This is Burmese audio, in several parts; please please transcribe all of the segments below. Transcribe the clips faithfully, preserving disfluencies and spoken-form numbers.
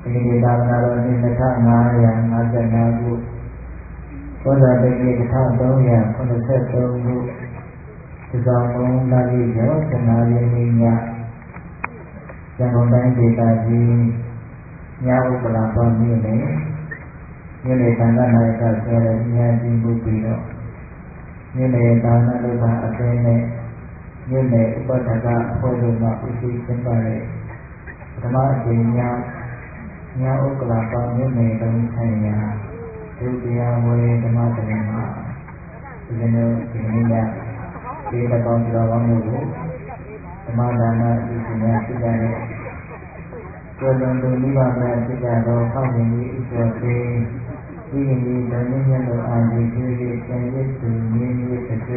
ဒီနေ့သာသနာတော်နှစ်နှစ်ထောင်ငါးရာငါးဆယ်ငါးခုသောတာပတိတစ်ထောင်သုံးရာခုနှစ်ဆယ်သုံးခုဒီဆောင်မုံလာပြီးကျော်ဆန္ဒရင်းညရန်ကုန်တိုင်းဒေသကြီးမြောက်ဥက္ကလာပေါ်မြို့နယ်မြို့နယ်သံဃာနာယကဆရာတော်မြတ်ကြီးမှုပြီးတော့မြို့နယ်သာသနာ့လုပ်ငန်းအသင်းနဲ့မြို့နယ်ဥပဒကအဖွဲ့တို့မှဦးစီးကျင်းပတဲ့ဓမ္မအကျဉ်းများမြောက်ဥက္ကလာပေါ်မြို့နယ်လုံးဆိုင်ရာဒုတိယဝေဓမ္မတရင်မှာဒီလိုမျိုးဒီနေ့ညဒီတပေါင်းကျော်ပေါင်းတို့ကိုဓမ္မဒါနပြုရှင်များဖြစ်ကြတဲ့ကျော်လွန်သူမိဘများဖြစ်ကြသောဖောက်ရင်ကြီးဥစ္စာသေးဒီကနေ့ဓမ္မညတော်အာရုံပြု၍ကျန်ရစ်သူမြင်းရစ်တစ်ခု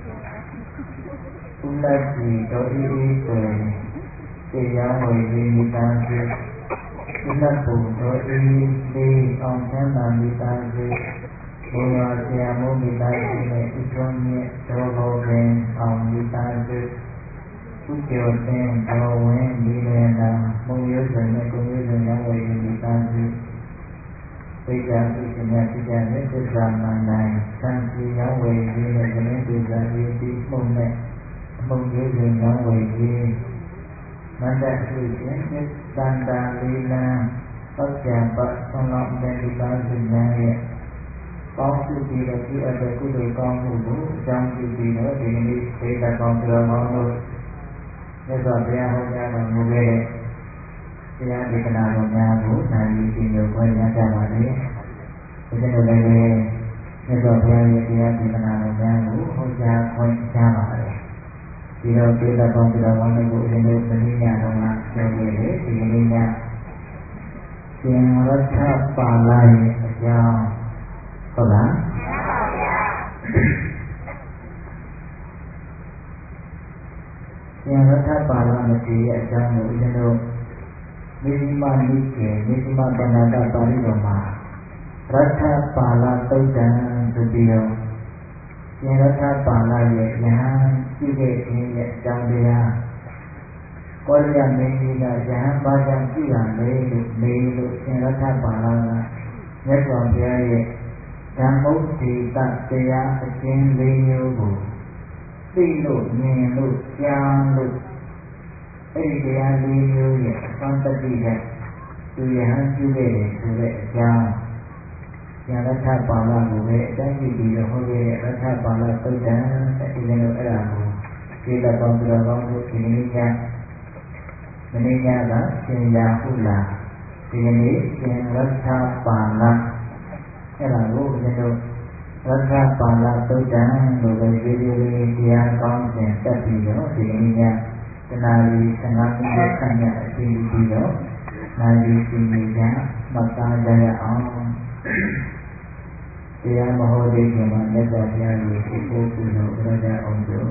ဥလတ်ကြီးတော်ဤဤဆိုတရားဝေဒီမိသားစုဥလတ်ဘုံတော်ဤလေးအောင်ချမ်းသာမိသားစုဘုရားဆရာမိုးမိသားစုနဲ့ဥထုံးမြတ်တော်ဘောပင်အောင်မိသားစုဥကျော်တင်တော်ဝင်းဒီရနာမုံရုပ်စုံနဲ့ကိုမျိုးစုံရောင်းဝယ်မိသားစုဝိဇာပြုရှင်များဖြစ်ကြတဲ့သစ္စာမန္တန်သံဃာရောင်းဝယ်ခြင်းနဲ့ဉာဏ်ပူဇာရေးပြီးမှုန်နဲ့အမှုန်မျိုးစုံရောင်းဝယ်ခြင်းမန္တပြုရှင်သန္တာလေးလံပောက်ကြံပတ်ဆုံးလောက်တဲ့ဒီပါစုများရဲ့ပေါင်းစုပြီးတော့ပြုအပ်တဲ့ကုသိုလ်ကောင်းမှုကိုအကြောင်းပြုပြီးတော့ဒီနေ့ဒေသကောင်းတော်ကောင်းတို့မြတ်စွာဘုရားဟောကြားတော်မူခဲ့တဲ့တရားဒေသနာတော်များကိုနိုင်ပြီးပြည့်စုံခွင့်ရကြပါလေ။ဒီလိုလည်းပဲမြတ်စွာဘုရားရဲ့တရားဒေသနာတော်များကိုဟောကြားခွင့်ရပါလေ။ဒီတော့ဒေသကောင်းတော်ကောင်းတို့ကိုအရင်ကမင်းညာတော်ကပြောခဲ့တယ်ဒီနေ့ညရှင်ရထပါဠိရဲ့အကြောင်းဟုတ်လား။ရှင်ရထပါဠိမတိရဲ့အကြောင်းကိုအရင်ကမိမနိကေမိမပဏာတပါဠိတော်မှာရထပါဠိသုတ်တံဆိုပြီးတော့ရှင်ရထပါဠိရဲ့ယဟန်ရှိခဲ့ခြင်းရဲ့အကြောင်းတရားကောလျမင်းကြီးကယဟန်ဘာကြောင့်ပြုရလဲလို့မေးလို့ရှင်ရထပါဠိကမြတ်စွာဘုရားရဲ့ဓမ္မုဒေသတရားအကျဉ်းလေးမျိုးကိုသိလို့မြင်လို့ကြားလို့အဲ့ဒီတရားလေးမျိုးရဲ့အစွမ်းတတိကသူယဟန်ပြုခဲ့တယ်ဆိုတဲ့အကြောင်းဉာဏထပါဠိကိုပဲအတိုင်းပြုပြီးတော့ဟောခဲ့တဲ့ရထပါဠိသုတ်တံအဲဒီလိုအဲ့ဒါကိုဒီလက်ပေါင်းပြတော်ကောင်းတို့ဒီနေ့ညမနေ့ညကရှင်ရာဟုလာဒီနေ့ရှင်ရထပါဠိအဲ့ဒါကိုဒီလိုရထပါဠိသုတ်တံလို့ပဲဒီလိုလေးတရားကောင်းစဉ်တက်ပြီးတော့ဒီနေ့ညတနာရီဆန္ဒပြုတဲ့ဆန္ဒအစီအပြီးတော့နာရီစီမီကမသားကြရအောင်တရားမဟောသေးခင်မှာလက်တော်ပြရည်ဖြစ်ဖို့ပြုလို့ပြကြအောင်ကြ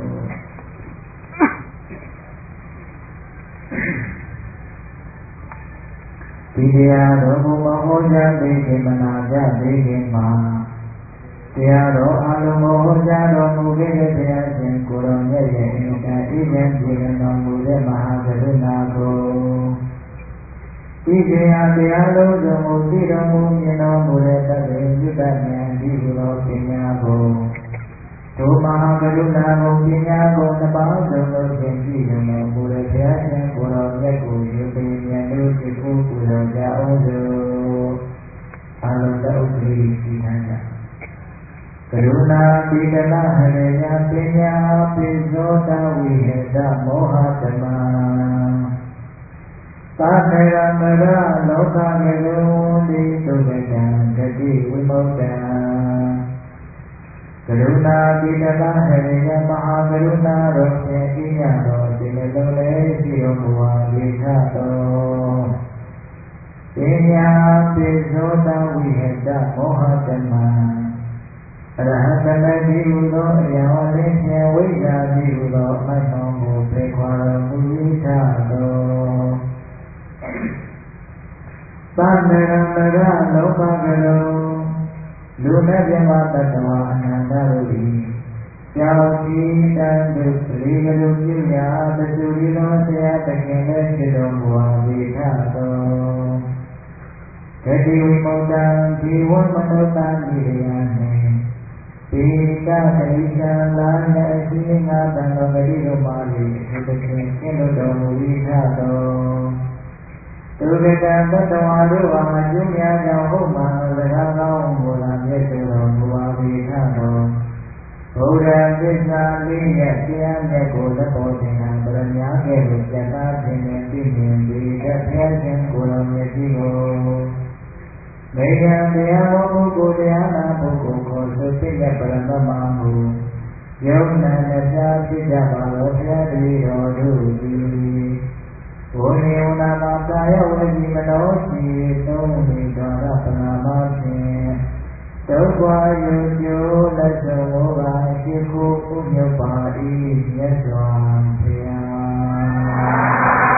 ဒီတရားတော်ကိုမဟောကြားသေးခင်မနာကြသေးခင်မှာတရားတော်အလုံးကိုဟောကြားတော်မူခဲ့တဲ့ဘုရားရှင်ကိုယ်တော်မြတ်ရဲ့အင်္ဂါအေးချမ်းပြေတော်မူတဲ့မဟာကရုဏာကိုဒီတရားတရားလုံးစုံကိုသိတော်မူမြင်တော်မူတဲ့တတ်တဲ့ပြုတတ်ဉာဏ်ဒီလိုပညာကိုဒုမဟာကရုဏာကိုပညာကိုတပေါင်းစုံလို့ဖြင့်ပြည်တော်မူတဲ့ဘုရားရှင်ကိုယ်တော်မြတ်ကိုယူပြီးဉာဏ်လို့ဖြစ်ဖို့ပူဇော်ကြအောင်စို့အလုံးစုံဥပ္ပိစီထံကြကရုဏာပိတနာဟရေယပညာပိဇောတဝိဟတမောဟတမံသာသေရမရလောကကေရုတိသုဘတံဂတိဝိမု တံကရုဏာပိတနာဟရေယမဟာကရုဏာတော်ဖြင့်ဤညတော်ဒီနှလုံးလေးရှိတော်မူပါလေထတော်ပညာပိဇောတဝိဟတမောဟတမံအရဟတမေတိဟူသောအရာဝလေးဖြင့်ဝိဇ္ဇာတိဟူသောအမိုက်တော်ကိုပြေခွာတော်မူ၏ထတော်သံဃာမရလောကကလုံးလူမဲ့ပြမတ္တဝါအနန္တတို့သည်ကြောင့်ဒီတန်တို့ပရိကလူပြုရာပစုရီသောဆရာတခင်လည်းဖြစ်တော်မူပါ၏ထတော်တိဝိမုတ္တံဒီဝမနောတံဒီရယနေပေကတိကံလာနေအစီငါတံတော်ဂတိတို့ပါလေအသခင်ကျင့်လို့တော်မူ၏ထသောသူကတံသတ္တဝါတို့ဟာကျူးများကြောင့်ဟုတ်မှန်သောစကားကောင်းကိုလာမြတ်တော်မူပါ၏ထသောဘုရားသစ္စာလေးရတရားမြတ်ကိုလက်ပေါ်တင်တာဗရမ ्या ကဲ့သို့ပြတ်သားခြင်းနဲ့သိမြင်ပြီးတတ်ဖျက်ခြင်းကိုယ်တော်မြတ်ကြီးကိုမေယံတရားဟောပုဂ္ဂိုလ်တရားနာပုဂ္ဂိုလ်ကိုသိသိရပရမမမူယုံနာနဲ့ရှားဖြစ်ကြပါသောဘုရားတပည့်တော်တို့သည်ဝိနေဝနာမှာကာယဝစီမနောရှိသုံးနေတော်ရပနာမဖြင့်ဒုက္ခယုတ်ကျိုးလက်ဆုံးပါရှိခိုးဥမြတ်ပါ၏မြတ်စွာဘုရား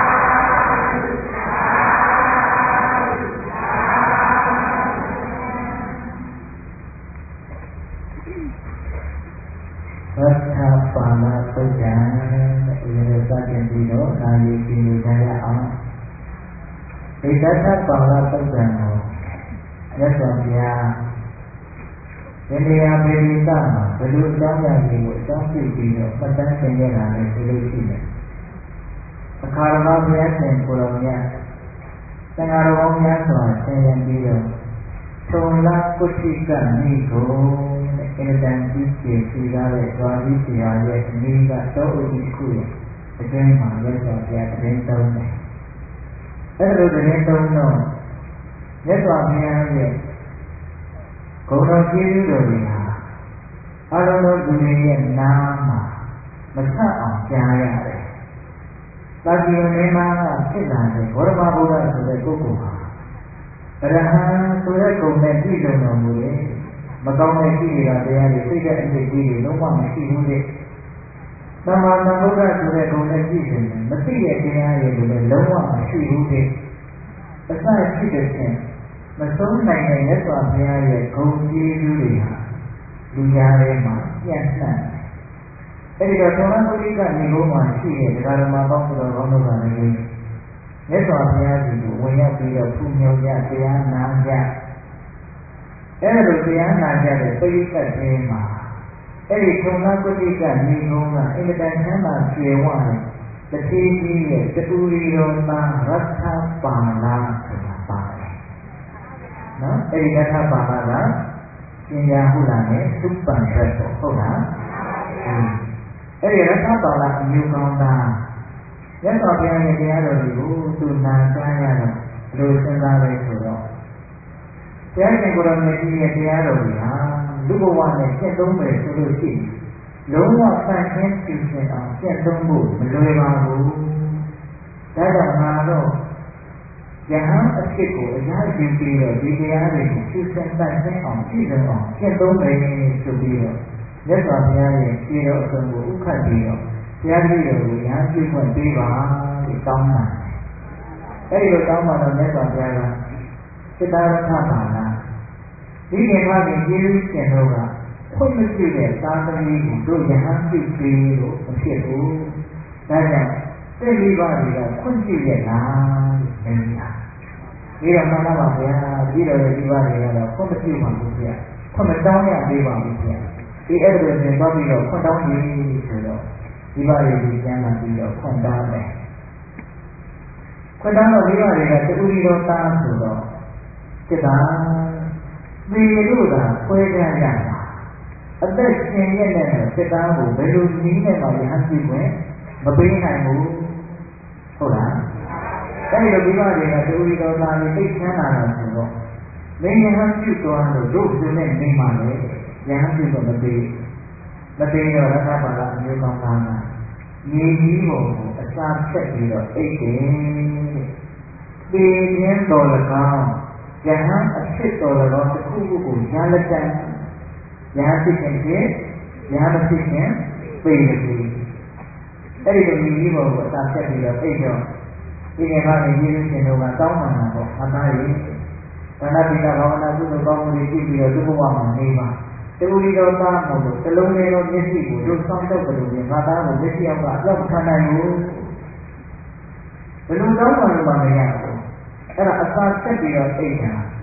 သတ္ထပါဠိသုတ်တံဒီလိုစတင်ပြီးတော့နာယီပြင်နေကြရအောင်ဒီသတ္ထပါဠိသုတ်တံကိုမြတ်စွာဘုရားဒီနေရာပေရိသမှာဘယ်လိုအကြောင်းအရာတွေကိုအကြောင်းပြုပြီးတော့မှတ်တမ်းသင်ရတာလဲဒီလိုရှိတယ်အခါရမဘုရားရှင်ကိုယ်တော်မြတ်သံဃာတော်ကောင်းများစွာဆင်ရင်ပြီးတော့ထုံလာကုတိကမိကိုအင်တန်ကြီးကျေစီကားတဲ့ဇွာတိဆရာရဲ့အနည်းကတော့ဥဒီခုရဲ့အတွင်းမှာမြတ်စွာဘုရားတရင်သုံးတယ်အဲ့လိုတရင်သုံးတော့မြတ်စွာဘုရားရဲ့ဂုဏ်တော်ကျေးဇူးတော်တွေဟာအလုံးစုံသူတွေရဲ့နာမှာမဆက်အောင်ကြားရတယ်။သာတိယနေမှာဖြစ်လာတဲ့ဘောရမဘုရားဆိုတဲ့ပုဂ္ဂိုလ်ဟာအရဟံဆိုတဲ့ဂုဏ်နဲ့ပြည့်စုံတော်မူတယ်။မကောင်းတဲ့ကိလေသာတရားတွေသိတဲ့အဖြစ်ကြီးတွေလုံးဝမရှိဘူးတဲ့။သမ္မာသမ္ဗုဒ္ဓဆိုတဲ့ဂုဏ်နဲ့ပြည့်စုံတယ်။မသိတဲ့တရားတွေလည်းလုံးဝမရှိဘူးတဲ့။အစရှိတဲ့ချင်းမဆုံးနိုင်တဲ့မြတ်စွာဘုရားရဲ့ဂုဏ်ကျေးဇူးတွေဟာလူများထဲမှာပြန့်နှံ့တယ်။အဲဒီတော့သောမပုရိကနေဘုံမှာရှိတဲ့ဒကာဓမ္မပေါင်းတော်ကောင်းတို့ကလည်းမြတ်စွာဘုရားကြီးကိုဝင်ရောက်ပြီးတော့ဖူးမြော်ကြတရားနာကြ။အဲဒီလိုတရားနာကြတဲ့ပိဋကတ်ထဲမှာအဲဒီထုံနာပုရိကနေဘုံကအင်တန်ချမ်းသာကျေဝတဲ့တတိကြီးရဲ့တူရီတော်သားရတ္ထပါဠိဆိုတာပါတယ်။နော်အဲဒီရတ္ထပါဠိကပညာဟုတ်လားနဲ့သုပ္ပန်ဘတ်ပေါ့ဟုတ်လားအဲ့ဒီရတ္ထပါဠိအမျိုးကောင်းသားမြတ်စွာဘုရားရဲ့တရားတော်တွေကိုသူနာကြားရတော့လို့စဉ်းစားလဲဆိုတော့ဘုရားရှင်ကိုယ်တော်မြတ်ကြီးရဲ့တရားတော်တွေဟာလူဘဝနဲ့ကျင့်သုံးမယ်ဆိုလို့ရှိရင်လုံးဝဆန့်ကျင်ပြည့်စုံအောင်ကျင့်သုံးဖို့မလွယ်ပါဘူးဒါကြောင့်ငါတော့ယဟန်အဖြစ်ကိုအများကြီးပြီးတော့ဒီတရားတွေကိုရှင်းစင်တတ်သိအောင်ပြည့်စုံအောင်ကျင့်သုံးမယ်ဆိုပြီးတော့မြတ်စွာဘုရားရဲ့ခြေတော်အဆုံးကိုဥက္ခတ်ပြီးတော့ဘုရားကြီးတော်ကိုညာပြုခွင့်ပေးပါလို့တောင်းတာအဲဒီလိုတောင်းမှတော့မြတ်စွာဘုရားကစိတ္တရထပါလားဒီကေမကြီးကျေးဇူးရှင်တို့ကခွင့်မပြုတဲ့သာသမီကိုတို့ယဟန်ပြုပေးလို့မဖြစ်ဘူးဒါကြောင့်သိလိပါတွေကခွင့်ပြုရလားလို့မြင်တာဒီတော့မှန်ပါဗျာဒီတော့ဒီပါတွေကတော့ခွင့်မပြုပါဘူးဗျာခွင့်မတောင်းရသေးပါဘူးဗျာဒီအဲ့ဒါတွေသွားပြီးတော့ခွင့်တောင်းပြီးဆိုတော့ဒီပါတွေကြီးကျမ်းလာပြီးတော့ခွင့်တောင်းတယ်ခွင့်တောင်းတော့ဒီပါတွေကတူရီတော်သားဆိုတော့စိတ်သာသေလို့သာခွဲကြရတာအသက်ရှင်ရတဲ့စိတ်သားကိုဘယ်လိုနည်းနဲ့မှရဟန်းပြုခွင့်မပေးနိုင်ဘူးဟုတ်လားအဲ့ဒီလိုဒီပါတွေကတူရီတော်သားတွေသိချမ်းလာတာဆိုတော့မင်းရဟန်းပြုသွားလို့တို့ပြုနေနေမှလေယဟန်ပြုတော့မသေးမသေးတော့ရသပါဠိအမျိုးကောင်းသားကမြေကြီးပေါ်ကိုအစာဖြတ်ပြီးတော့အိတ်တယ်ပေခြင်းတော်၎င်းယဟန်အဖြစ်တော်၎င်းတစ်ခုခုကိုညာလက်တန်းယဟန်ဖြစ်ခြင်းဖြင့်ယဟန်မဖြစ်ခြင်းပေတယ်အဲ့ဒီလိုမြေကြီးပေါ်ကိုအစာဖြတ်ပြီးတော့အိတ်တော့ဒီနေ့မှနေရေးရှင်တို့ကတောင်းပန်တာပေါ့အသားရည်ဒါနပိဋကဘာဝနာကုသိုလ်ကောင်းမှုတွေကြည့်ပြီးတော့ဒီဘဝမှာနေပါတူရီတော်သားမို့လို့တလုံးလေးတော့မျက်စိကိုတို့ဆောင်တော့တယ်လို့ငါသားကိုမျက်စိအောင်ကအပြောက်ခံနိုင်ဘူးဘယ်လိုတောင်းပန်လို့မှမရဘူးအဲ့ဒါအစာဆက်ပြီးတော့အိတ်တာ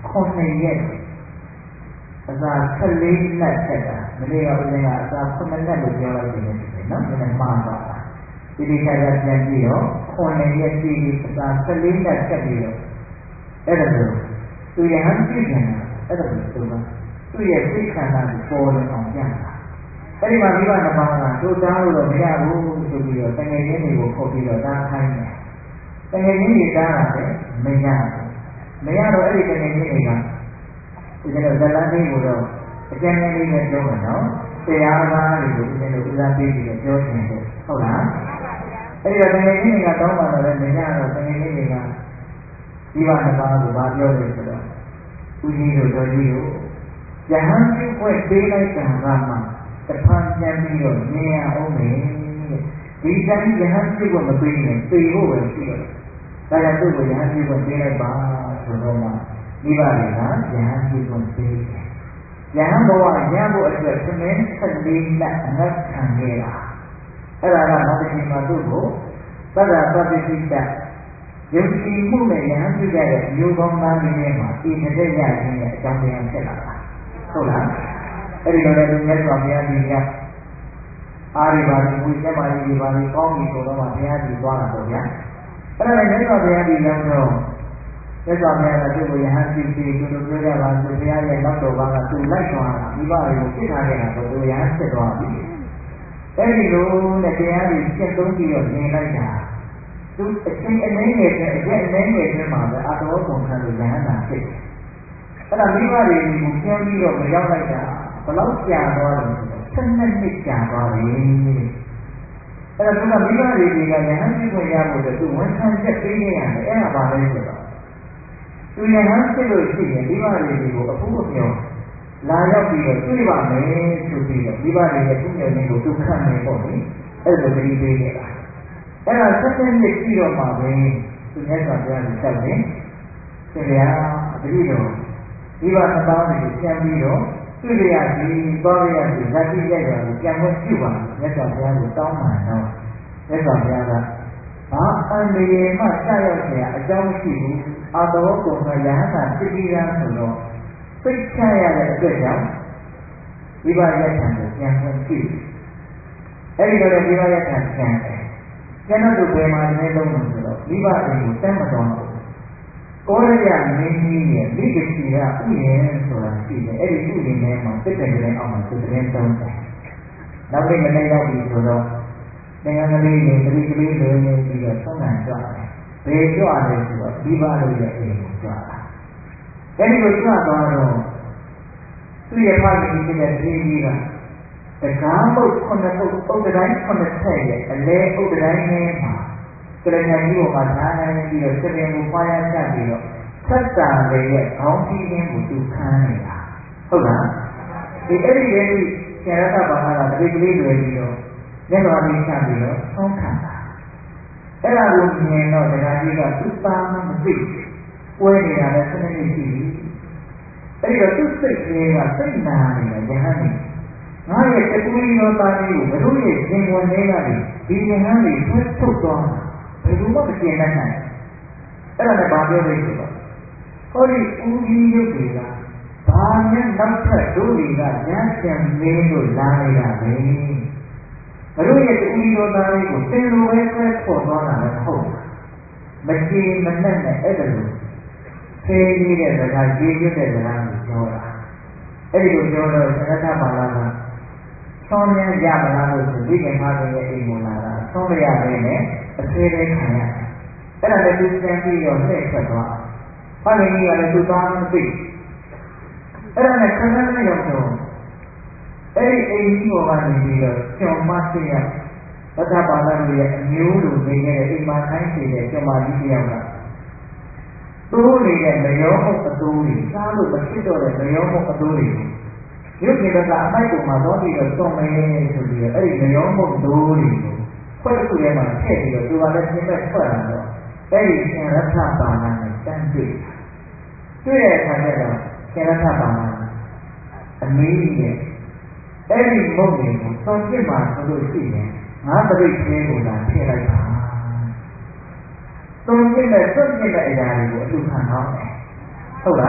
ခုနှစ်ရက်အစာဆယ်လေးလက်တက်တာမနေ့ကဦးဇင်းကအစာခုနှစ်လက်လို့ပြောလိုက်တယ်နော်ဒီနေ့မှားသွားတာဒီဒီခါကျပြန်ပြီးတော့ခုနှစ်ရက်ပြည့်ပြီးအစာဆယ်လေးလက်တက်ပြီးတော့အဲ့ဒါလို့သူရဟန်းပြည့်နေတာအဲ့ဒါလို့သူကသူ့ရဲ့စိတ်ခန္ဓာကိုပေါ်လွင်အောင်ကြံ့တာအဲ့ဒီမှာမိဘနှစ်ပါးကတို့သားလို့တော့မရဘူးဆိုပြီးတော့တငယ်ချင်းတွေကိုခေါ်ပြီးတော့တားခိုင်းတယ်တငယ်ချင်းတွေတားတာလည်းမရဘူးမရတော့အဲ့ဒီတငယ်ချင်းတွေကဦးဇင်းတို့ဇလန်းလေးကိုတော့အကျဉ်းလေးနဲ့ပြောမှာနော်တရားသားတွေကိုဦးဇင်းတို့ဦးစားပေးပြီးတော့ပြောချင်တယ်ဟုတ်လားအဲ့ဒီတော့တငယ်ချင်းတွေကတောင်းပါတော့လည်းမရတော့တငယ်ချင်းတွေကမိဘနှစ်ပါးကိုမပြောတယ်ဆိုတော့ဦးကြီးတို့တော်ကြီးတို့ယဟန်ပြုခွင့်ပေးလိုက်တာကမှတဖန်ပြန်ပြီးတော့မြင်ရအောင်မယ်ဒီတိုင်းယဟန်ပြုခွင့်မပေးရင်သေဖို့ပဲရှိတယ်ဒါကြောင့်သူ့ကိုယဟန်ပြုခွင့်ပေးလိုက်ပါဆိုတော့မှမိဘတွေကယဟန်ပြုခွင့်ပေးတယ်ယဟန်ဘဝရဖို့အတွက်သမင်းဆက်လေးလက်အငတ်ခံခဲ့တာအဲ့ဒါကနောက်တစ်ချိန်မှာသူ့ကိုသတ္တပပ္ပိတ္တယုံကြည်မှုနဲ့ယဟန်ပြုကြတဲ့မျိုးကောင်းသားတွေထဲမှာဤတဲ့ရခြင်းရဲ့အကြောင်းတရားဖြစ်လာတာဟုတ်လားအဲ့ဒီလိုလည်းသူမြတ်စွာဘုရားကြီးကအားရပါဘူးဘုရားမကြီးတွေပါလေကောင်းပြီဆိုတော့မှဘုရားကြီးသွားတာပေါ့ဗျာအဲ့ဒါလည်းမြတ်စွာဘုရားကြီးရောက်တော့မြတ်စွာဘုရားကသူ့ကိုယဟန်ပြုပြီးသူတို့ပြောကြပါသူဘုရားရဲ့နောက်တော်ဘာကသူလိုက်သွားတာမိဘတွေကိုပြစ်ထားခဲ့တာဆိုသူယဟန်ဖြစ်သွားပြီအဲ့ဒီလိုနဲ့တရားကြီးပြတ်သုံးပြီးတော့နေလိုက်တာသူအချင်းအနှင်းငယ်တဲ့အကျက်အနှင်းငယ်တွေမှာပဲအတော်ကုန်ခံလို့ယဟန်တာဖြစ်တယ်အဲ့ဒါမိဘတွေကိုပြန်ပြီးတော့မရောက်လိုက်တာဘလောက်ကြာသွားတယ်ဆိုတော့ဆယ်နှစ်နှစ်ကြာသွားပြီအဲ့ဒါကမိဘတွေကယဟန်ပြုခွင့်ရဖို့အတွက်သူဝန်ခံချက်ပေးနေရတယ်အဲ့ဒါပါလဲဆိုတော့သူယဟန်ဖြစ်လို့ရှိရင်မိဘတွေကိုအဖို့အပြောလာရောက်ပြီးတော့တွေ့ပါမယ်ဆိုပြီးတော့မိဘတွေရဲ့သူ့ရဲ့မျိုးကိုသူခံနေပေါ့လေအဲ့လိုတတိပေးနေတာအဲ့ဒါဆက်ဆက်နှစ်ပြီးတော့မှပဲသူမြတ်စွာဘုရားကိုဆက်တယ်ဆရာတတိတော်ဒီဘာသဘောတွေကိုပြန်ပြီးတော့တွေ့ရစီသွားရစီဇာတိရိုက်တာကိုပြန်ဖို့ပြုပါမြတ်စွာဘုရားကိုတောင်းပန်တော့မြတ်စွာဘုရားကဘာအန္တရာယ်မှဆက်ရောက်เสียအကြောင်းမရှိဘူးအာတောကုန်ကယဟန်ကဖြစ်ပြီးသားဆိုတော့သိချရတဲ့အတွက်ကြောင့်ဒီဘာရက်ထံကိုပြန်ဖို့ပြုအဲ့ဒီတော့ဒီဘာရက်ထံပြန်တယ်ကျန်တော့ဘယ်မှာလဲလုံးလို့ဆိုတော့ဒီဘာအိမ်ကိုတမ်းမတော်ဘူးကောရယမင်းကြီးရဲ့မိဂစီကဥယျာဉ်ဆိုတာရှိတယ်အဲ့ဒီဥယျာဉ်ထဲမှာတစ်တယ်ကလေးအောင်မှာသူတရင်သုံးတယ်နောက်နေ့မနေ့ရောက်ပြီဆိုတော့နိုင်ငံကလေးတွေတတိကလေးတွေနေပြီးတော့ဆုံးခံကြတယ်ဘယ်ကြွလဲဆိုတော့ဒီပါလို့ရဲ့အိမ်ကိုကြွတာအဲ့ဒီလိုကြွသွားတော့သူ့ရဲ့ဖခင်ဖြစ်တဲ့ဒီကြီးကတကားပုတ်ခုနှစ်ပုတ်ပုတ်တိုင်းခုနှစ်ထက်ရဲ့အလဲဥဒတိုင်းထဲမှာကလညာကြီးပေါ်မှာထားနေပြီးတော့စပင်ကိုဖွာရချပြီးတော့ဆက်တာလေရဲ့ခေါင်းကြီးရင်းကိုသူခန်းနေတာဟုတ်လားဒီအဲ့ဒီလေဆရာရတဘာသာကတတိကလေးတွေပြီးတော့လက်တော်လေးချပြီးတော့ဆုံးခံတာအဲ့ဒါကိုမြင်တော့တရားကြီးကသူ့သားမသိပွဲနေတာလည်းစနေနေ့ရှိပြီအဲ့ဒီတော့သူ့စိတ်ကလေးကစိတ်နာနေတာယဟန်နေငါရဲ့တကူလီတော်သားလေးကိုဘယ်လိုရဲ့ရှင်ဝင်နေရလဲဒီယဟန်လေးထွက်ထုတ်သွားတာဘယ်လိုမှမကျင်တတ်နိုင်အဲ့ဒါနဲ့ဘာပြောလဲဆိုတော့ဟောဒီဦးကြီးရုပ်တွေကဘာနဲ့နောက်ထပ်တို့တွေကရမ်းချင်မင်းတို့လာနေတာပဲဘလို့ရဲ့တူလီတော်သားလေးကိုသင်လိုပဲဆွဲခေါ်သွားတာလည်းမဟုတ်ဘူးမကြည်မနဲ့နဲ့အဲ့ဒါလိုဖေးကြီးတဲ့စကားကြီးရွတ်တဲ့စကားကိုပြောတာအဲ့ဒီလိုပြောတော့သရထဘာလာကဆောင်းရရမလားလို့ဆိုပြီးခင်ဗျားတို့ရဲ့အိမ်ကိုလာတာဆောင်းမရပဲနဲ့အသေးသေးခံရတယ်အဲ့ဒါလည်းသူပြန်ပြီးတော့နှိမ့်ဆက်သွားဘာလို့ကြီးကလည်းသူသားမသိအဲ့ဒါနဲ့ခဏနဲ့ရောက်တော့အဲ့ဒီအိမ်ကြီးပေါ်ကနေပြီးတော့ကျော်မသိရဗဒ္ဓဘာသာလူရဲ့အမျိုးလိုနေခဲ့တဲ့အိမ်မှာခိုင်းနေတဲ့ကျော်မကြီးတယောက်ကတိုးနေတဲ့မယောမှုအတိုးတွေစားလို့မဖြစ်တော့တဲ့မယောမှုအတိုးတွေရုပ်ရှင်ကအမိုက်ပုံမှာသွားပြီးတော့တွန်မယ်ဆိုပြီးတော့အဲ့ဒီမယောမှုတိုးတွေကိုခွက်တစ်ခုထဲမှာထည့်ပြီးတော့သူကလည်းရှင်းမဲ့ထွက်လာတော့အဲ့ဒီရှင်ရထဘာနာနဲ့တန်းတွေ့တွေ့တဲ့အခါကျတော့ရှင်ရထဘာနာအမီးရဲ့အဲ့ဒီမုတ်တွေကိုသွန်ပြစ်မှာဆိုလို့ရှိရင်ငါပရိသေကိုလာထည့်လိုက်ပါသွန်ပြစ်မဲ့သွန်ပြစ်မဲ့အရာတွေကိုအလူခံကောင်းတယ်ဟုတ်လား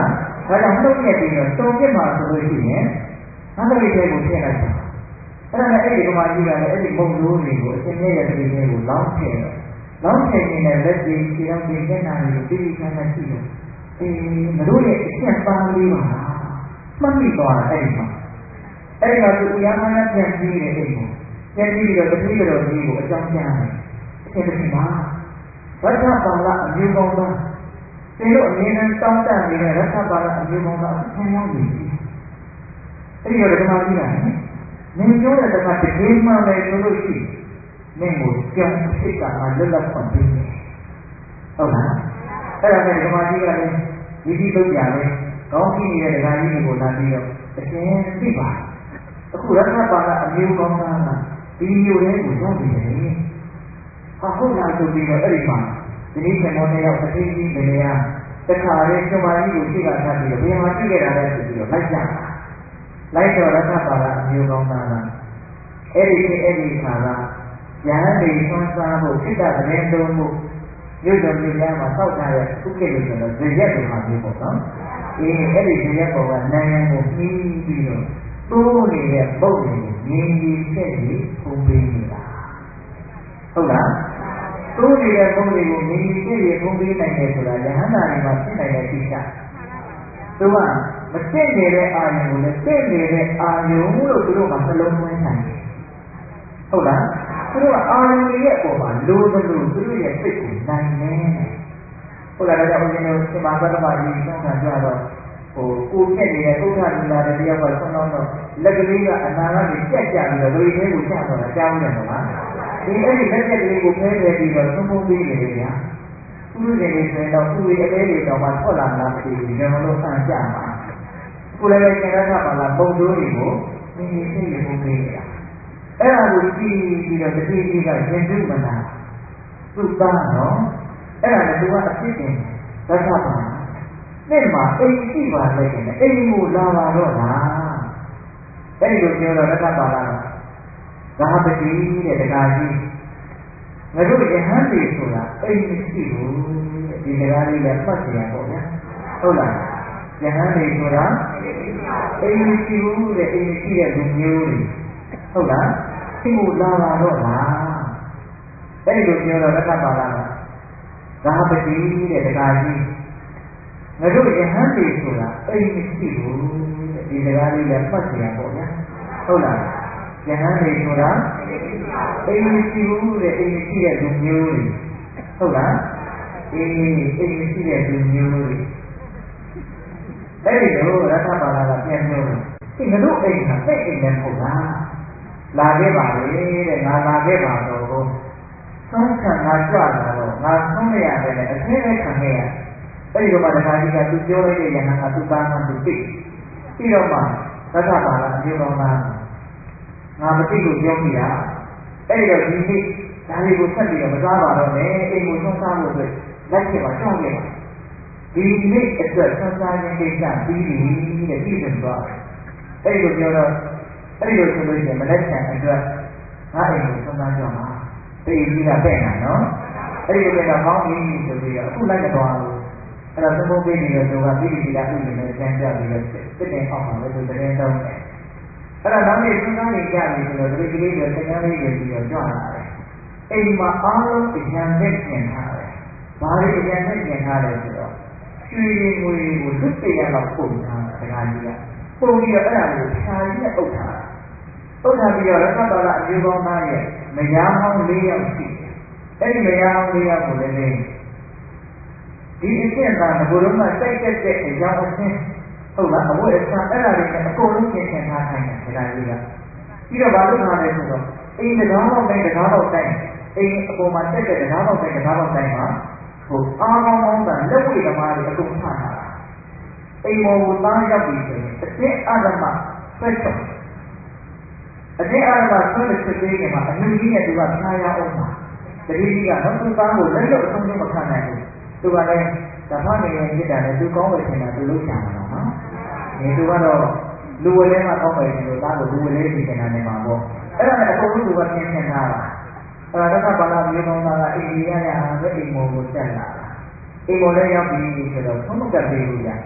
ဒါကြောင့်နှုတ်နဲ့ပြီးတော့တုံပြစ်မှာဆိုလို့ရှိရင်ငါတို့ရဲ့ကိုထည့်လိုက်တာအဲ့ဒါနဲ့အဲ့ဒီကမာကြီးကလည်းအဲ့ဒီမုံလို့တွေကိုအရှင်မြတ်ရဲ့တတိယကိုလောင်းထည့်တယ်လောင်းထည့်နေတဲ့လက်ကြီးခြေတော်ကြီးမျက်နှာတွေကိုပြီးပြီးခန်းခန်းကြည့်လို့အေးမတို့ရဲ့အချက်ပါလေးပါလားမှတ်မိသွားတာအဲ့ဒီမှာအဲ့ဒီမှာသူဥယာမနာပြန်ပြီးတဲ့အိမ်ကိုပြန်ပြီးတော့တတိယတော်ကြီးကိုအကြောင်းကြားတယ်အချက်တစ်ချက်မှာရထပါဠအမျိုးကောင်းသားသင်တို့အမြဲတမ်းတောင်းတနေတဲ့ရထပါဠအမျိုးကောင်းသားအဆင်းရောက်နေပြီအဲ့ဒီတော့ဓမ္မကြီးကမင်းပြောတဲ့တခါတကယ်မှလည်းဆိုလို့ရှိမင်းကိုကြောင်ဖြစ်တာမှလွတ်လပ်ခွင့်ပေးတယ်ဟုတ်လားအဲ့ဒါနဲ့ဓမ္မကြီးကလည်းဒီဒီလုံးကြတယ်ကောင်းကြည့်နေတဲ့ဒကာကြီးတွေကိုလာပြီးတော့အရှင်သိပါအခုရထပါဠအမျိုးကောင်းသားကဒီမျိုးလေးကိုရောက်နေတယ်ဟာဟုတ်လားဆိုပြီးတော့အဲ့ဒီမှာဒီနေ့ကျွန်တော်တယောက်အသေးကြီးနေရတခါလေးကျွန်မကြီးကိုရှိကထားပြီးတော့ဘယ်မှာတွေ့ခဲ့တာလဲဆိုပြီးတော့လိုက်ကြတာလိုက်တော့ရထပါဠအမျိုးကောင်းသားကအဲ့ဒီအဲ့ဒီခါကရဟန်းတွေဆွမ်းစားဖို့စိတ်တသတင်းသုံးဖို့ရုပ်တော်ပြပြမှာတောက်ထားတဲ့ဥက္ကဋ္ဌဆိုတော့ဇေယျတွေမှာမျိုးပေါ့နော်အေးအဲ့ဒီဇေယျပေါ်ကနိုင်ငံကိုပြီးပြီးတော့တိုးနေတဲ့ပုံတွေကိုမြင်ကြီးဖြစ်ပြီးပုံပေးနေတာဟုတ်လားတိုးနေတဲ့ပုံတွေကိုမြင်ကြီးဖြစ်ပြီးပုံပေးနိုင်တယ်ဆိုတာယဟန္တာတွေမှာဖြစ်နိုင်တဲ့ကိစ္စသူကမသိနေတဲ့အာယုံကိုလည်းသိနေတဲ့အာယုံလို့သူတို့ကနှလုံးသွင်းနိုင်တယ်ဟုတ်လားသူတို့ကအာယုံရဲ့အပေါ်မှာလိုသလိုသူတို့ရဲ့စိတ်ကိုနိုင်နေတယ်ဟုတ်လားဒါကြောင့်ဦးဇင်းတို့သမာသတ္တမကြီးသုံးခံကြတော့ဟိုကိုပြက်နေတဲ့ဥက္ခလူလာတဲ့တယောက်ကဆုံးတော့တော့လက်ကလေးကအနာကနေပြက်ကြပြီးတော့ဒိဋ္ဌိကိုကျတော့တာကြားရတယ်မလားဒီအဲ့ဒီလက်ချက်ကလေးကိုဖဲဖဲပြီးတော့သုံးဖို့ပြီးနေတယ်ဗျာဥပဒေတွေဆိုရင်တော့ဥပဒေအသေးတွေတော့မှထွက်လာမလားမသိဘူးကျွန်တော်တို့အံ့ကြပါကိုလည်းပဲကျန်တာပါလားပုံတိုးတွေကိုနည်းနည်းသိရဖို့ပြီးနေတာအဲ့ဒါကိုကြည့်ပြီးတော့တတိယကရှင်သူမနာသူ့သားနော်အဲ့ဒါလည်းသူကအဖြစ်တင်သတ်ပါနဲ့မှာအိမ်ရှိပါလေတဲ့အိမ်ကိုလာပါတော့လားအဲ့ဒီလိုပြောတော့သတ်ပါလားဂါပတိတဲ့တကားကြီးငါတို့ယဟန်တွေဆိုတာအိမ်မရှိဘူးဒီတကားလေးလည်းမှတ်ကြရပေါ့ဗျာဟုတ်လားယဟန်တွေဆိုတာအိမ်မရှိဘူးတဲ့အိမ်ရှိတဲ့လူမျိုးတွေဟုတ်လားဒီကိုလာပါတော့လားအဲ့ဒီလိုပြောတော့သတ်ပါလားဂါပတိတဲ့တကားကြီးငါတို့ယဟန်တွေဆိုတာအိမ်မရှိဘူးတဲ့ဒီတကားလေးလည်းမှတ်ကြရပေါ့ဗျာဟုတ်လားယဟန်တွေဆိုတာအိမ်မရှိဘူးတဲ့အိမ်ရှိတဲ့လူမျိုးတွေဟုတ်လားအေးအိမ်ရှိတဲ့လူမျိုးတွေအဲ့ဒီတော့ရသပါဠကပြန်ပြောတယ်ဒီငါတို့အိမ်ကတဲ့အိမ်လည်းမဟုတ်လားလာခဲ့ပါလေတဲ့ငါလာခဲ့ပါတော့သုံးခံငါကြွလာတော့ငါသုံးရရတယ်နဲ့အသေးလေးခံခဲ့ရအဲ့ဒီတော့မှတခါကြီးကသူပြောလိုက်တဲ့ယဟန်ကသူသားမှသူသိပြီးတော့မှရသပါဠအမျိုးကောင်းသားငါမသိလို့ပြောမိတာအဲ့ဒီတော့ဒီနေ့ဒါတွေကိုဆက်ပြီးတော့မစားပါတော့နဲ့အိမ်ကိုသုံးစားလို့ဆိုလက်ချက်ပါကြောက်ခဲ့ပါဒီနေ့အတွက်သုံးစားခြင်းကိစ္စပြီးပြီတဲ့ပြည်စုံသွားတယ်အဲ့ဒီလိုပြောတော့အဲ့ဒီလိုဆိုလို့ရှိရင်မလက်ချန်အတွက်ငါအိမ်ကိုသုံးစားကြမှာဒီကြီးကပဲ့နေတာနော်အဲ့ဒီလိုပဲတော့ကောင်းပြီဆိုပြီးတော့အခုလိုက်တော့အဲ့တော့သုံးဖို့ပေးနေတော့သူကပြည်ပြည်ကဥပဒေနဲ့ကျန်ကြပြီးတော့စစ်တဲ့အောက်မှာလည်းသူတရင်တော့တယ်အဲ့တော့နောက်နေ့သုံးစားနေကြပြီဆိုတော့ဒီကလေးတွေသင်္ကန်းလေးတွေပြီးတော့ကြွလာတယ်အိမ်မှာအားလုံးအញ្ញံနဲ့ပြင်ထားတယ်ဘာလို့အញ្ញံနဲ့ပြင်ထားလဲဆိုတော့ရွှေငွေကိုလွတ်တရလောက်ပုံထားတာဒကာကြီးကပုံပြီးတော့အဲ့ဒါကိုဖြာကြီးနဲ့အုပ်ထားတာအုပ်ထားပြီးတော့ရသပါဠအမျိုးကောင်းသားရဲ့မယားဟောင်း၄ယောက်ရှိတယ်အဲ့ဒီမယားဟောင်း၄ယောက်ကိုလည်းဒီအစ်စ်သားငကိုယ်လုံးကစိုက်တက်တဲ့အကြောင်းအချင်းဟုတ်လားအဝတ်အစားအဲ့ဒါတွေနဲ့အကုန်လုံးပြင်ဆင်ထားခိုင်းတယ်ဒကာကြီးကပြီးတော့ဘာလုပ်ထားလဲဆိုတော့အိမ်တကားပေါက်တိုင်းတကားပေါက်တိုင်းအိမ်အပေါ်မှာတက်တဲ့တကားပေါက်တိုင်းတကားပေါက်တိုင်းမှာဟိုအားကောင်းကောင်းတာလက်ဝိသမားတွေအကုန်ထားတာအိမ်ပေါ်ကိုသားရောက်ပြီဆိုရင်အတင်းအဓမ္မဆွဲချအတင်းအဓမ္မဆွဲတဲ့စစ်သေးတွေမှာအမှုကြီးနဲ့သူကဖြားရအောင်ပါတတိကြီးကတော့သူ့သားကိုလက်လွတ်အဆုံးဆုံးမခံနိုင်ဘူးသူကလည်းဓမ္မနေရင်ဖြစ်တာနဲ့သူကောင်းပဲထင်တာသူလုပ်ချင်တာနော်ဒီသူကတော့လူဝဲလေးမှာကောင်းပဲဒီလိုသားကိုလူဝဲလေးပြင်နေတာနေမှာပေါ့အဲ့ဒါနဲ့အကုန်လုံးသူကပြင်ဆင်ထားတာအဲ့ဒါကဘာလာမျိုးကောင်းတာကအိန္ဒိယရဟာပဲအိမ်မောကိုတက်လာတာအိမ်မောလည်းရောက်ပြီဆိုတော့သုံးမကပ်ပြီးလို့ရ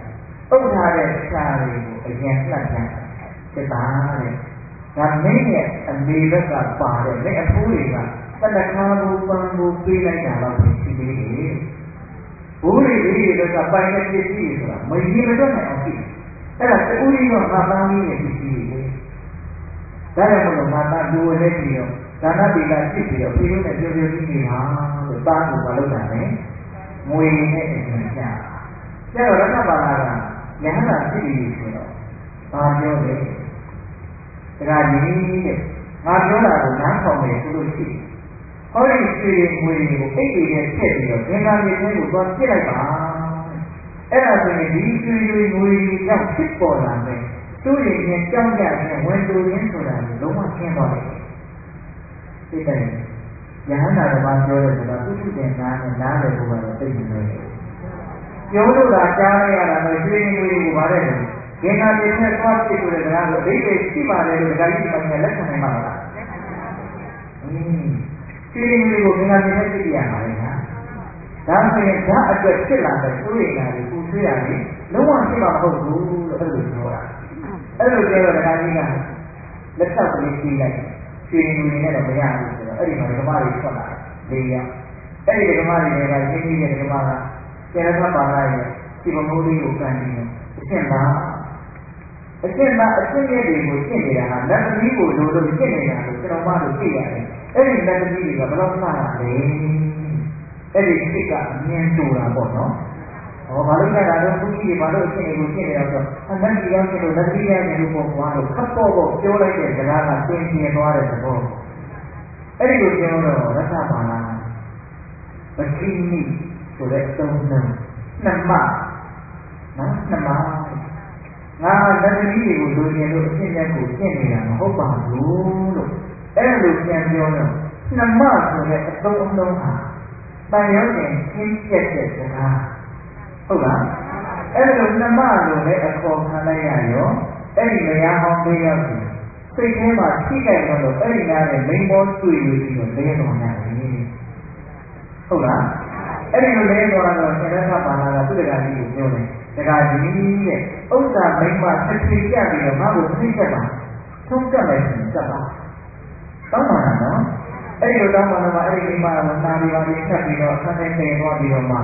ပုတ်ထားတဲ့ခြားတွေကိုအရင်လှတ်ပြန်စစ်သားတဲ့ဒါမင်းရဲ့အမေဘက်ကပါတယ်မင်းအဖိုးတွေကတနခါကိုပန်းကိုပေးလိုက်တာတော့ရှိသေးတယ်ဘိုးတွေလေးတွေကပိုင်တဲ့ပစ္စည်းတွေဆိုတာမရင်မတွက်နိုင်အောင်ရှိအဲ့ဒါတူရီတော့ငါသားလေးရဲ့ပစ္စည်းတွေဒါကြောင့်မလို့ငါသားလူဝဲလေးပြီးတော့ဒါနတိကဖြစ်ပြီးတော့ပြေလို့နဲ့ပြောပြောပြီးနေတာလို့သားကိုမလုပ်တာနဲ့ငွေနဲ့အရင်ကြကျတော့ရထပါလာကယဟနာဖြစ်ပြီးဆိုတော့ဘာပြောလဲတရားကြီးတဲ့ငါပြောတာကိုနားထောင်မယ်ဆိုလို့ရှိရင်ဟောဒီရွှေငွေတွေကိုအိတ်တွေနဲ့ထည့်ပြီးတော့သင်္ကားမြေထဲကိုသွားပြစ်လိုက်ပါအဲ့ဒါဆိုရင်ဒီရွှေငွေတွေကြောင့်ဖြစ်ပေါ်လာမယ်သူ့ရင်နဲ့ကြောင်းကြတဲ့ဝန်တူရင်းဆိုတာကိုလုံးဝရှင်းသွားတယ်သိတယ်ယဟနာဓမ္မပြောတဲ့ဆိုတာသူ့သူတင်နားနဲ့နားတယ်ဘုရားတော့သိနေတယ်ပြောလို့သာကြားရတာတော့ရွှေငွေတွေကိုဗါတဲ့လေသင်္ကားမြေထဲသွားပြစ်ဆိုတဲ့စကားကိုအဓိပ္ပာယ်ရှိပါတယ်လို့ဒကာကြီးကလက်ခံနိုင်မှာလားအင်းရွှေငွေကိုသင်္ကားမြေထဲပြစ်ရမှာလေဟာဒါဆိုရင်ဓာတ်အတွက်ဖြစ်လာတဲ့သူ့ရင်နာတွေပူဆွေးရတယ်လုံးဝဖြစ်မှာမဟုတ်ဘူးလို့အဲ့လိုပြောတာအဲ့လိုပြောတော့ဒကာကြီးကလက်ချပ်လေးပြီးလိုက်ရွှေငွေနဲ့တော့မရဘူးဆိုတော့အဲ့ဒီမှာဓမ္မတွေထွက်လာတယ်လေးရအဲ့ဒီဓမ္မတွေကရှင်းပြီးတဲ့ဓမ္မကကျေရသပါဠိရဲ့ဒီဘမိုးလေးကိုကန်ပြီးအရှင်းသားအရှင်းသားအရှင်းရဲ့တွေကိုရှင်းနေတာဟာလက်သမီးကိုလိုလို့ရှင်းနေတာလို့ကျွန်တော်မှလို့သိရတယ်အဲ့ဒီလက်သမီးတွေကဘယ်လောက်မှလာလဲအဲ့ဒီစိတ်ကအမြင်တူတာပေါ့နော်ဟောဘာလို့လဲဒါတော့ဘုရားကြီးဘာလို့အရှင်းတွေကိုရှင်းနေတော့ဆိုအနတ်ကြီးရောက်လို့လက်သမီးရဲ့လူပေါ်ကွာလို့ခပ်ပေါ်ပေါ်ပြောလိုက်တဲ့စကားကတွင်ပြသွားတဲ့သဘောအဲ့ဒီလိုပြောတော့ရသပါဠိပတိနိဆိုတဲ့သုံးနှံနှစ်မနော်နှစ်မငါလက်သမီးတွေကိုလိုချင်လို့အရှင်းရက်ကိုရှင်းနေတာမဟုတ်ပါဘူးလို့အဲ့လိုပြန်ပြောတော့နှစ်မဆိုတဲ့အသုံးအနှုန်းဟာတန်ရုံးတင်ရှင်းပြတဲ့စကားဟုတ်လားအဲ့လိုနှစ်မလို့လည်းအခေါ်ခံလိုက်ရရောအဲ့ဒီမယားဟောင်းလေးယောက်ကိုစိတ်ထဲမှာထိကြိုက်တော့အဲ့ဒီနားနဲ့မိန်မောတွေ့ပြီးတော့လဲတော်နေတယ်ဟုတ်လားအဲ့ဒီလိုလဲတော်တော့ဆရာကပါလာတာသူတကကြီးကိုပြောတယ်တကကြီးရဲ့ဥစ္စာမိမတစ်ခေကြပြီးတော့ငါ့ကိုသိချက်ပါသုံးကပ်လိုက်ရင်စက်ပါတောင်းပါလားနော်အဲ့ဒီလိုတောင်းပါတော့အဲ့ဒီမိမကနာရီပါလေးဆက်ပြီးတော့ဆက်နေနေသွားပြီးတော့မှ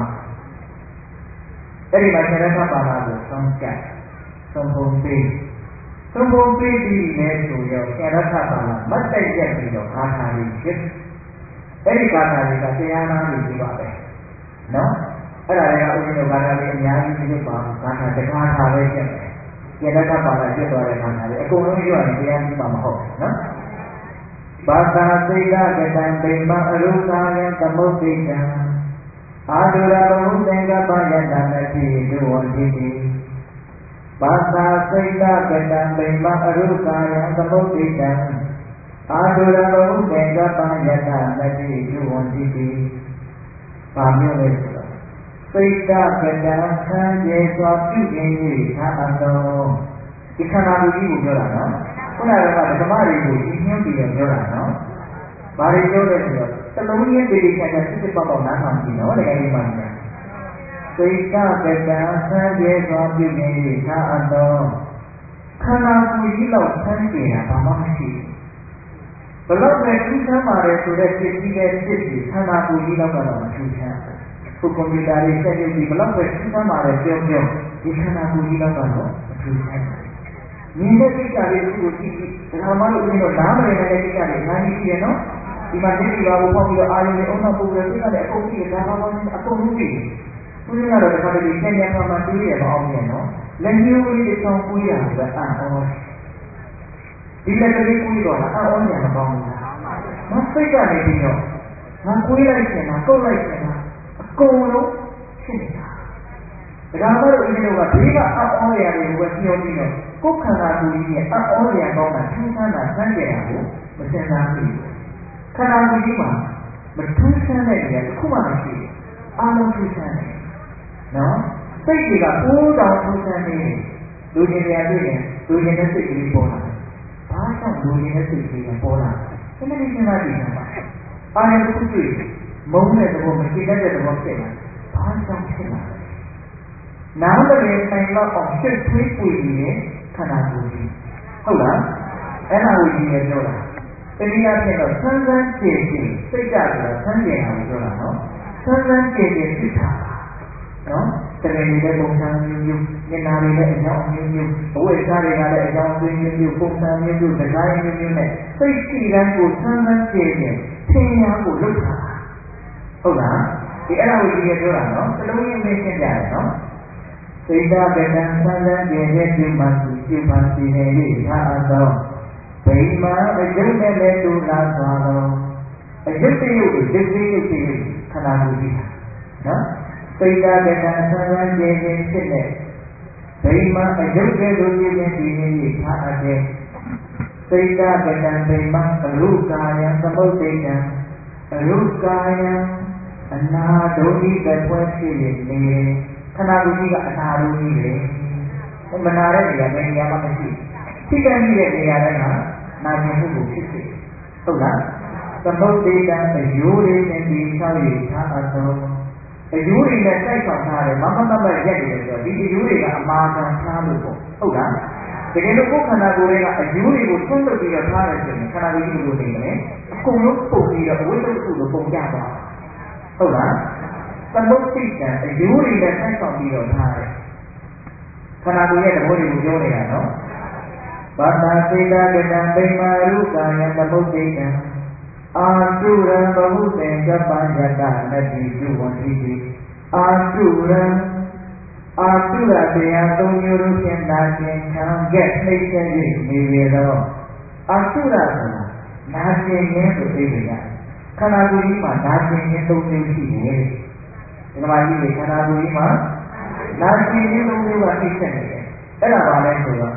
အဲ့ဒီမှာဆရာကပါလာကိုသုံးကပ်သုံးပုံပေးသုံးပုံပေးပြီးလဲဆိုရောဆရာကပါလာမတ်တက်ရက်ပြီးတော့အာထာလေးဖြစ်အဲ့ဒီကာထာလေးကတရားနာလို့ပြပါပဲနော်အဲ့ဒါတွေကဥပ္ပဒေကာထာလေးအများကြီးဖြစ်ပါဘူးကာထာတစ်ခါထားပဲဖြစ်တယ်ကျန်တဲ့ကပါလာဖြစ်သွားတဲ့ကာထာလေးအကုန်လုံးပြောရင်တရားကြီးမှမဟုတ်ဘူးနော်ဘာသာစိတ်ကကတံဗိမအရုသာယသမုဒ္ဒိတံအာဒုရဘုသင်္ကပယတမတိဒုဝတိတိဘာသာစိတ်ကကတံဗိမအရုသာယသမုဒ္ဒိတံအာဒုရဘုသင်္ကပယတမတိဒုဝတိတိဘာမျိုးလဲဆိုတော့စိတ်ကကတံဆန်းကျဲစွာပြုခြင်း၍သာအတော်ဒီခန္ဓာကိုယ်ကြီးကိုပြောတာနော်ခုနကဓမ္မတွေကိုရှင်းပြပြီးတော့ပြောတာနော်ဘာတွေပြောလဲဆိုတော့သလုံးရင်းပေချာချာစစ်စစ်ပေါက်ပေါက်နားထောင်ကြည့်နော်တကယ်ကြီးမှန်တယ်စိတ်ကကတံဆန်းကျဲစွာပြုခြင်း၍သာအတော်ခန္ဓာကိုယ်ကြီးလောက်ဆန်းကျဲတာဘာမှမရှိဘူးဘလို့ပဲထူးဆန်းပါတယ်ဆိုတဲ့ဖြစ်ပြီးတဲ့ဖြစ်ပြီးခန္ဓာကိုယ်ကြီးလောက်ကတော့မထူးဆန်းခုကွန်ပျူတာတွေဆက်ပြီးဘလို့ပဲထူးဆန်းပါတယ်ပြောပြောဒီခန္ဓာကိုယ်ကြီးလောက်ကတော့မထူးဆန်းမြင်တဲ့ကိစ္စလေးကိုကြည့်ကြည့်ဒါမှမဟုတ်ဦးဇင်းတို့နားမလည်တဲ့ကိစ္စတွေအများကြီးရှိတယ်နော်ဒီမှာသိပြီပါဘုဖောက်ပြီးတော့အာရုံနဲ့အုံနောက်ပုံပြီးတော့သိတဲ့အကုန်ကြည့်ဒါမှမဟုတ်အကုန်လုံးကြည့်ဦးဇင်းကတော့ဒီခါတည်းပြန်ပြန်မှမှတွေးရတော့အောင်ပြန်နော်လက်ညှိုးလေးတစ်ချောင်းကိုးရတယ်ပဲအာအောဒီလက်ကလေးကိုးတော့အာအောညာမကောင်းဘူးမစိတ်ကနေပြီးတော့ငါကိုးလိုက်ချင်တာကုတ်လိုက်ချင်တာအကုန်လုံးဖြစ်နေတာဒါမှမဟုတ်ဦးဇင်းတို့ကဒီကအာအောရာတွေကိုပဲပြောပြီးတော့ကိုယ်ခန္ဓာကိုယ်ကြီးရဲ့အောအောရာကောင်းတာထူးဆန်းတာစမ်းကြယ်တာကိုမစင်စားဘူးခန္ဓာကိုယ်ကြီးမှာမထူးဆန်းတဲ့နေရာတစ်ခုမှမရှိဘူးအားလုံးထူးဆန်းတယ်နော်စိတ်တွေကပိုးတောင်ထူးဆန်းနေတယ်လူကျင်တရားတွေ့ရင်လူကျင်တဲ့စိတ်ကလေးပေါ်လာတယ်ဘာကြောင့်လူကျင်တဲ့စိတ်ကလေးပေါ်လာလဲဒီနေ့စဉ်းစားကြည့်ပါအားလုံးတစ်ခုတွေ့မုန်းတဲ့သဘောမရှိတတ်တဲ့သဘောဖြစ်လာဘာကြောင့်ဖြစ်လာလဲနားမလည်ဆိုင်တော့အောင်ရှစ်ထွေးပွေနေတဲ့ခန္ဓာကိုယ်ကြီးဟုတ်လားအဲ့ဒါကိုကြီးရပြောတာတနည်းအားဖြင့်တော့ဆန်းဆန်းကြည်ကြည်စိတ်ကြဆိုတာဆန်းကြည်တာကိုပြောတာနော်ဆန်းဆန်းကြည်ကြည်ဖြစ်တာနော်တကယ်နေတဲ့ပုံစံမျိုးမျိုးမျက်နှာတွေလည်းအကြောင်းမျိုးမျိုးအဝိဇ္ဇာတွေကလည်းအကြောင်းမျိုးမျိုးပုံစံမျိုးမျိုးစကားမျိုးမျိုးနဲ့စိတ်ရှိတန်းကိုဆန်းဆန်းကြည်ကြည်သင်ရကိုလုပ်တာဟုတ်လားဒီအဲ့ဒါကိုကြီးရပြောတာနော်စလုံးရင်းမင်းရှင်းပြတယ်နော်စိတ်ဓာတ်ကံဆန်းဆန်းကြည်ကြည်ပြုမှစီပြုမှစီနေ၍ထားအပ်သောဗိမာအယုတ်နဲ့လည်းတူလာသွားတော့အယုတ်တယုတ်ကိုစိတ်စိတ်ရုပ်စိတ်ခန္ဓာကိုယ်ကြီးနော်စိတ်ဓာတ်ကံဆန်းဆန်းကြည်ကြည်ဖြစ်တဲ့ဗိမာအယုတ်ကဲ့သို့ပြုခြင်းဒီနေ့၍ထားအပ်တဲ့စိတ်ဓာတ်ကံဗိမာအရုကာယံသမုဒ္ဒေယံအရုကာယံအနာဒုဋ္ဌိတစ်ဖွဲ့ဖြစ်နေတယ်ခန္ဓာကိုယ်ကြီးကအနာဒုဋ္ဌိပဲမနာတဲ့နေရာဘယ်နေရာမှမရှိထိကမ်းနေတဲ့နေရာတိုင်းမှာနာကျင်မှုကိုဖြစ်စေဟုတ်လားသမုဒ္ဒေယံအယိုးတွေနဲ့ဒီဆောက်ရထားအပ်သောအယိုးတွေနဲ့တိုက်ဆောင်ထားတယ်မမမမရက်နေတယ်ဆိုတော့ဒီအယိုးတွေကအမာခံထားလို့ပေါ့ဟုတ်လားတကယ်လို့ကိုယ်ခန္ဓာကိုယ်ကအယိုးတွေကိုသွန်းလုပ်ပြီးတော့ထားတယ်ဆိုရင်ခန္ဓာကိုယ်ကြီးဘယ်လိုနေမလဲအကုန်လုံးပုံပြီးတော့အဝိတ္တကုလိုပုံကြသွားဟုတ်လားသမုဒ္ဒေယံအယိုးတွေနဲ့တိုက်ဆောင်ပြီးတော့ထားတယ်ခန္ဓာကိုယ်ရဲ့သဘောတွေကိုပြောနေတာနော်ဘာသာစေတကတံဗိမာရုကာယသမုဒ္ဒေယံအာတုရံဘဟုသင်္ကပ္ပယတနတိပြုဝန္တိတိအာတုရံအာတုရတရားသုံးမျိုးတို့ဖြင့်နာကျင်ခံခဲ့နှိမ့်ဆက်၍နေရသောအာတုရဆိုတာနာကျင်ခြင်းဆိုသိကြတယ်ခန္ဓာကိုယ်ကြီးမှာနာကျင်ခြင်းသုံးမျိုးရှိတယ်ဒီမှာကြီးခန္ဓာကိုယ်ကြီးမှာနာကျင်ခြင်းသုံးမျိုးကနှိမ့်ဆက်နေတယ်အဲ့ဒါပါလဲဆိုတော့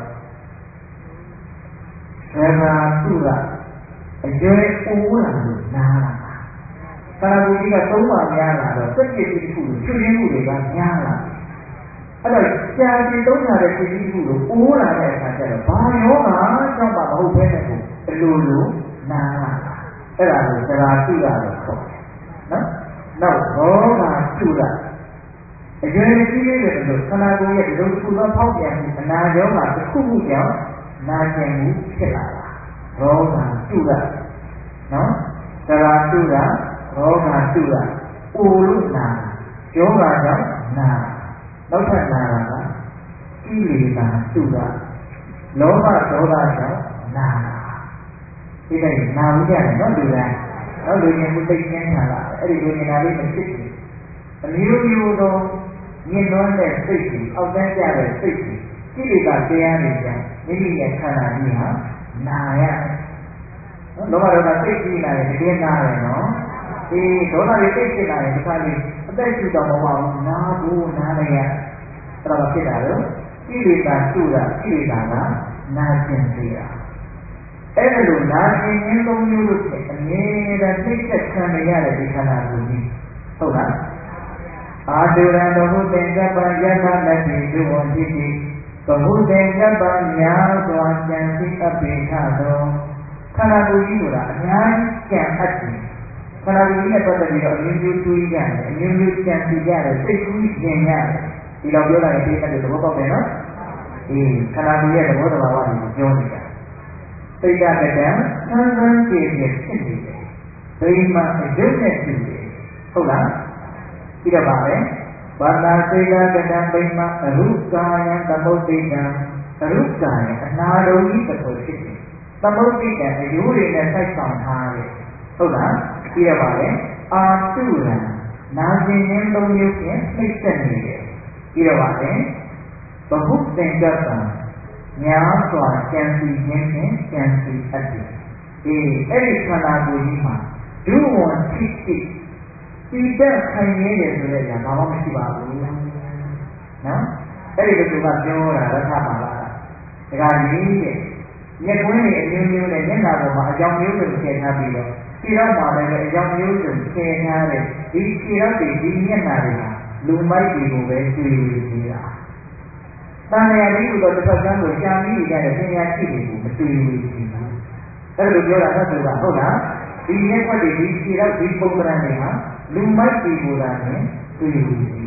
သဘာတုရအကျွဲအိုးလာလို့နားလာခန္ဓာကိုယ်ကြီးကသုံးပါများလာတော့စက်ပြည့်တစ်ခုလို့ချွတ်ရင်းမှုတွေကများလာအဲ့တော့ကြာပြီသုံးလာတဲ့ဖြစ်ပြီးခုလို့အိုးလာတဲ့အခါကျတော့ဘာယောဂကြောင့်မှမဟုတ်ဘဲနဲ့ကိုအလိုလိုနားလာအဲ့ဒါကိုသဘာတုရလို့ခေါ်တယ်နော်နောက်ဘောဂတုရအကျွဲကြီးလေးတွေလို့ခန္ဓာကိုယ်ရဲ့ဒီလိုတစ်ခုသောဖောက်ပြန်မှုအနာယောဂတစ်ခုခုကြောင့်နာကျင်မှုဖြစ်လာတာရောဂါတုရနော်သရာတုရရောဂါတုရအိုလို့နာယောဂါကြောင့်နာနောက်ထပ်နာတာကကိလေသာတုရလောဘဒေါသကြောင့်နာဒီတိုင်းနာဘူးကြတယ်နော်လူတိုင်းနော်လူချင်းကိုသိကျင်းထားတာအဲ့ဒီလူချင်းနာလေးမဖြစ်ဘူးအမျိုးမျိုးသောမြင့်လွန်းတဲ့စိတ်ကြီးအောက်တန်းကြတဲ့စိတ်ကြီးကိလေသာတရားတွေကြောင့်မိမိရဲ့ခန္ဓာကြီးဟာနာရတယ်နော်လောဘဒေါသစိတ်ကြီးလာရင်တကယ်နာတယ်နော်ဒီဒေါသတွေစိတ်ဖြစ်လာရင်ဒီခါလေးအသက်ရှူတော့မဟုတ်ဘူးနာဘူးနားလိုက်ရအဲ့ဒါဖြစ်တာလို့ကိလေသာတုတာကိလေသာကနာကျင်စေတာအဲ့ဒါလိုနာကျင်ခြင်းသုံးမျိုးလို့ဖြစ်အမြဲတမ်းသိချက်ခံရတဲ့ဒီခန္ဓာကိုယ်ကြီးဟုတ်လားအာတုရံဘဟုသင်္ကပ္ပယတနတိဒုဝန္တိတိဘဟုသင်္ကပ္ပများစွာကြံသိအပ်ပေထသောခန္ဓာကိုယ်ကြီးဆိုတာအများကြီးကြံအပ်တယ်ခန္ဓာကိုယ်ကြီးနဲ့ပတ်သက်ပြီးတော့အမျိုးမျိုးတွေးကြတယ်အမျိုးမျိုးကြံသိကြတယ်စိတ်ကူးကျင်ရတယ်ဒီတော့ပြောလိုက်ရင်သိတဲ့သဘောပေါက်တယ်နော်ဒီခန္ဓာကိုယ်ရဲ့သဘောတဘာဝတွေကိုပြောနေတာစိတ်ဓာတ်ကံဆန်းဆန်းကြည်ကြည်ဖြစ်နေတယ်ဗိမာအယုတ်နဲ့တူတယ်ဟုတ်လားပြီးတော့ပါပဲဘာသာစေတကတံဗိမာအရုကာယံသမုဒ္ဒေယံအရုကာယံအနာဒုံကြီးတစ်ခုဖြစ်တယ်သမုဒ္ဒေယံအယိုးတွေနဲ့စိုက်ဆောင်ထားတယ်ဟုတ်လားပြီးတော့ပါပဲအာတုရံနာကျင်ခြင်းသုံးမျိုးဖြင့်နှိမ့်ဆက်နေတယ်ပြီးတော့ပါပဲဘဟုသင်္ကပ္ပများစွာကြံစီခြင်းဖြင့်ကြံစီအပ်တယ်ဒီအဲ့ဒီခန္ဓာကိုယ်ကြီးမှာဒုဝန္တိတိဒီတက်ခိုင်နေတယ်ဆိုတဲ့အရာဘာမှမရှိပါဘူးနော်အဲ့ဒီလိုသူကပြောတာရထပါလားဒါကကြီးတဲ့မျက်ကွင်းတွေအမျိုးမျိုးနဲ့မျက်နှာပေါ်မှာအကြောင်းမျိုးစုံထည့်ထားပြီးတော့ခြေထောက်မှာလည်းအကြောင်းမျိုးစုံထည့်ထားတဲ့ဒီခြေထောက်တွေဒီမျက်နှာတွေဟာလူမိုက်တွေကိုပဲတွေ့နေတာတန်ရာကြီးကတော့တစ်ဖက်ကန်းကိုရှာမိနေကြတဲ့ပညာရှိတွေကိုမတွေ့ဘူးအဲ့လိုပြောတာတော့သူကဟုတ်လားဒီရက်ွက်တွေဒီခြေထောက်ဒီပုံစံတွေဟာလူမိုက်တွေကိုသာနဲ့တွေ့ယူနေတာ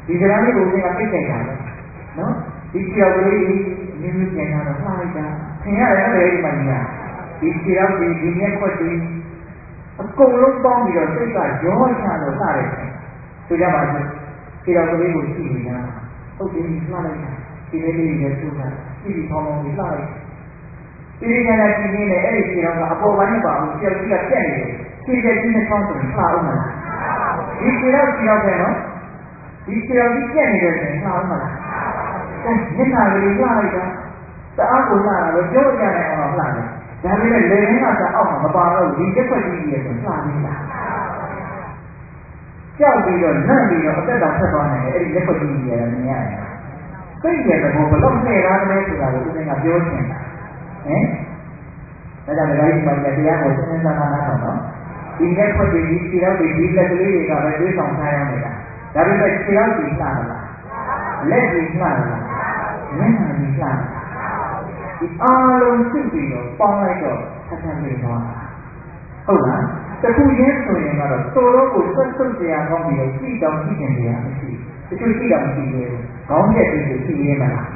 ဒီကနေ့ကိုသင်ကသိခဲ့တာနော်ဒီခြေတော်ကလေးနင်းနင်းပြန်လာတော့မှားလိုက်တာသင်ရတယ်နော်ဒီမှာညာဒီခြေတော်ဒီဒီမျက်ခွက်တွေအကုန်လုံးပေါင်းပြီးတော့စိတ်ကရောချလို့စတယ်ဆိုကြပါစို့ခြေတော်ကလေးကိုကြည့်နေတာဟုတ်တယ်မှားလိုက်တာဒီလေးလေးရဲ့သူကကြည့်ပြီးပေါင်းပေါင်းပြီးလှလိုက်ဒီဒီကနေ့ကြည့်နေတယ်အဲ့ဒီခြေတော်ကအပေါ်ပိုင်းမပါဘူးခြေတော်ကြီးကပြက်နေတယ်ခြေချက်ကြီးနဲ့ပေါင်းဆိုရင်လှအောင်မလားဒီခြေတော်ခြေတော်ပဲနော်ဒီခြေတော်ကြီးပြက်နေတယ်ဆိုရင်လှအောင်မလားအဲမျက်နှာကလေးလှလိုက်တာတအားကိုလှတာလို့ပြောကြတယ်အောင်လှတယ်ဒါပေမဲ့လေရင်းကတအောက်မှာမပါတော့ဒီချက်ွက်ကြီးကြီးရဲ့ဆိုလှနေတာကြောက်ပြီးတော့နတ်ပြီးတော့အသက်တာဆက်သွားနိုင်တယ်အဲ့ဒီလက်ွက်ကြီးကြီးရဲ့မြင်ရတယ်စိတ်ရဲ့သဘောဘလို့နဲ့ရားတယ်ဆိုတာကိုဦးဇင်းကပြောချင်တာဟင်ဒါကြောင့်ဒကာကြီးပါကြတရားကိုစဉ်းစားမှနားထောင်နော်ဒီလက်ွက်ကြီးကြီးခြေထောက်တွေဒီလက်ကလေးတွေကပဲတွေးဆောင်ထားရနေတာဒါပေမဲ့ခြေထောက်ကြီးလှလားလက်ကြီးလှလားမျက်နှာကြီးလှလားဒီအားလုံးသိပြီးတော့ပေါင်းလိုက်တော့ဆက်ဆက်နေသွားတာဟုတ်လားတခုချင်းဆိုရင်ကတော့တော်တော်ကိုဆက်ဆုပ်ကြရကောင်းပြီးတော့ကြည့်တောင်ကြည့်နေကြရမရှိတချို့ကြည့်တောင်ကြည့်နေတယ်ခေါင်းရက်ပြီးကြည့်နေမလား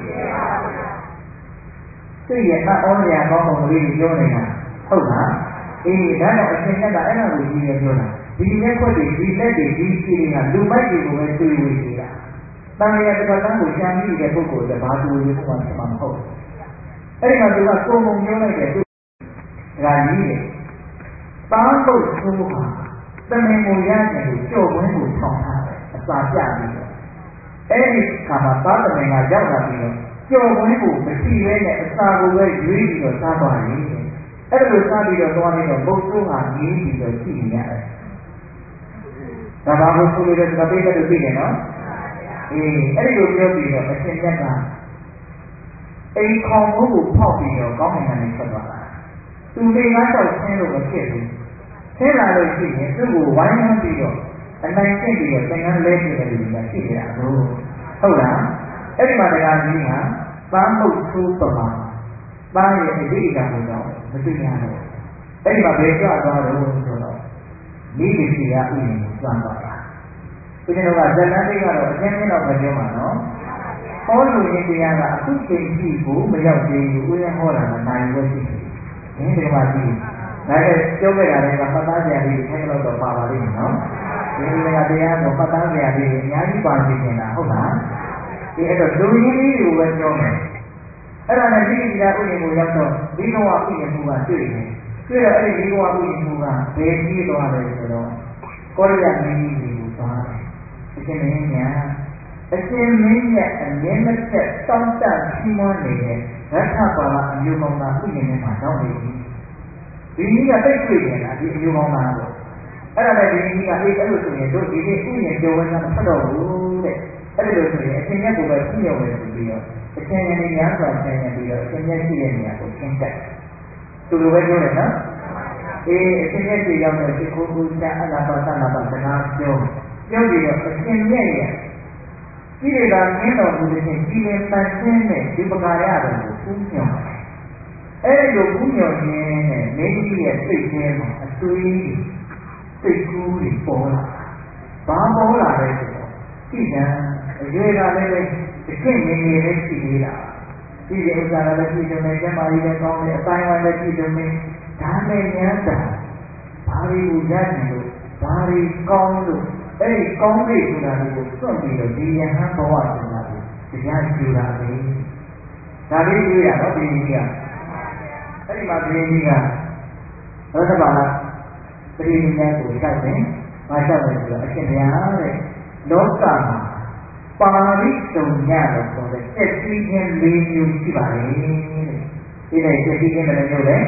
သိရအအောရကောင်းပုံလေးပြောနေတာဟုတ်လားအေးဒါတော့အရှင်ကအဲ့ဒါကိုကြည့်ရပြောတာဒီလက်ခွက်တွေဒီလက်တွေဒီခြေတွေကလူမိုက်တွေကိုပဲတွေ့ဝေနေတာတန်ရတဲ့ကတန်းကိုရှာမိတဲ့ပုဂ္ဂိုလ်ကဘာတူလို့မှမမှမဟုတ်အဲ့ဒီမှာသူကကိုယ်ပုံပြောလိုက်တယ်သူကကြီးတယ်တားဖို့ဆိုးဟာတမင်ကိုရတယ်လို့ကြော်ဝင်းကိုထောင်ထားတယ်အစာပြပြီးတော့အဲ့ဒီခါမှာတားတမင်ကရောက်လာပြီးတော့ကြော်ဝင်းကိုမကြည့်ရဲနဲ့အစာကိုပဲရွေးပြီးတော့စားသွားတယ်အဲ့ဒါလိုစားပြီးတော့သွားလိုက်တော့ဘုတ်ဆိုးဟာငေးပြီးတော့ကြည့်နေရတယ်ဒါဘာလို့ဆိုလို့လဲဆိုတော့ပြည့်တဲ့လူသိတယ်နော်အေးအဲ့ဒီလိုပြောပြီးတော့အရှင်မြတ်ကအိမ်ခေါင်မိုးကိုဖောက်ပြီးတော့ကောင်းကင်ကနေဆက်သွားတာသူလေးကားတော့ဆင်းလို့မဖြစ်ဘူးဆင်းလာလို့ရှိရင်သူ့ကိုဝိုင်းဝန်းပြီးတော့အနိုင်ကျင့်ပြီးတော့သင်္ကန်းလဲပြတဲ့လူတွေကရှိနေတာလို့ဟုတ်လားအဲ့ဒီမှာတရားကြီးကပန်းမှုတ်ဆိုးပမာပန်းရဲ့အဓိကကိုတော့မသိရတော့အဲ့ဒီမှာဘယ်ကြွသွားတော့ဆိုတော့မိဒီစီကဥယျာဉ်ကိုကျွမ်းသွားတာဒီနေ့တော့ဇလန်းလေးကတော့အချင်းချင်းတော့မပြောမှာနော်ဟောလို့ရင်တရားကအခုချိန်ကြည့်ဖို့မရောက်သေးဘူးဦးရဟောတာကနိုင်ဝဲရှိတယ်။ဒီဒီမှာကြည့်။ဒါနဲ့ပြောခဲ့တာလည်းကပတ်သားစရာလေးထိုက်တော့တော့ပါပါလိမ့်မယ်နော်။ဒီနေ့ကတရားကိုပတ်သားစရာလေးအများကြီးပါနေနေတာဟုတ်လား။ဒီအဲ့တော့လူကြီးလေးကိုပဲပြောမယ်။အဲ့ဒါနဲ့ဒီဒီကဥယျာဉ်ကိုရောက်တော့ဒီကောင်ကဥယျာဉ်မှုကတွေ့တယ်။တွေ့တော့အဲ့ဒီဒီကောင်ကဥယျာဉ်မှုကဘယ်ကြီးသွားလဲဆိုတော့ကောရိယာမင်းကြီးကိုသွားတယ်။အရှင်မင်းညာအရှင်မင်းရဲ့အမြဲမဆက်တောင်းတရှိမွန်းနေတဲ့ရထပါဠအမျိုးကောင်းသားဥယျာဉ်ထဲမှာတောင်းနေပြီဒီကြီးကတိတ်တွေ့နေတာဒီအမျိုးကောင်းသားကိုအဲ့ဒါနဲ့ဒီကြီးကအေးအဲ့လိုဆိုရင်တို့ဒီနေ့ဥယျာဉ်ကျော်ဝဲကမထွက်တော့ဘူးတဲ့အဲ့လိုဆိုရင်အရှင်မြတ်ကိုပဲပြည့်ရုံပဲဆိုပြီးတော့အရှင်ရည်နေများစွာဆင်းနေပြီးတော့အရှင်မြတ်ရှိတဲ့နေရာကိုရှင်းတက်သူလိုပဲပြောတယ်နော်အေးအရှင်မြတ်ရှိရောက်တော့ဒီကိုကိုချအနာပါသနာပါစကားပြောပြောပြီးတော့အရှင်မြတ်ရဲ့ဒီတွေကမင်းတော်မူတဲ့ဒီလေပန်းရှင်းတဲ့ဒီပကာရတော်ကိုပူးမြော်တယ်။အဲဒီလိုပူးမြော်ခြင်းနဲ့မင်းကြီးရဲ့စိတ်ထဲမှာအသွေးစိတ်ကူးတွေပေါ်လာ။ဘာပေါ်လာလဲဆိုတော့ဒီကံအရွယ်ကလည်းပဲအကျင့်ငယ်ငယ်လေးရှိနေတာ။ဒီဥစ္စာလည်းပြည်စုံနေကျမကြီးလည်းကောင်းတယ်အတိုင်းဝိုင်းလည်းပြည်စုံနေဒါနဲ့ဉာဏ်တာဘာတွေကိုရနိုင်လို့ဘာတွေကောင်းလို့အဲ့ဒီကောင်းတဲ့ဆိုတာကိုစွန့်ပြီးတော့ဒီယဟန်ဘဝဆိုတာကိုတရားကျူတာလေဒါလေးတွေ့ရတော့ဒီကြီးကအဲ့ဒီမှာဒီကြီးကသောတပါလားပရိနိဗ္ဗာန်ကိုလျှောက်တယ်။ဘာလျှောက်လဲဆိုတော့အရှင်ဘုရားတဲ့လောကမှာပါရိတုံညလို့ဆိုတဲ့စက်ကြီးချင်း၄မျိုးရှိပါလေတဲ့။ဒီတဲ့စက်ကြီးချင်းဘယ်နှမျိုးလဲ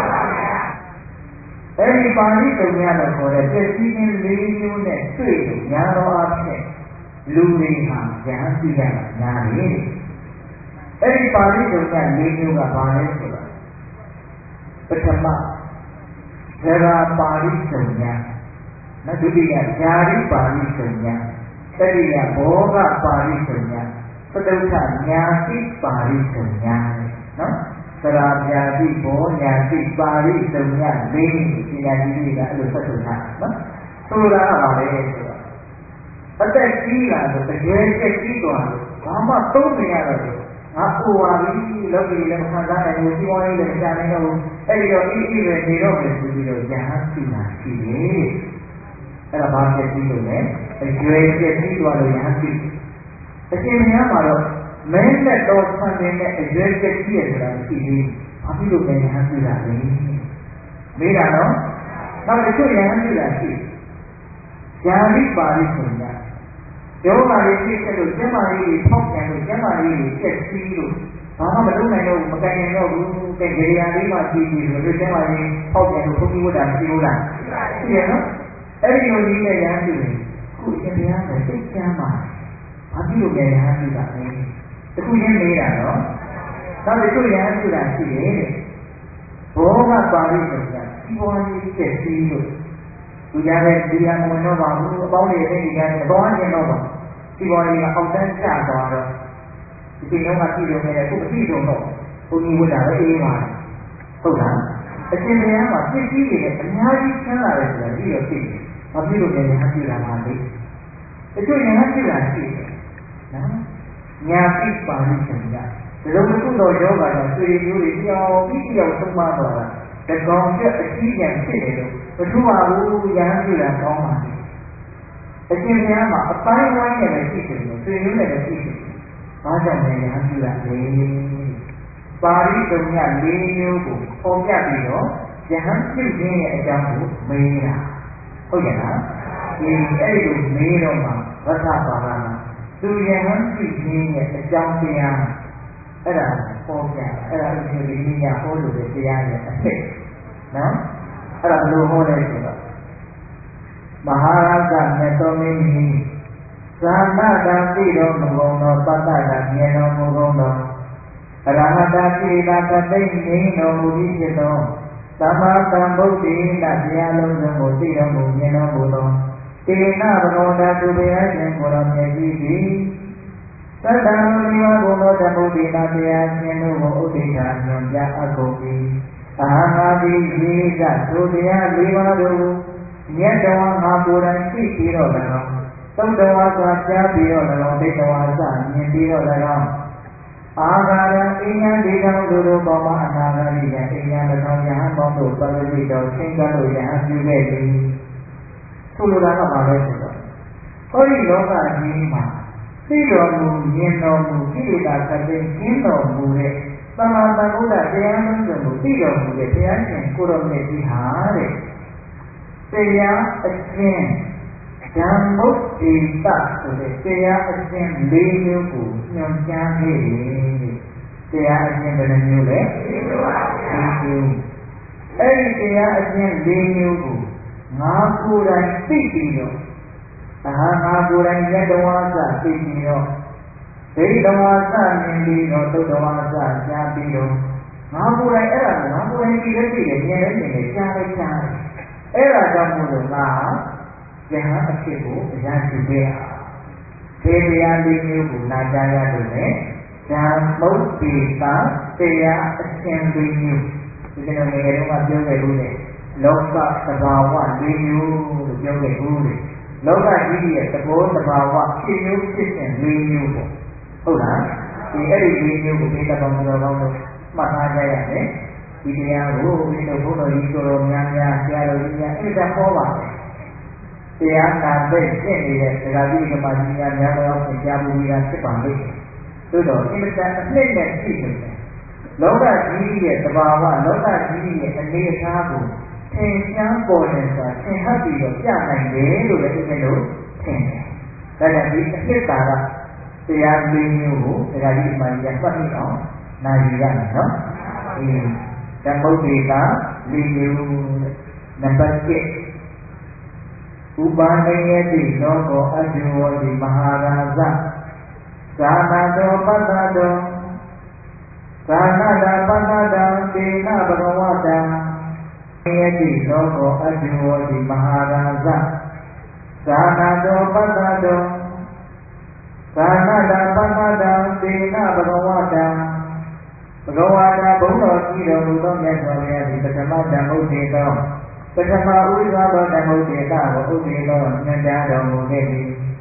အဲ့ဒီပါဠိတော်များလို့ခေါ်တဲ့ပြည့်စည်ခြင်း၄မျိုးနဲ့တွေ့လို့ညာတော်အဖြစ်လူတွေဟာဉာဏ်သိရတာညာလေအဲ့ဒီပါဠိတော်များ၄မျိုးကဘာလဲဆိုတော့ပထမဇရာပါဠိတော်များနောက်ဒုတိယဇာတိပါဠိတော်များတတိယဘောဂပါဠိတော်များသတုထညာတိပါဠိတော်များနော်သရာပြာတိဘောညာတိပါဠိတုံညလေးပညာကြီးတွေကအဲ့လိုဆက်ထုတ်ထားနော်ဆိုတာကပါလေဆိုတော့အသက်ကြီးလာတော့တကယ်ချက်ကြီးသွားလို့ဘာမှသုံးမရတော့ဘူးငါပူပါပြီလောကီလည်းခံစားနိုင်ဘူးစီးပွားရေးလည်းရှာနိုင်တော့ဘူးအဲ့ဒီတော့အေးအေးပဲနေတော့မယ်ဆိုပြီးတော့ရဟန်းပြုတာရှိတယ်အဲ့ဒါဘာချက်ကြီးလို့လဲအကျွဲချက်ကြီးသွားလို့ရဟန်းပြုအရှင်ဘုရားမှာတော့မင်းနဲ့တော်ဆံနေတဲ့အကျွဲချက်ကြီးရဆိုတာရှိသေးဘာဖြစ်လို့လဲရဟန်းပြုတာလဲမေးတာနော်နောက်တစ်ခုရဟန်းပြုတာရှိယာရိပါဠိဆိုတာယောဂါလေးဖြစ်တဲ့လို့ကျမ်းမာရေးတွေဖောက်ပြန်လို့ကျမ်းမာရေးတွေချက်စီးလို့ဘာမှမလုပ်နိုင်တော့ဘူးမတိုင်နိုင်တော့ဘူးတဲ့ကြရာလေးမှကြည့်ကြည့်လို့ကျမ်းမာရေးဖောက်ပြန်လို့ဘုန်းကြီးဝတ်တာမရှိဘူးလားရှိရနော်အဲ့ဒီလိုကြီးနဲ့ရဟန်းပြုတယ်ခုအရှင်ဘုရားကသိကျမ်းမှာဘာဖြစ်လို့လဲရဟန်းပြုတာလဲတခုချင်းမေးတာနော်နောက်တစ်ခုရဟန်းပြုတာရှိတယ်တဲ့ဘောဂပါဠိဆိုတာဒီဘောကြီးချက်စီးလို့သူကြတဲ့ဒီရမဝင်တော့ပါဘူးအပေါင်းတွေသိနေကြတယ်သွားကျင်တော့ပါဒီပေါ်ကြီးကအောက်တန်းကျသွားတော့ဒီချိန်တော့မှကြည့်လို့နေတယ်ခုမကြည့်တော့တော့ဘုန်းကြီးဝတ်တာပဲအေးပါဟုတ်လားအရှင်ဘုရားမှာသိကြီးတွေအများကြီးချမ်းသာတယ်ဆိုတာပြီးတော့သိတယ်ဘာဖြစ်လို့လဲညာကြည့်လာမှလေအကျိုးညာကြည့်လာရှိတယ်နော်ညာပိပါဠိဆိုတာဒီလိုတစ်ခုတော့ယောဂါကဆွေမျိုးတွေပြောင်းပြီးပြောင်းသုံးပါတော့တာတကောင်ပြအကြီးကျယ်ဖြစ်တယ်လို့မထူပါဘူးရဟန်းပြုတာကောင်းပါလေအရှင်ဘုရားမှာအပိုင်းဝိုင်းနဲ့လည်းရှိတယ်လို့ဆွေမျိုးနဲ့လည်းရှိတယ်ဘာကြောင့်လဲရဟန်းပြုတာလဲပါဠိတုံည၄မျိုးကိုပေါ်ပြပြီးတော့ယဟန်ပြုခြင်းရဲ့အကြောင်းကိုမေးတာဟုတ်ရဲ့လားဒီအဲ့ဒီလိုမေးတော့မှဝဋ္ဌပါဠိမှာသူယဟန်ပြုခြင်းရဲ့အကြောင်းတရားအဲ့ဒါပေါ်ပြအဲ့ဒါဒီလိုဒီညာဟောလို့တရားရဲ့အဖြစ်နော်အဲ့ဒါဘယ်လိုဟောလဲဆိုတော့မဟာရသမြတ်တော်မင်းကြီးသာမတာသိတော်မူကုန်သောပတ္တတာမြင်တော်မူကုန်သောအရဟတပိတာသတိငြိမ်းတော်မူပြီးဖြစ်သောသမ္မာသမ္ဗုဒ္ဓေနတရားလုံးစုံကိုသိတော်မူမြင်တော်မူသောတေနဘဂဝတာသူဘုရားရှင်ကိုယ်တော်မြတ်ကြီးသည်သတ္တံနိဝဘုံသောဓမ္မုဒ္ဒေနတရားရှင်တို့ကိုဥဒိဋ္ဌာညွန်ပြအပ်ကုန်၏အာငါသည်ဒီကသို့တရားလေးပါးတို့မြတ်တော်ငါကိုယ်တိုင်သိပြီးတော့၎င်းသုတ္တဝါစာကြားပြီးတော့၎င်းဒိဋ္ဌဝါစာမြင်ပြီးတော့၎င်းအာဂါရအိညာဒေကောင်းတို့တို့ပေါ်မှာအနာဂါရိယအိညာ၎င်းယဟန်ပေါင်းတို့ပရိသေတော်သင်္ကန်းတို့ယဟန်ပြုခဲ့သည်ဆိုလိုတာကဘာလဲဆိုတော့ဟောဒီလောကကြီးမှာသိတော်မူမြင်တော်မူကိလေသာသတိကျင်းတော်မူတဲ့သမ္မာသမ္ဗုဒ္ဓတရားလုံးစုံကိုသိတော်မူတဲ့တရားရှင်ကိုယ်တော်မြတ်ကြီးဟာတဲ့တရားအရှင်ဓမ္မုဒ္ဒေတဆိုတဲ့တရားအရှင်၄မျိုးကိုညွှန်ကြားခဲ့တယ်တရားအရှင်ဘယ်နှမျိုးလဲ၄မျိုးပါဗျာ၄မျိုးအဲ့ဒီတရားအရှင်၄မျိုးကိုငါကိုယ်တိုင်သိပြီးတော့အာငါကိုယ်တိုင်ယတဝါစသိပြီးတော့ဒိဋ္ဌဝါစမြင်ပြီးတော့သုတ္တဝါစကြားပြီးတော့ငါကိုယ်တိုင်အဲ့ဒါငါကိုယ်တိုင်သိတဲ့သိတယ်မြင်တဲ့မြင်တယ်ကြားတဲ့ကြားတယ်အဲ့ဒါကြောင့်မို့လို့ငါယဟန်အဖြစ်ကိုအရာရှိခဲ့တာဒီတရားလေးမျိုးကိုနာကြားရလို့လေဓမ္မုဒ္ဒေတာတရားအရှင်လေးမျိုးဒီကနေ့ငယ်တုန်းကပြောခဲ့လို့လေလောကသဘာဝလေးမျိုးလို့ပြောခဲ့ဘူးလေလောကကြီးရဲ့သဘောသဘာဝဖြစ်မျိုးဖြစ်စဉ်လေးမျိုးပေါ့ဟုတ်လားဒီအဲ့ဒီလေးမျိုးကိုဒီတပေါင်းတော်ကောင်းလို့မှတ်သားကြရမယ်ဒီတရားကိုဒီလိုဘုန်းတော်ကြီးတော်များများဆရာတော်ကြီးများအဲ့ဒါဟောပါတယ်တရားနာသိကျင့်နေတဲ့ဒကာကြီးကမှကြီးများများတော့သင်ကြားမှုကြီးတာဖြစ်ပါလိမ့်မယ်။သို့တော့အင်မတန်အနှစ်နဲ့ရှိနေတယ်။လောကကြီးရဲ့သဘာဝလောကကြီးရဲ့အနေအထားကိုသင်ရှားပေါ်နေစွာသင်ဟပ်ပြီးတော့ပြနိုင်တယ်လို့လည်းဒီလိုထင်တယ်။ဒါကြောင့်ဒီအနှစ်သာရတရားလေးမျိုးကိုဒကာကြီးမှကြီးကပတ်ပြီးအောင်နာယူရမယ်နော်။ဒီဓမ္မုဒ္ဒေတာလေးမျိုးနံပါတ်၁ဥပါဒယတိလောကောအကျိဝတိမဟာရာဇသာနာတောပတ္တတောသာနာတာပတ္တတံတေနဘဂဝတံယတိလောကောအကျိဝတိမဟာရာဇသာနာတောပတ္တတောသာနာတာပတ္တတံတေနဘဂဝတံဘဂဝတာဘုန်းတော်ကြီးတော်မူသောမြတ်စွာဘုရားသည်ပထမဓမ္မုဒ္ဒေတောပထမဥစွာသောဓမ္မုဒ္ဒေတာကိုဥဒေသောညွှန်ကြားတော်မူခဲ့သည်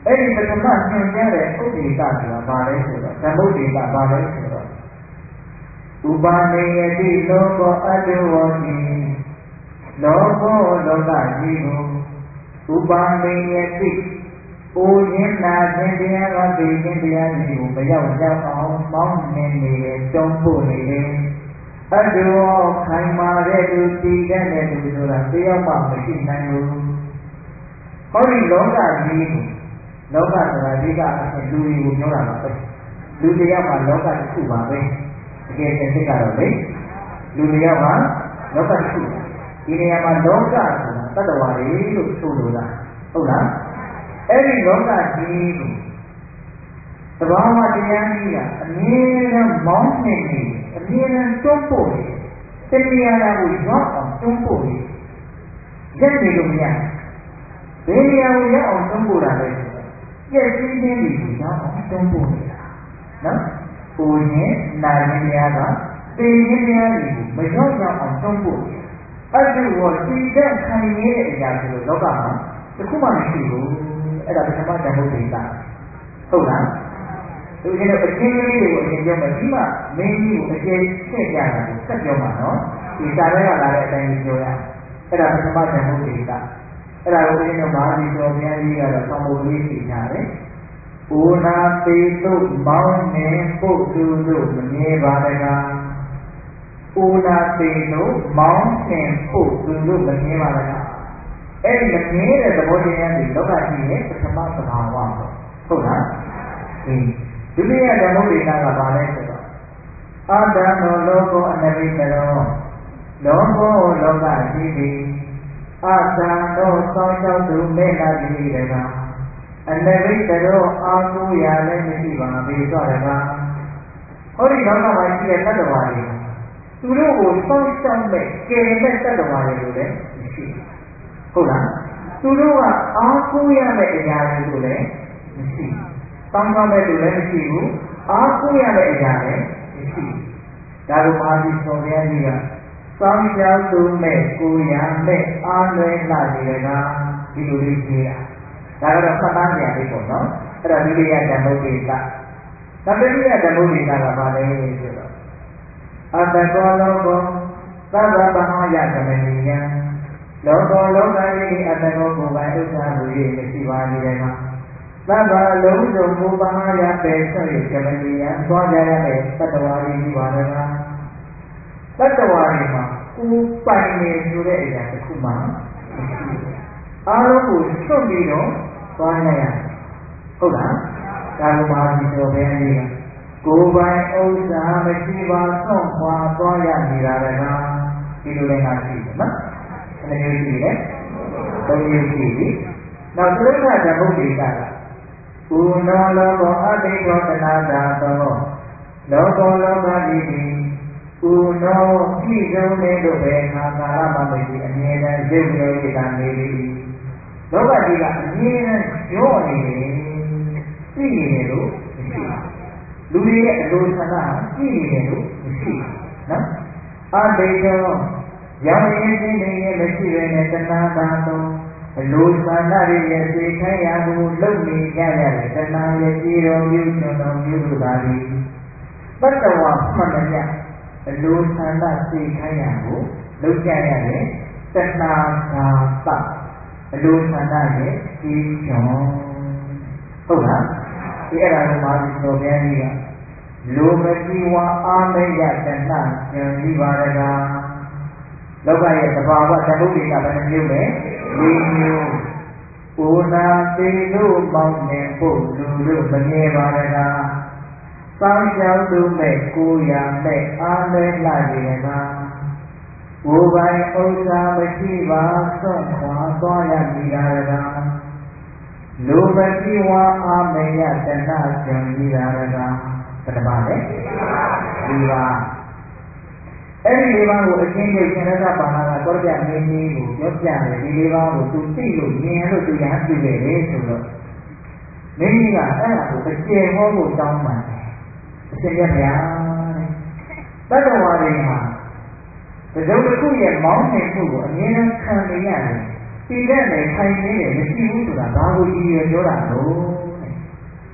အဲ့ဒီပထမညွှန်ကြားတဲ့ဥပ္ပေကဆိုတာဘာလဲဆိုတော့ဓမ္မုဒ္ဒေကဘာလဲဆိုတော့ဥပါနေယတိလောကောအတ္တဝတိလောကောလောကကြီးကိုဥပါနေယတိအိုရင်းနာခြင်းတရားကသိခြင်းတရားကြီးကိုမရောက်ရောက်အောင်ပေါင်းနေနေတယ်တွန်းပို့နေတယ်အတ္တဝခိုင်မာတဲ့သူတည်တဲ့သူဆိုတာတယောက်မှမရှိနိုင်ဘူးဟောဒီလောကကြီးကိုလောကဆိုတာဒီကအဖြစ်လူတွေကိုပြောတာပါပဲလူတယောက်မှာလောကတစ်ခုပါပဲတကယ်သင်စစ်ကတော့လေလူတယောက်မှာလောကတစ်ခုဒီနေရာမှာလောကဆိုတာတတ္တဝါတွေလို့ဆိုလိုတာဟုတ်လားအဲ့ဒီလောကကြီးကိုသဘာဝတရားကြီးကအမြဲတမ်းမောင်းနှင်နေအမြဲတမ်းတွန်းပို့နေတရားကိုရောက်အောင်တွန်းပို့နေရက်နေလို့မရဘယ်နေရာကိုရောက်အောင်တွန်းပို့တာလဲပြည့်စည်ခြင်းတွေကိုရောက်အောင်တွန်းပို့နေတာနော်။ကိုယ်နဲ့နာခြင်းတရားကသိခြင်းတရားတွေကိုမရောက်ရောက်အောင်တွန်းပို့နေအဲ့ဒီကိုသိတဲ့ခံရတဲ့အရာဆိုလို့လောကမှာတခုမှမရှိဘူးအဲ့ဒါပထမဓမ္မုဒ္ဒေတာဟုတ်လားဒီလိုအချင်းလေးတွေကိုအရင်ပြောမယ်ဒီမှာမင်းကြီးကိုအကျဉ်းထည့်ကြတာကိုဆက်ပြောမှာနော်ဒီစာထဲကလာတဲ့အတိုင်းပြောရအဲ့ဒါပထမဓမ္မုဒ္ဒေတာအဲ့ဒါကိုအရင်ကမဟာဒီတော်ဘုရားကြီးကတော့ဆောင်းဖို့လေးရှိကြတယ်။ဥနာပေတုမောင်းနေပုတ်သူတို့မမြဲပါတကား။ဥနာပေတုမောင်းနေပုတ်သူတို့မမြဲပါတကား။အဲ့ဒီမမြဲတဲ့သဘောတရားတွေလောကကြီးရဲ့ပထမသဘာဝပေါ့။ဟုတ်လား။အင်းဒုတိယဓမ္မုဒ္ဒေတာကဘာလဲဆိုတော့အာတံသောလောကောအနတိတရောလောကောလောကကြီးသည်အာသံတို့သောကြောင့်သူမေတ္တာကြီးတကားအနဘိတရောအာကိုရာလည်းမရှိပါဘူးဆိုတကားဟောဒီလောကမှာရှိတဲ့တတ္တဝါတွေသူတို့ကိုသောကြောင့်မဲ့ကယ်မဲ့တတ္တဝါတွေကိုလည်းမရှိဟုတ်လားသူတို့ကအာကိုရမဲ့အရာတွေကိုလည်းမရှိသောကြောင့်မဲ့သူလည်းမရှိဘူးအာကိုရမဲ့အရာလည်းမရှိဒါလိုပါဠိတော်ဘုရားကြီးကစောင်းကြောက်သူမဲ့ကိုရမဲ့အားလွဲလာတယ်ကဒီလိုလေးကြီးတာဒါကတော့သတ်သားကြရလေးပေါ့နော်အဲ့ဒါဒုတိယဓမ္မုဒ္ဒေကသတ္တိယဓမ္မုဒ္ဒေကကဘာလဲဆိုတော့အတ္တကောလောကောသဗ္ဗဗဟောယကမဏိယံလောကောလောကကြီးအတ္တကောကိုယ်ပိုင်ဥစ္စာလူကြီးမရှိပါသေးတယ်မှာသဗ္ဗလုံးစုံမူပဟာယပေဆွေကမဏိယံသွားကြရတဲ့တတ္တဝါကြီးရှိပါတော့လားတတ္တဝါတွေမှာကိုယ်ပိုင်နေဆိုတဲ့အရာတစ်ခုမှအားလုံးကိုစွန့်ပြီးတော့သွားရရဟုတ်လားဒါကပါဠိတော်ဘုရားကြီးကကိုယ်ပိုင်ဥစ္စာမရှိပါစွန့်ခွာသွားရနေတာကဒီလိုလည်းငါရှိတယ်နော်အဲ့လိုရှိတယ်သုံးမျိုးရှိပြီနောက်သုခဓမ္မုဒ္ဒေကကဥနောလောကောအတိတောတနာတာသောလောကောလောကတိတိဥနောကြည့်ဆုံးတဲ့တို့ပဲခါကာလမှမရှိအမြဲတမ်းရုပ်ရောရတာနေပြီလောကကြီးကအမြဲတမ်းကြော့နေတယ်ကြည့်နေတယ်လို့မရှိလူတွေရဲ့အလိုဆန္ဒကြည့်နေတယ်လို့မရှိနော်အတေတောရောင်ရင်းခြင်းတွေရဲ့မရှိရတဲ့တဏှာသာသောအလိုဆန္ဒတွေရဲ့သိခိုင်းရာကိုလုပ်နေကြရတဲ့တဏှာရဲ့ကြည်တော်ပြုကျွန်တော်ပြုလို့ပါလိပတ္တဝါမှန်တယ်အလိုဆန္ဒသိခိုင်းရာကိုလုပ်ကြရတဲ့တဏှာသာသအလိုဆန္ဒရဲ့ကြည်တော်ဟုတ်လားဒီအဲ့ဒါကိုပါဠိတော်ဘုရားကြီးကလိုမကြည်ဝါအာမယတဏှာဉာဏ်ကြီးပါရကားလောကရဲ့သဘာဝဓမ္မုဒ္ဒေကဘယ်နှမျိုးလဲ၄မျိုးဥနာပေတို့မောင်းနေဖို့လူတို့မငယ်ပါရကားစောင်းရှောင်းသူမဲ့ကိုရမဲ့အားလဲလာနေရကားဝိုပိုင်ဥစ္စာမရှိပါစွန့်ခွာသွားရမိတာရကားလူမကြည်ဝါအာမယတဏှာဉာဏ်ကြီးတာရကားပထမလေဒီပါအဲ့ဒီလေးပါးကိုအချင်းချင်းရှင်ရသပါဏကကောရပြမင်းကြီးကိုပြောပြတယ်ဒီလေးပါးကိုသူသိလို့မြင်လို့သူရဟန်းပြုခဲ့တယ်ဆိုတော့မင်းကြီးကအဲ့ဒါကိုအကျေဟောဖို့တောင်းပန်တယ်အရှင်ပြဗျာတဲ့တတ္တဝါတွေမှာတစုံတစ်ခုရဲ့မောင်းနှင်မှုကိုအမြဲတမ်းခံနေရတယ်တည်တဲ့နဲ့ခိုင်နေတယ်မရှိဘူးဆိုတာဘာကိုကြည့်ရပြောတာလို့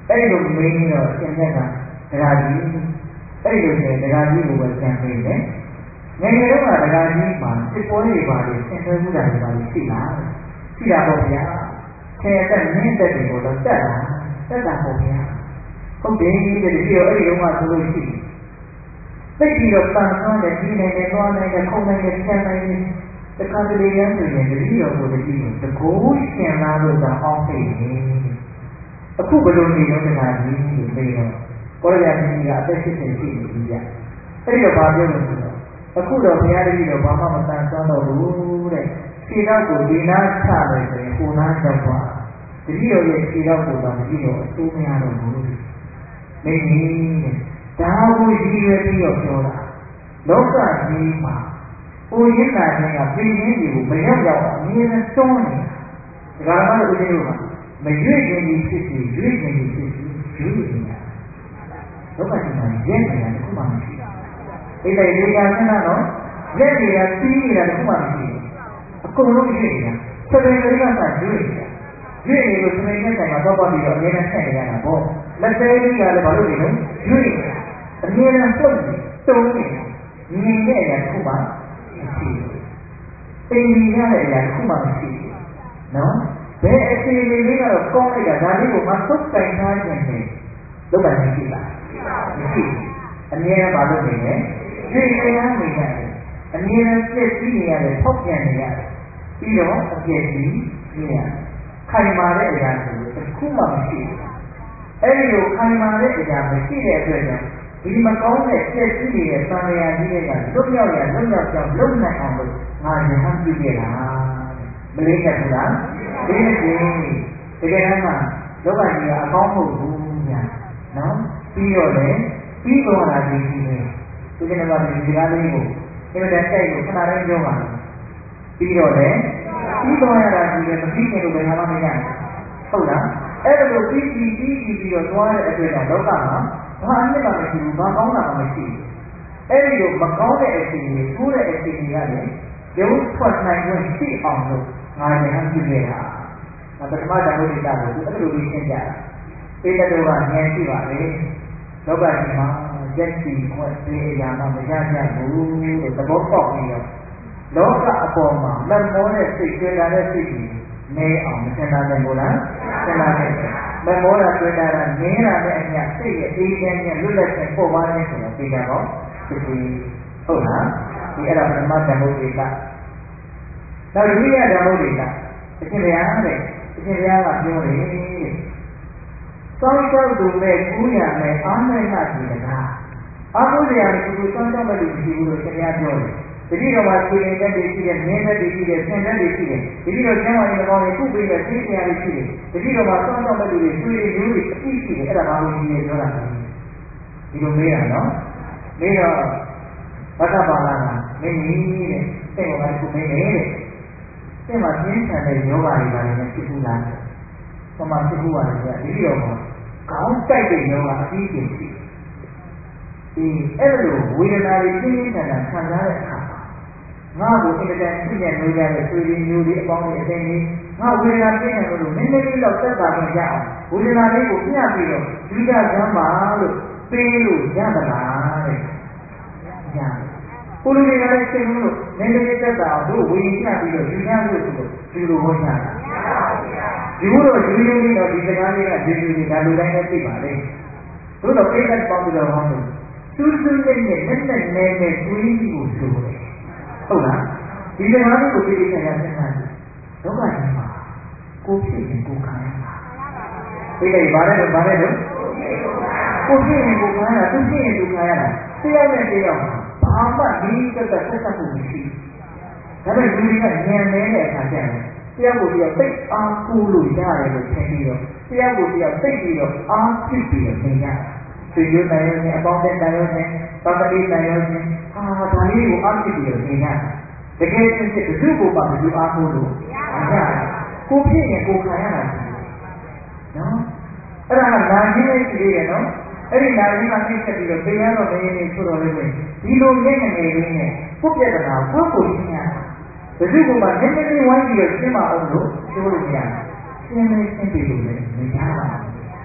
အဲ့လိုမင်းတော့အရှင်မြတ်ကတရားကြီးအဲ့လိုဆိုတရားကြီးကိုပဲကြံပေးတယ်ငယ်ငယ်တုန်းကတရားကြီးမှာစစ်ပွဲတွေပါလို့ဆင်နွှဲမှုတာတွေပါလို့ရှိလားရှိတာပေါ့ဗျာဆယ်သက်နင်းသက်တွေကိုတော့တက်လာတက်တာပေါ့ဗျာဟုတ်တယ်တဲ့ဒီတော့အဲ့ဒီတုန်းကဆိုလို့ရှိသိပြီးတော့တန်ဆွမ်းတဲ့ဒီနိုင်တဲ့သွားနိုင်တဲ့ခုံနိုင်တဲ့ဆံနိုင်တဲ့တခါတလေရမ်းဆိုရင်တတိတော်ကိုတတိတော်တကိုးရှင်လာလို့သာအောင်းသိနေအခုဘယ်လိုနေတော့တရားကြီးလို့ပြောတော့ကောရယာကြီးကအသက်ရှင်နေရှိနေပြီဗျအဲ့ဒီတော့ဘာပြောလို့ဆိုတော့အခုတော့ဘုရားတတိတော်ဘာမှမတန်ဆွမ်းတော့ဘူးတဲ့ခြေတော့ကိုဒီနာချတယ်ဆိုရင်ကိုနာချက်သွားတတိတော်ရဲ့ခြေတော့ကိုတော့တတိတော်အဆိုးမရတော့ဘူးနေနေတဲ့ဒါကိုရည်ရွယ်ပြီးတော့ပြောတာလောကကြီးမှာကိုရင်းနာခြင်းကပြည်ရင်းတွေကိုမရောက်ရောက်အမြဲတမ်းတွန်းနေတာဒါကမှလို့ဦးဇင်းတို့ကမရွေ့ခြင်းကြီးဖြစ်စီရွေ့ခြင်းကြီးဖြစ်စီရွေ့နေတာလောကကြီးမှာရက်နေတာတခုမှမရှိဘူးအိတ်လေးရာဆင်းတော့ရက်နေတာပြီးနေတာတခုမှမရှိဘူးအကုန်လုံးရွေ့နေတာစပယ်ကလေးကသာရွေ့နေတာရွေ့နေလို့စပယ်နဲ့တိုင်မှာတော့ပတ်ပြီးတော့အမြဲတမ်းဆက်နေရတာပေါ့လက်သေးကြီးကလည်းဘာလို့လဲလို့ရွေ့နေတာအမြဲတမ်းလှုပ်နေတုံးနေတာမြင်တဲ့အရာတစ်ခုမှမရှိဘူး။သိမြင်ရတဲ့အရာတစ်ခုမှမရှိဘူး။နော်။ဘယ်အခြေအနေလေးကတော့ကောင်းလိုက်တာဒါလေးကိုမသုတ်တိုင်ထားခြင်းနဲ့လုပ်ပါမရှိလား။မရှိဘူး။အမြဲတမ်းမလုပ်နေနဲ့။ဒီတရားနေရတယ်။အမြဲတမ်းပြည့်စည်နေရတယ်ဖောက်ပြန်နေရတယ်။ပြီးတော့အပြည့်ကြီးနေရ။ခိုင်မာတဲ့အရာကိုတစ်ခုမှမရှိဘူး။အဲဒီလိုခိုင်မာတဲ့အရာမရှိတဲ့အတွက်ကြောင့်ဒီမကောင်းတဲ့ပြည့်စည်နေတဲ့သံဃာကြီးတွေကလွတ်မြောက်ရလွတ်မြောက်ကြောင်းလုံနိုင်အောင်လို့ငါရဟန်းပြုခဲ့တာမလေးနဲ့ဘူးလားဒီနေ့တကယ်တမ်းမှာလောကကြီးကအကောင်းမဟုတ်ဘူးညာနော်ပြီးတော့လေပြီးတော့လာကြည့်ကြည့်နေဒီကနေ့မှာဒီကားလေးကိုအင်မတန်တိုက်လို့ခဏတိုင်းပြောပါပြီးတော့လေပြီးတော့ရတာဒီလေမပြီးခင်လို့ဘယ်မှမရဟုတ်လားအဲ့ဒါလို့ပြီးပြီးပြီးပြီးတော့သွားတဲ့အတွက်ကြောင့်လောကမှာဘာအနှစ်မှမရှိဘူးဘာကောင်းတာမှမရှိဘူးအဲ့ဒီလိုမကောင်းတဲ့အခြေအနေဆိုးတဲ့အခြေအနေရတယ်ရုပ်ထွက်နိုင်ခွင့်ရှိအောင်လို့ငါရဟန်းပြုခဲ့တာပထမဓမ္မဒိဋ္ဌာကိုအဲ့လိုလေးရှင်းပြတာဧတတော်ကဉာဏ်ရှိပါလေလောကကြီးမှာယက်စီခွက်သေးအရာမှမရကြဘူးလို့သဘောပေါက်ပြီးတော့လောကအပေါ်မှာလက်မောတဲ့စိတ်ကြွယ်လာတဲ့စိတ်ကြီးနေအောင်မသင်္သာနိုင်ဘူးလားသင်္သာနိုင်တယ်မမောတာတွေ့တာနင်းတာနဲ့အမျှစိတ်ရဲ့အေးချမ်းနဲ့လွတ်လပ်ခြင်းပေါ်ပါနေဆိုတော့သိကြတော့ဒီဟုတ်လားဒီအဲ့ဒါပထမဓမ္မဒေသနောက်ဒုတိယဓမ္မဒေသအရှင်ဘုရားတဲ့အရှင်ဘုရားကပြောတယ်တဲ့စောင့်ရှောက်သူမဲ့ကူးရမယ်အာမေနကြီးတကားအာဟုရရကူကူစောင့်ရှောက်မဲ့လူမရှိဘူးလို့ရှင်ဘုရားပြောတယ်တတိတော်မှာခြေရင်တက်တွေရှိတယ်၊မြင်းတက်တွေရှိတယ်၊ဆင်တက်တွေရှိတယ်။တတိတော်ကျမ်းမာရေးကောင်းတွေခုပေးတဲ့သိတရားတွေရှိတယ်။တတိတော်မှာစောင့်ရှောက်မဲ့လူတွေဆွေတွေမျိုးတွေအပြည့်ရှိတယ်။အဲ့ဒါဘာလို့ဒီလိုပြောတာလဲ။ဒီလိုမေးရနော်။မေးတော့ဘဂဗာလာကမင်းကြီးတဲ့စိတ်ကလည်းခုမေးနေတဲ့။စိတ်မှာပြင်းထန်တဲ့ယောဂတွေပါနေဖြစ်ဘူးလား။ပမာဖြစ်ဘူးပါလေ။တတိတော်မှာကောင်းတိုက်တဲ့ယောဂအပြည့်ရှိတယ်။ဒီအဲ့လိုဝေဒနာတွေပြင်းထန်တာခံစားတဲ့အခါငါ့ကိုအင်တာနက်ဖြစ်နေလို့ရတဲ့ဆွေတွေမျိုးတွေအပေါင်းတွေအသိနေငါဝေဒနာပြင်းနေလို့နည်းနည်းလေးတော့သက်သာခွင့်ရအောင်ဝေဒနာလေးကိုပြပြီးတော့ယူကြစမ်းပါလို့ပေးလို့ရမလားတဲ့ရတယ်ကိုလူတွေကလည်းသိလို့နည်းနည်းလေးသက်သာအောင်တို့ဝေရင်ပြပြီးတော့ယူကြလို့ဆိုတော့ဒီလိုဟောကြတာဒီလိုတော့ယူရင်းလေးတော့ဒီစကားလေးကဒီလိုဒါလိုတိုင်းလည်းသိပါလေတို့တော့ပြည့်တဲ့ပေါင်းပြီးတော့ဟောလို့သူးသူးနဲ့နဲ့နဲ့နဲ့နဲ့ကိုင်းကြီးကိုဆိုတယ်ဟုတ်လားဒီစကားလေးကိုသိသိချင်ရစဉ်းစားကြည့်လောကကြီးမှာကိုဖြစ်ရင်ကိုခံရတာသိတယ်ဗါတယ်ဗါတယ်လို့ကိုဖြစ်ရင်ကိုခံရတာသူဖြစ်ရင်သူခံရတာတရားနဲ့တရားမှာဘာမှဒီကတဆက်ဆက်မှုမရှိဘူးဒါပေမဲ့လူတွေကဉာဏ်နေတဲ့အခါကျရင်တရားကိုတရားသိအားကိုးလို့ရတယ်လို့ထင်ပြီးတော့တရားကိုတရားသိပြီးတော့အားဖြစ်ပြီးတော့သင်ရတယ်ဆွေမျိုးနိုင်ရောနဲ့အပေါင်းတဲ့နိုင်ရောနဲ့ပါမတိနိုင်ရောနဲ့အာဒါလေးကိုအားဖြစ်ပြီးတော့သင်ရတယ်တကယ်ချင်းစစ်ဘုသူ့ကိုပါဘုသူအားကိုးလို့မရတယ်ကိုဖြစ်ရင်ကိုခံရတာနော်အဲ့ဒါကနာကျင်လေးရှိတယ်နော်အဲ့ဒီနာကျင်ကနှိမ့်ဆက်ပြီးတော့တရားတော်မင်းကြီးဆိုတော်လေးပဲဒီလိုနဲ့ငယ်လေးနဲ့ပုပ္ပတနာကိုကိုရှင်းရတာဘုသူ့ကိုပါနည်းနည်းလေးဝိုင်းပြီးတော့ရှင်းမအောင်လို့ပြောလို့မရဘူးရှင်းနေရှင်းပြီးလို့လည်းမရပါဘူး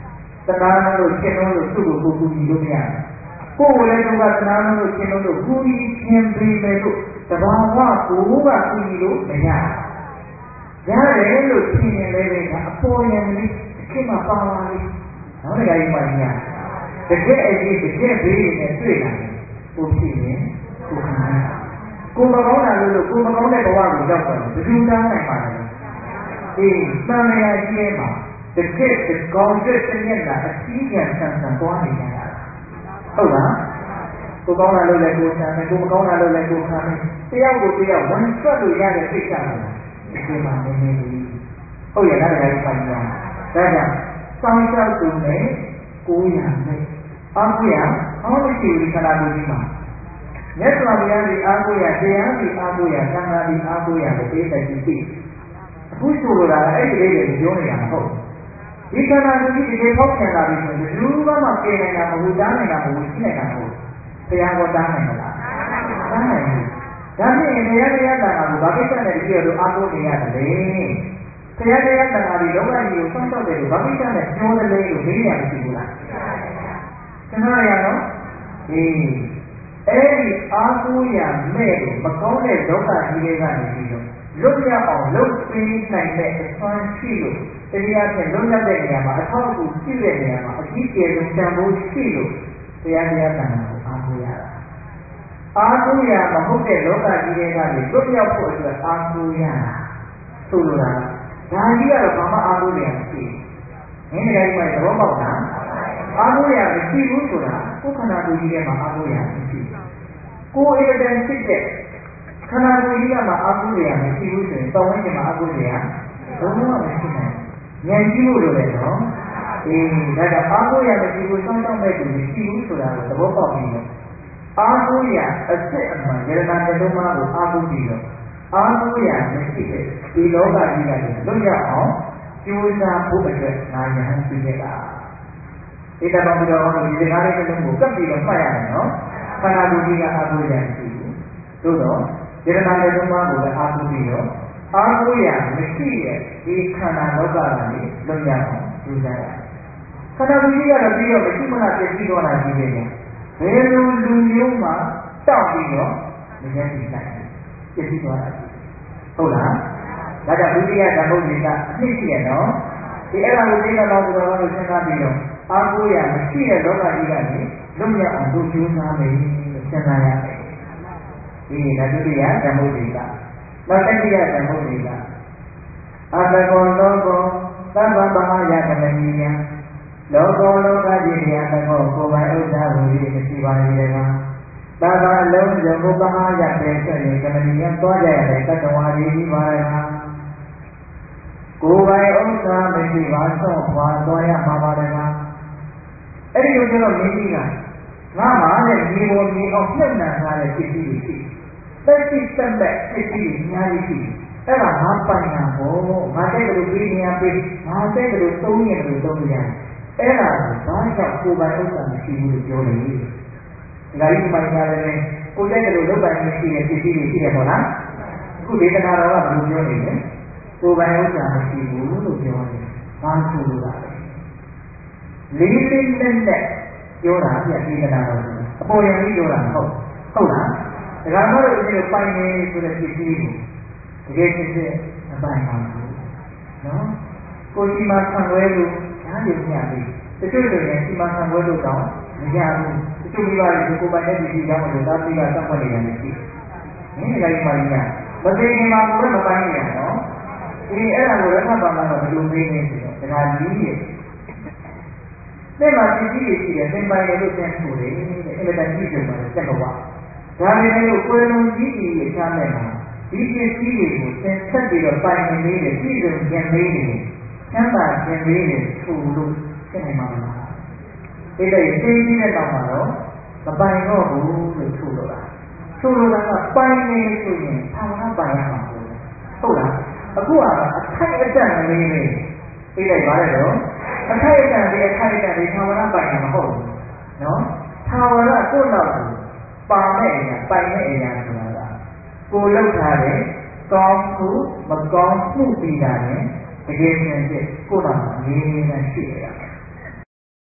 တနာလို့ရှင်းလို့သူ့ကိုကိုကူညီလို့မရတယ်ကိုယ်လည်းတော့တနာလို့ရှင်းလို့ကူညီခြင်းပေးမယ်လို့တဘာဝကိုကကူညီလို့မရရတယ်လို့ရှင်းရင်လည်းအပေါ်ရံလေးအခင်မှာပါပါလိမ့်နော်တကယ်မှညာတကယ်အကြီးတကယ်ဘေးနဲ့တွေ့လာတယ်ကိုဖြစ်ရင်ကိုခံရကိုမကောင်းတာလို့ကိုမကောင်းတဲ့ဘဝကိုရောက်သွားတယ်ဘယ်သူတန်းနိုင်ပါလဲအေးသံဃာကြီးရဲ့မှာတကယ်ကောင်းတဲ့တည်းကအကြီးကျယ်ဆန်ဆန်သွားနေကြတာဟုတ်လားကိုကောင်းတာလို့လည်းကိုဆန်တယ်ကိုမကောင်းတာလို့လည်းကိုခံတယ်တယောက်ကိုတယောက်ဝန်ဆွတ်လို့ရတဲ့စိတ်ကလည်းဒီမှာနေနေပြီဟုတ်ရဲ့လားလည်းပိုင်ရဒါကြောင့်စောင်းရှောက်သူနဲ့ကိုရနဲ့အားကိုရအောင်းမရှိဘူးခန္ဓာကိုယ်ကြီးမှာမြတ်စွာဘုရားဒီအားကိုရတရားဒီအားကိုရသံဃာဒီအားကိုရကိုသိတဲ့ကြည့်အခုဆိုလိုတာအဲ့ဒီလေးတွေပြောနေတာမဟုတ်ဒီခန္ဓာကိုယ်ကြီးဒီဖောက်ပြန်လာပြီဆိုရင်ဘူးကမှပြင်နေတာမဟုတ်တားနေတာမဟုတ်ရှိနေတာမဟုတ်ဘုရားကတားနိုင်မလားတားနိုင်ဘူးဒါဖြင့်တရားတရားတန်ခါကိုဘာကိစ္စနဲ့တကယ်လို့အားကိုးနေရတယ်လေဘုရားတရားတန်ခါဒီလောကကြီးကိုစောင့်ရှောက်တယ်လို့ဘာကိစ္စနဲ့ပြောတယ်လေလို့မေးရမရှိဘူးလားကျွန်တော်ရတော့ဒီအဲ့ဒီအားကိုးရမဲ့လို့မကောင်းတဲ့လောကကြီးတွေကနေပြီးတော့လွတ်ရအောင်လုပ်ပေးနိုင်တဲ့အစွမ်းရှိလို့တရားဖြင့်လွတ်ရတဲ့နေရာမှာအထောက်အကူရှိတဲ့နေရာမှာအကြီးကျယ်ဆုံးတန်ဖိုးရှိလို့တရားတရားတန်ခါကိုအားကိုးရတာအားကိုးရမဟုတ်တဲ့လောကကြီးတွေကနေလွတ်ရောက်ဖို့အတွက်အားကိုးရတာဆိုလိုတာဒါကြီးကတော့ဘာမှအားကိုးရမရှိဘူး။မင်းတွေကဒီမှာသဘောပေါက်လားအားကိုးရမရှိဘူးဆိုတာကိုယ်ခန္ဓာကိုယ်ကြီးထဲမှာအားကိုးရမရှိဘူး။ကိုယ်အင်တန်ဖြစ်တဲ့ခန္ဓာကိုယ်ကြီးကမှအားကိုးရမရှိဘူးဆိုရင်တောင်းဝဲကျင်မှာအားကိုးရလုံးဝမရှိနိုင်ဘူး။ဉာဏ်ကြီးဖို့လိုတယ်နော်။အေးဒါကြောင့်အားကိုးရမရှိဘူးစောင့်ရှောက်မဲ့သူမရှိဘူးဆိုတာကိုသဘောပေါက်ပြီးတော့အားကိုးရအစစ်အမှန်ယရနာတလုံးမှာကိုအားကိုးပြီးတော့အားကိုးရမရှိတဲ့ဒီလောကကြီးကလည်းလွတ်ရအောင်ကြိုးစားဖို့အတွက်ငါယဟန်ပြုခဲ့တာဒီတပေါင်းပြီးတော့ဒီစကားလေးတစ်လုံးကိုကပ်ပြီးတော့မှတ်ရတယ်နော်ခန္ဓာကိုယ်ကြီးကအားကိုးရမရှိဘူးသို့တော့ယရနာတလုံးမှာကိုလည်းအားကိုးပြီးတော့အားကိုးရမရှိတဲ့ဒီခန္ဓာလောကကနေလွတ်ရအောင်ကြိုးစားရခန္ဓာကိုယ်ကြီးကတော့ပြီးတော့မရှိမလားပြည့်စည်သွားတာကြီးတယ်ဘယ်လိုလူမျိုးမှတောက်ပြီးတော့မရည်ကြည်နိုင်ပြည့်စည်သွားတာဟုတ်လားဒါကြောင့်ဒုတိယဓမ္မုတ်ကြီးကအဖြစ်ရှိရနော်ဒီအဲ့ဒါကိုသိတော့ဆိုတော့လို့စဉ်းစားပြီးတော့အားကိုးရမရှိတဲ့လောကကြီးကနေလွတ်မြောက်အောင်လုပ်ကြိုးစားမယ်လို့စဉ်းစားရတယ်ဒီဒါဒုတိယဓမ္မုတ်ကြီးကနောက်တတိယဓမ္မုတ်ကြီးကအတကောလောကောသဗ္ဗဗဟာယကမနိယလောကောလောကကြီးတရားသဘောကိုယ်ပိုင်ဥစ္စာကိုရည်မရှိပါလေကသာသာလုံးစုံဘုပ္ပဟာရတဲ့ဆက်ရင်ကမဏီယသွားကြရတဲ့တတ္တဝါတွေကြီးပါရကကိုယ်ပိုင်ဥစ္စာမရှိပါတော့ဘွာသွားရမှာပါလေကအဲ့ဒီလိုကျတော့မင်းကြီးကငါမှလည်းဒီပေါ်ဒီအောင်နှုတ်နှံထားတဲ့ပစ္စည်းတွေရှိတက်ရှိတက်လက်ပစ္စည်းတွေအများကြီးရှိအဲ့ဒါငါပိုင်တာပေါ့ငါတဲ့ကလေးပေးနေရပေးငါတဲ့ကလေးသုံးရင်လို့သုံးရတယ်အဲ့ဒါကိုဘာကြောင့်ကိုယ်ပိုင်ဥစ္စာမရှိဘူးလို့ပြောတယ်။ဒါကြီးမှန်ကြတယ်ကိုယ်တဲ့ကလေးလုပ်ပိုင်မရှိတဲ့ပစ္စည်းတွေရှိတယ်ပေါ့လား။အခုဒေသနာတော်ကဘယ်လိုပြောနေလဲ။ကိုယ်ပိုင်ဥစ္စာမရှိဘူးလို့ပြောတယ်။ဘာဆိုလိုတာလဲ။လေးလေးနဲ့နဲ့ပြောတာပြဒေသနာတော်ဆိုတာအပေါ်ယံကြီးပြောတာမဟုတ်ဟုတ်လား။ဒါကမှလို့ဒီလိုပိုင်နေဆိုတဲ့ပစ္စည်းကိုတကယ်ဖြစ်ဖြစ်အပိုင်ပါဘူး။နော်။ကိုယ်ကြီးမှဆံွဲလို့အားရမြပြီတချို့တွေလည်းဒီမှာဆံပွဲလို့တောင်းမရဘူးတချို့မိဘတွေကိုကိုယ်ပိုင်တဲ့ဒီကြောင့်လို့သာသိကသတ်မှတ်နေတယ်ရှိနင်းလည်းပါရင်မသိခင်မှာကိုယ်မပိုင်းနေရနော်ဒီအဲ့ဒါကိုရထပါမှာတော့ဘယ်လိုမေးနေဆိုတော့ဒါကကြီးရဲ့တဲ့မှာပစ္စည်းတွေရှိတယ်သင်ပိုင်တယ်လို့ပြန်ဆိုတယ်တဲ့အင်မတန်ကြီးတယ်မှာစက်ဘဝဒါပေမဲ့လို့ကိုယ်လုံးကြီးကြီးရဲ့ချမ်းမဲ့မှာဒီပစ္စည်းတွေကိုသင်ဆက်ပြီးတော့ပိုင်နေတယ်ပြည်စုံကျန်နေတယ်ချမ်းသာခြင်းလေးတွေထူလို့ဖြစ်နိုင်မှာမလားဒီလိုသိပြီးတဲ့နောက်မှာတော့မပိုင်တော့ဘူးလို့ထူလို့လားထူလို့ကပိုင်နေဆိုရင်ဘာမှပိုင်ရမှာမဟုတ်ဟုတ်လားအခုကအခိုက်အတန့်လေးလေးသိလိုက်ပါလေတော့အခိုက်အတန့်လေးအခိုက်အတန့်လေးသာဝရပိုင်တာမဟုတ်ဘူးနော်သာဝရကိုယ့်နောက်ကိုပါမဲ့အရာပိုင်မဲ့အရာဆိုတာကကိုယ်လောက်ထားတဲ့ကောင်းမှုမကောင်းမှုပြီးတာနဲ့တကယ်ပြန်ဖြစ်ကိုယ်တော်အမြဲတမ်းရှိရတာ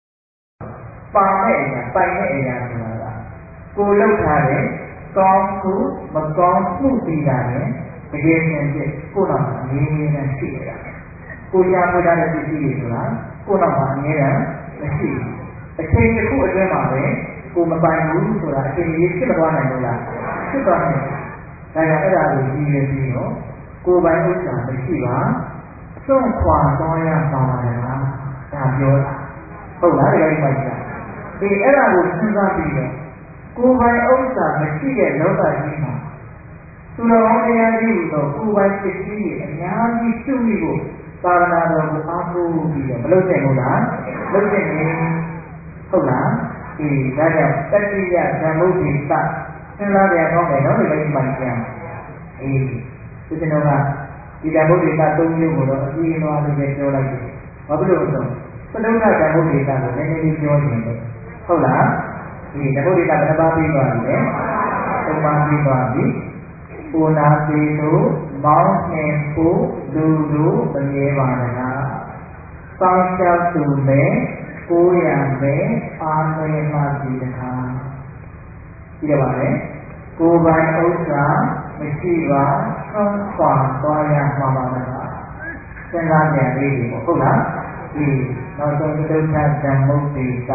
ပါမဲ့အရာပိုင်တဲ့အရာဆိုတာကကိုလောက်ထားတဲ့ကောင်းမှုမကောင်းမှုပြီးတာနဲ့တကယ်စင်စစ်ကိုတော့အမြဲတမ်းရှိနေတာကိုကြားပွားတဲ့ပစ္စည်းတွေဆိုတာကိုတော့အမြဲတမ်းမရှိဘူးအချိန်တစ်ခုအတွင်းမှာပဲကိုမပိုင်ဘူးဆိုတာအချိန်ကြီးဖြစ်မသွားနိုင်ဘူးလားဖြစ်သွားနိုင်တယ်ဒါကြောင့်အဲ့ဒါကိုကြည့်ရပြီးတော့ကိုပိုင်ဥစ္စာမရှိပါစွန့်ခွာသွားရပါပါလားဒါပြောတာဟုတ်လားဒီကိစ္စကြီးဒီအဲ့ဒါကိုစဉ်းစားပြီးတော့ကိုယ်ပိုင်ဥစ္စာမရှိတဲ့လောကကြီးမှာသူတော်တရားကြီးဟူသောကိုယ်ပိုင်ပစ္စည်းတွေအများကြီးပြုမိဖို့သာသနာတော်ကိုအားကိုးပြီးတော့မလုပ်တဲ့ဟုတ်လားလုပ်တဲ့နေဟုတ်လားဒီဒါကြောင့်တတိယဓမ္မုဒ္ဒေသစဉ်းစားကြရအောင်မယ်နော်ဒီကိစ္စကြီးအေးဒီကျွန်တော်ကဒီဓမ္မုဒ္ဒေသသုံးမျိုးကိုတော့အပြည့်အဝလေးပဲပြောလိုက်တယ်ဘာဖြစ်လို့လဲဆိုတော့ပဋိဌာဓမ္မုဒ္ဒေသကိုနည်းနည်းလေးပြောနေတယ်ဟုတ်လားဒီဓမ္မုဒ္ဒေသဘယ်နှပါးပြီးသွားပြီလဲသုံးပါးပြီးသွားပြီပူနာပေတို့မောင်းနှင်ဖို့လူတို့မမြဲပါနဲ့လားစောင်းလျှောက်သူမဲ့ကိုးရမဲ့အာမေမှဒီတခါကြည့်ရပါမယ်ကိုယ်ပိုင်ဥစ္စာမရှိပါဆုံးခွာသွားရမှာပါလားစဉ်းစားကြလေးဒီပေါ့ဟုတ်လားဒီနောက်ဆုံးဒုက္ခဓမ္မုဒ္ဒေသ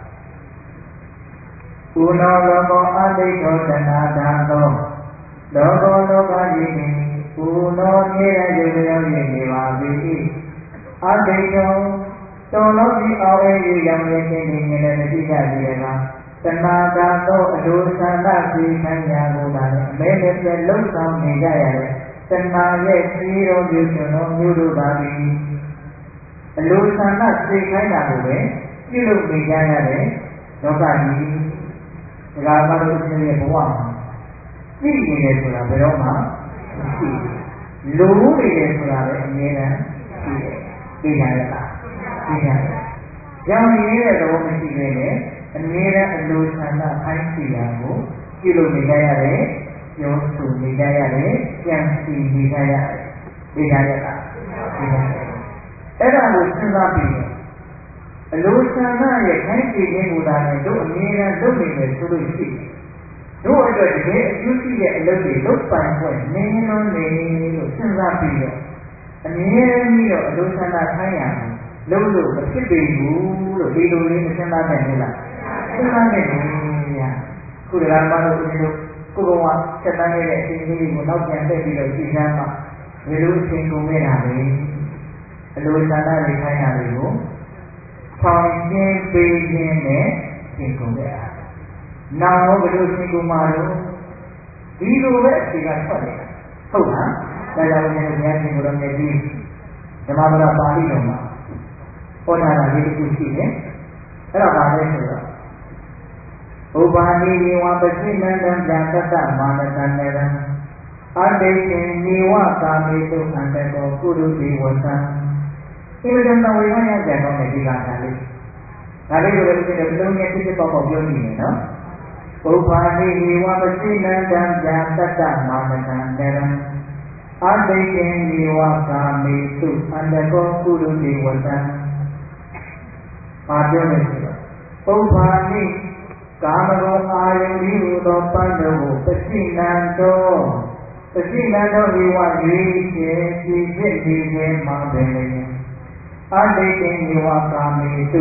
ဥနောလောကောအတိတ်သောတဏှာဓာသောလောကောလောကကြီးသည်ဥနောမြဲတဲ့ရုပ်လျောင်းနေပါပြီအတိတ်သောတောလောကီအောင်ရည်ရောင်ရည်ခြင်းနေနေလည်းသိကြပြီလေကတဏှာဓာသောအလိုဆန္ဒသိခံရာကိုသာလည်းအမဲလည်းပြလုံဆောင်နေကြရတဲ့တဏှာရဲ့စီရောမျိုးကျွန်တော်မျိုးတို့ပါပြီအလိုဆန္ဒသိခိုင်းတာကိုပဲပြုလုပ်နေကြရတဲ့လောကကြီးဒါကမှတို့ရှင်ရဲ့ဘဝမှာသိနေတယ်ဆိုတာဘယ်တော့မှမရှိဘူးလိုနေတယ်ဆိုတာလည်းအမြဲတမ်းရှိတယ်သိကြရတာသိကြတယ်ရောင်ရည်တဲ့သဘောမရှိဘဲနဲ့အမြဲတမ်းအလိုဆန္ဒခိုင်းစီတာကိုပြုလုပ်နေကြရတယ်ပြောဆိုနေကြရတယ်ကြံစီနေကြရတယ်သိကြရတာသိကြတယ်အဲ့ဒါကိုစဉ်းစားပြီးတော့အလိုဆန္ဒရဲ့ခိုင်းစီခြင်းကိုသာလည်းတို့အမြဲတမ်းလုပ်နေတယ်ဆိုလို့ရှိတယ်တို့အတွက်တကယ်အကျိုးရှိတဲ့အလုပ်တွေလုပ်ပိုင်ခွင့်နည်းနည်းနေလို့စဉ်းစားပြီးတော့အမြဲတမ်းပြီးတော့အလိုဆန္ဒခိုင်းရမယ်လုပ်လို့မဖြစ်ပေဘူးလို့ဒီလိုလေးမစဉ်းစားနိုင်ဘူးလားစဉ်းစားနိုင်တယ်ညာခုတရားမှလို့ဦးဇင်းတို့ကိုယ်ကောင်ကစက်တန်းခဲ့တဲ့အချိန်လေးကိုနောက်ပြန်တက်ပြီးတော့ကြည့်စမ်းမှဘယ်လိုအချိန်ကုန်ခဲ့တာလဲအလိုဆန္ဒတွေခိုင်းတာတွေကိုဆောင်ကျင်းပေးခြင်းနဲ့သင်ကုန်ခဲ့တာနောက်ဘယ်လိုသင်ကုန်မှာလို့ဒီလိုပဲအချိန်ကထွက်နေတာဟုတ်လားဒါကြောင့်လည်းဘုရားရှင်ကိုယ်တော်မြတ်ကြီးဓမ္မပဒပါဠိတော်မှာဟောထားတာလေးတစ်ခုရှိတယ်အဲ့ဒါပါလဲဆိုတော့ဥပါနိယေဝပစိနန္တံဗျာတတ္တမာနတံနရံအတိတ်ရှင်နေဝကာမေတုအန္တကောကုရုတိဝသံဒီလိုတော့ဝိမယကြံတော့တဲ့ဒီကတာလေးဒါလေးကိုလည်းဒီလိုလုံးနဲ့ဖြစ်ဖြစ်ပေါက်ပေါက်ပြောနေတယ်နော်ဥပါနိယေဝပစိနန္တံဗျာတတ္တမာနတံနရံအတိတ်ရှင်နေဝကာမေတုအန္တကောကုရုတိဝသံဘာပြောလဲဆိုတော့ပုဗ္ဗာနိကာမဂုဏ်အာယုန်ဤဟူသောပန်းတို့ကိုပစိနန္တောပစိနန္တောဒီဝရွေးချယ်ကြည်ဖြစ်နေတဲ့မှာပဲလေအတိတ်တင်ဒီဝကာမေတု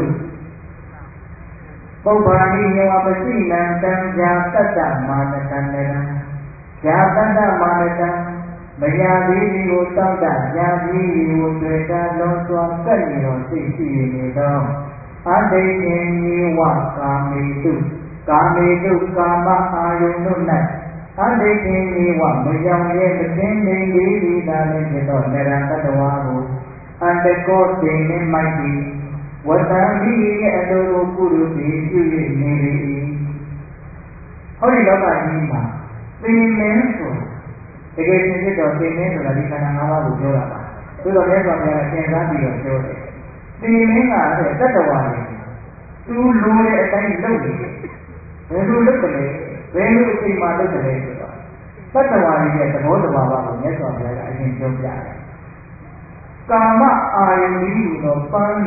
ပုဗ္ဗာနိယေဝပစိနန္တံဇာတတ္တမာနတံနရံဇာတတ္တမာနတံမယာသေးဒီကိုတောက်တာဇာသေးဒီကိုတွေ့တာလုံးစွာကပ်နေတော်သိရှိနေသောအတိတ်ရှင်ယေဝကာမေတုကာမေတုကာမအာယုန်တို့၌အတိတ်ရှင်ယေဝမကြောင်ရဲ့မသိနေလေးဒီသာလည်းဖြစ်သောနရတတ္တဝါကိုအန္တကောတေနှင့်မိုက်သည်ဝတ္တံဒီရဲ့အလိုကိုကုရုတိပြု၍နေ၏ဟောဒီလောကကြီးမှာသင်မင်းဆိုတကယ်ရှင်ဖြစ်တော့သင်မင်းဆိုတာဒီခန္ဓာ၅ပါးကိုပြောတာပါသို့တော်မြတ်စွာဘုရားကသင်စားပြီးတော့ပြောတယ်သင်မင်းကအဲ့တတ္တဝါတွေသူလိုတဲ့အတိုင်းလုပ်နေတယ်ဘယ်လိုလုပ်တယ်ဘယ်လိုအချိန်မှလုပ်တယ်ဆိုတော့တတ္တဝါတွေရဲ့သဘောတဘာဝကိုမြတ်စွာဘုရားကအရင်ပြောပြတယ်ကာမအာယုန်ကြီးဟူသောပန်းနေ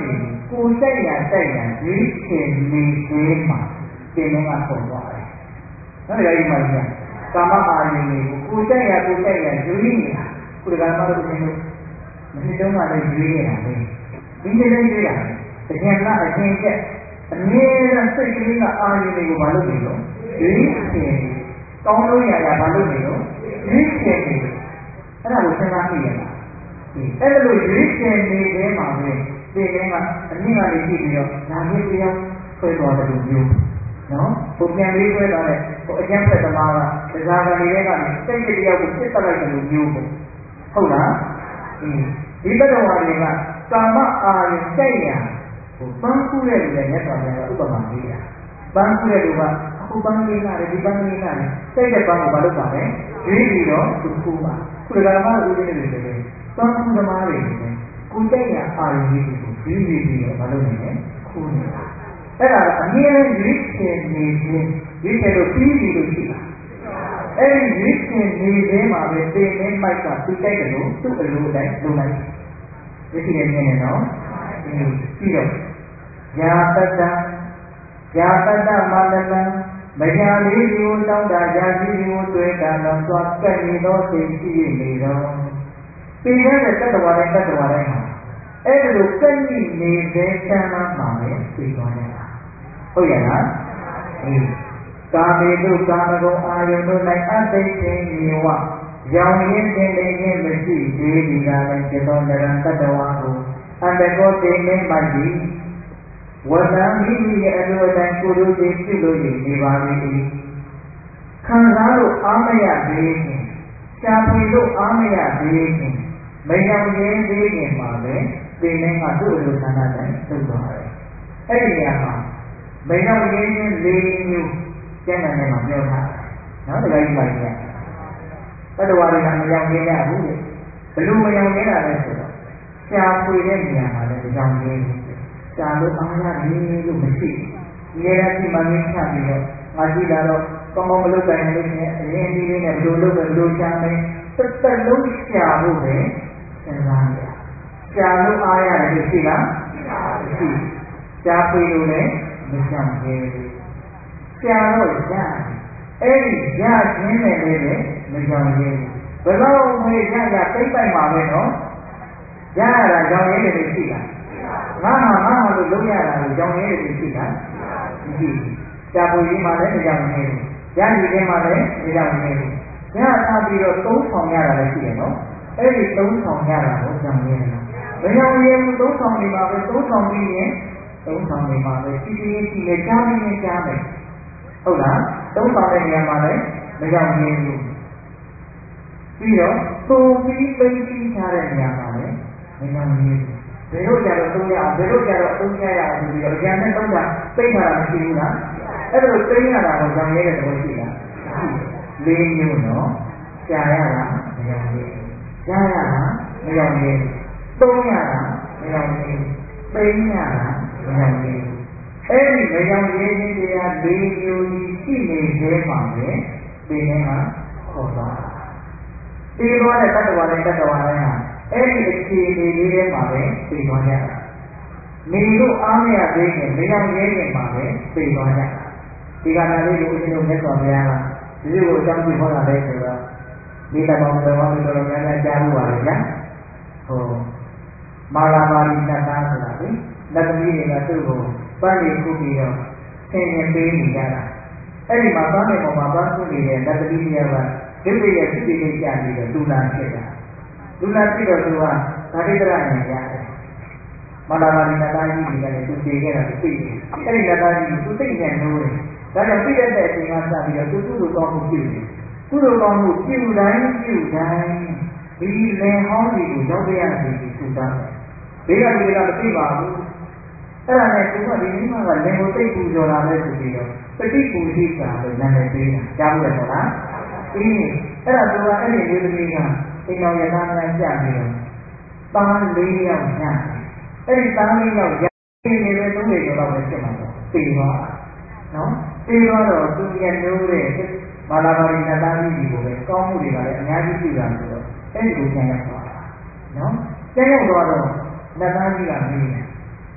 ကိုယ်တိုက်ရတိုက်ရရွေးချယ်နေသေးမှာသင်္ကန်းကပေါ်သွားတယ်နော်ဒါကြီးမှကြီးကာမအာယုန်တွေကိုကိုယ်တိုက်ရကိုယ်တိုက်ရရွေးနေတာကိုယ်ကမှလို့ရှင်လို့မနေ့တုန်းကလည်းရွေးနေတာလေဒီနေ့လည်းရွေးတာအရင်ကအရင်ကျက်အမြဲတမ်းစိတ်ကလေးကအာယုန်တွေကိုမလုပ်နေတော့ရွေးချယ်ကောင်းလို့ရရမလုပ်နေတော့ရွေးချယ်နေအဲ့ဒါကိုစဉ်းစားကြည့်ရတာအဲ့ဒါလို့ရွေးချယ်နေတဲ့မှာပဲဒီကနေ့ကအမြင့်ကလေးကြည့်ပြီးတော့နာမည်တရားဆွဲသွားတယ်လို့ပြောနော်ဘုပြန်လေးဆွဲသွားတယ်ဟိုအကျဉ်းဖက်သမားကတရားခံတွေကလည်းစိတ်တရားကိုပြစ်တက်လိုက်တယ်လို့ပြောပေါ့ဟုတ်လားဒီဒီတတော်ဝါတွေကကာမအာယုကြိုက်ရဟိုပန်းကူးတဲ့လူလည်းမြတ်စွာဘုရားကဥပမာပေးတာပန်းကူးတဲ့လူကအခုပန်းလေးနာတယ်ဒီပန်းလေးနာတယ်စိတ်တဲ့ပန်းကိုမလုပ်ပါနဲ့ရွေးပြီးတော့သူကူးပါခုဒကာမဦးဇင်းတွေလည်းပန်းကူးသမားတွေလည်းကိုကြိုက်ရအာယုကြီးကိုရွေးပြီးပြီးတော့မလုပ်နိုင်နဲ့ခိုးနေတာအဲ့ဒါကအမြဲတမ်းရွေးချယ်နေခြင်းရွေးချယ်လို့ပြီးပြီလို့ရှိတာအဲ့ဒီရွေးချယ်နေခြင်းမှာပဲသင်နဲ့မိုက်ကသူကြိုက်တယ်လို့သူ့အလိုတိုင်းလုပ်လိုက်ဒီစီနဲ့မြင်နေနော်ပြီးတော့ယာတတယာတတမန္တလံမယာလေးကိုတောင်းတာယာကြီးကိုတွေ့တာတော့သွားကဲ့နေသောစိတ်ရှိနေတော့ပြီးရတဲ့တတ္တဝါတိုင်းတတ္တဝါတိုင်းမှာအဲ့ဒါလိုကဲ့ညိနေတဲ့ဆန္ဒမှာပဲသိသွားကြတာဟုတ်ရဲ့လားအေးကာမေတုကာမဂုဏ်အာယုန်တို့၌အသိခြင်းမြေဝရောင်ရင်းတင်နေခြင်းမရှိသေးဒီကလည်းจิตောနရံတတ္တဝါကိုအတ္တကိုသိနေမှသည်ဝတ္တမိမိရဲ့အလိုအတိုင်းကိုယ်တို့သိပြုလို့နေပါ၏ခံစားလို့အားမရသေးခြင်းရှားဖွေလို့အားမရသေးခြင်းမရောက်ရင်းသေးခြင်းမှာပဲဒီနေ့ကသူ့အလိုဆန္ဒတိုင်းလုပ်သွားတယ်အဲ့ဒီနေရာမှာမရောက်ရင်းချင်း၄မျိုးကျမ်းဂန်ထဲမှာပြောထားတယ်နော်တရားကြီးပါကြီးကတတဝါတွေကမရောက်ရင်းရဘူးလေဘလို့မရောက်ရင်းတာလဲဆိုတော့ရှားဖွေတဲ့နေရာမှာလည်းမရောက်ရင်းရှားလို့အားရတယ်လို့မရှိဘူးဒီနေ့ကဒီမှာမင်းချပြီးတော့ငါကြည့်လာတော့ကောင်းကောင်းမလုပ်တိုင်းလို့ရှိရင်အရင်ဒီလေးနဲ့ဘလို့လုပ်တယ်ဘလို့ရှားမယ်တစ်သက်လုံးရှားဖို့ပဲစဉ်းစားရရှားလို့အားရတယ်လို့ရှိလားမရှိရှားဖွေလို့လည်းမရှားသေးဘူးရှားတော့ရတယ်အဲ့ဒီရခြင်းနဲ့လည်းမကြောင်သေးဘူးဘယ်တော့မှရရသိမ့်ပိုက်မှာပဲနော်ရရတာကြောင်ရည်တွေရှိလားငါမှငါမှလို့လုံးရတာကိုကြောင်ရည်တွေရှိလားမရှိဘူးရှားဖွေရေးမှလည်းမကြောင်သေးဘူးရည်ခြင်းမှလည်းမကြောင်သေးဘူးရထားပြီးတော့သုံးဆောင်ရတာလည်းရှိတယ်နော်အဲ့ဒီသုံးဆောင်ရတာကိုကြောင်ရည်လားမကြောင်ရည်ဘူးသုံးဆောင်နေမှာပဲသုံးဆောင်ပြီးရင်သုံးဆောင်နေမှာပဲစီစီစီနဲ့ကြားပြီးရင်ကြားမယ်ဟုတ်လားသုံးဆောင်တဲ့နေရာမှာလည်းမကြောင်ရည်ဘူးပြီးတော့ပုံပြီးပိတ်ပြီးထားတဲ့နေရာမှာလည်းမကြောင်ရည်ဘူးဘယ်လိုကြတော့သုံးရအောင်ဘယ်လိုကြတော့သုံးရရအောင်ဆိုပြီးတော့အကြံနဲ့သုံးတာပိတ်ထားတာမရှိဘူးလားအဲ့ဒါလိုပိတ်ရတာကိုကြောင်ရည်တဲ့သဘောရှိလားလေးမျိုးနော်ရှားရတာမကြောင်ရည်ရရတာမကြောင်ရည်သုံးရတာမကြောင်ရည်ပိတ်ရတာမကြောင်ရည်အဲ့ဒီမကြောင်ရည်ခြင်းတရားလေးမျိုးကြီးရှိနေသေးမှာပဲဒီနေ့ကခေါ်သွားတာဒီလိုနဲ့တတ္တဝါနဲ့တတ္တဝါနဲ့ဟာအဲ့ဒီအခြေအနေလေးထဲမှာပဲသိသွားကြတာနေလို့အားမရသေးခင်မကြောင်ရည်ခြင်းမှာပဲသိသွားကြတာဒီကနေ့လေးကိုဦးဇင်းတို့မြတ်စွာဘုရားကဒီလိုကိုအကြောင်းပြဟောတာလဲဆိုတော့ဒီတမောင်တော်တော်တော်များများကြားလို့ပါလေဗျာဟိုမာလာပါဠိနတ်သားဆိုတာလေလက်သမီးတွေကသူ့ကိုပန်းလေးခုပြီးတော့ဆင်ရင်ပေးနေကြတာအဲ့ဒီမှာပန်းလေးပေါ်မှာပန်းခုနေတဲ့လက်သမီးတွေကဒုတိယစစ်တိလေးကြာပြီးတော့လူလာဖြစ်တာလူလာဖြစ်တော့သူကဓာတိတရနဲ့ရတယ်မာလာပါဠိနတ်သားကြီးတွေကလည်းသူတည်ခဲ့တာသူသိတယ်အဲ့ဒီနတ်သားကြီးသူသိဉာဏ်လို့ဒါကြောင့်ပြည့်တဲ့အချိန်ကစပြီးတော့သူ့သူ့ကိုကောင်းမှုပြုတယ်ကုသိုလ်ကောင်းမှုပြုတိုင်းပြုတိုင်းဒီလင်ဟောင်းတွေကိုရောက်ပြရစီပြီးထူတာဘေးကလူတွေကမသိပါဘူးအဲ့ဒါနဲ့သူကဒီနေ့မှကလင်ကိုသိပူဇော်တာပဲဆိုပြီးတော့ပฏิပူဇိတာလို့နာမည်ပေးတာကြားဘူးလေမဟုတ်လားအေးအဲ့ဒါသူကအဲ့ဒီမျိုးသမီးကအိမ်တော်ရသားများကြပြီးတော့တားလေးယောက်ညာအဲ့ဒီတားလေးယောက်ရနေတဲ့သုံးနေတော့ပဲဖြစ်မှာပေါ့သိသွားနော်ပြီးတော့သူရနိုးတဲ့မာလာပါရီနတ်သားကြီးကိုပဲကောင်းမှုတွေကလည်းအများကြီးပြုတာဆိုတော့အဲ့ဒီကိုကျန်ရသွားတာနော်ကျန်ရသွားတော့နတ်သားကြီးကမေးတယ်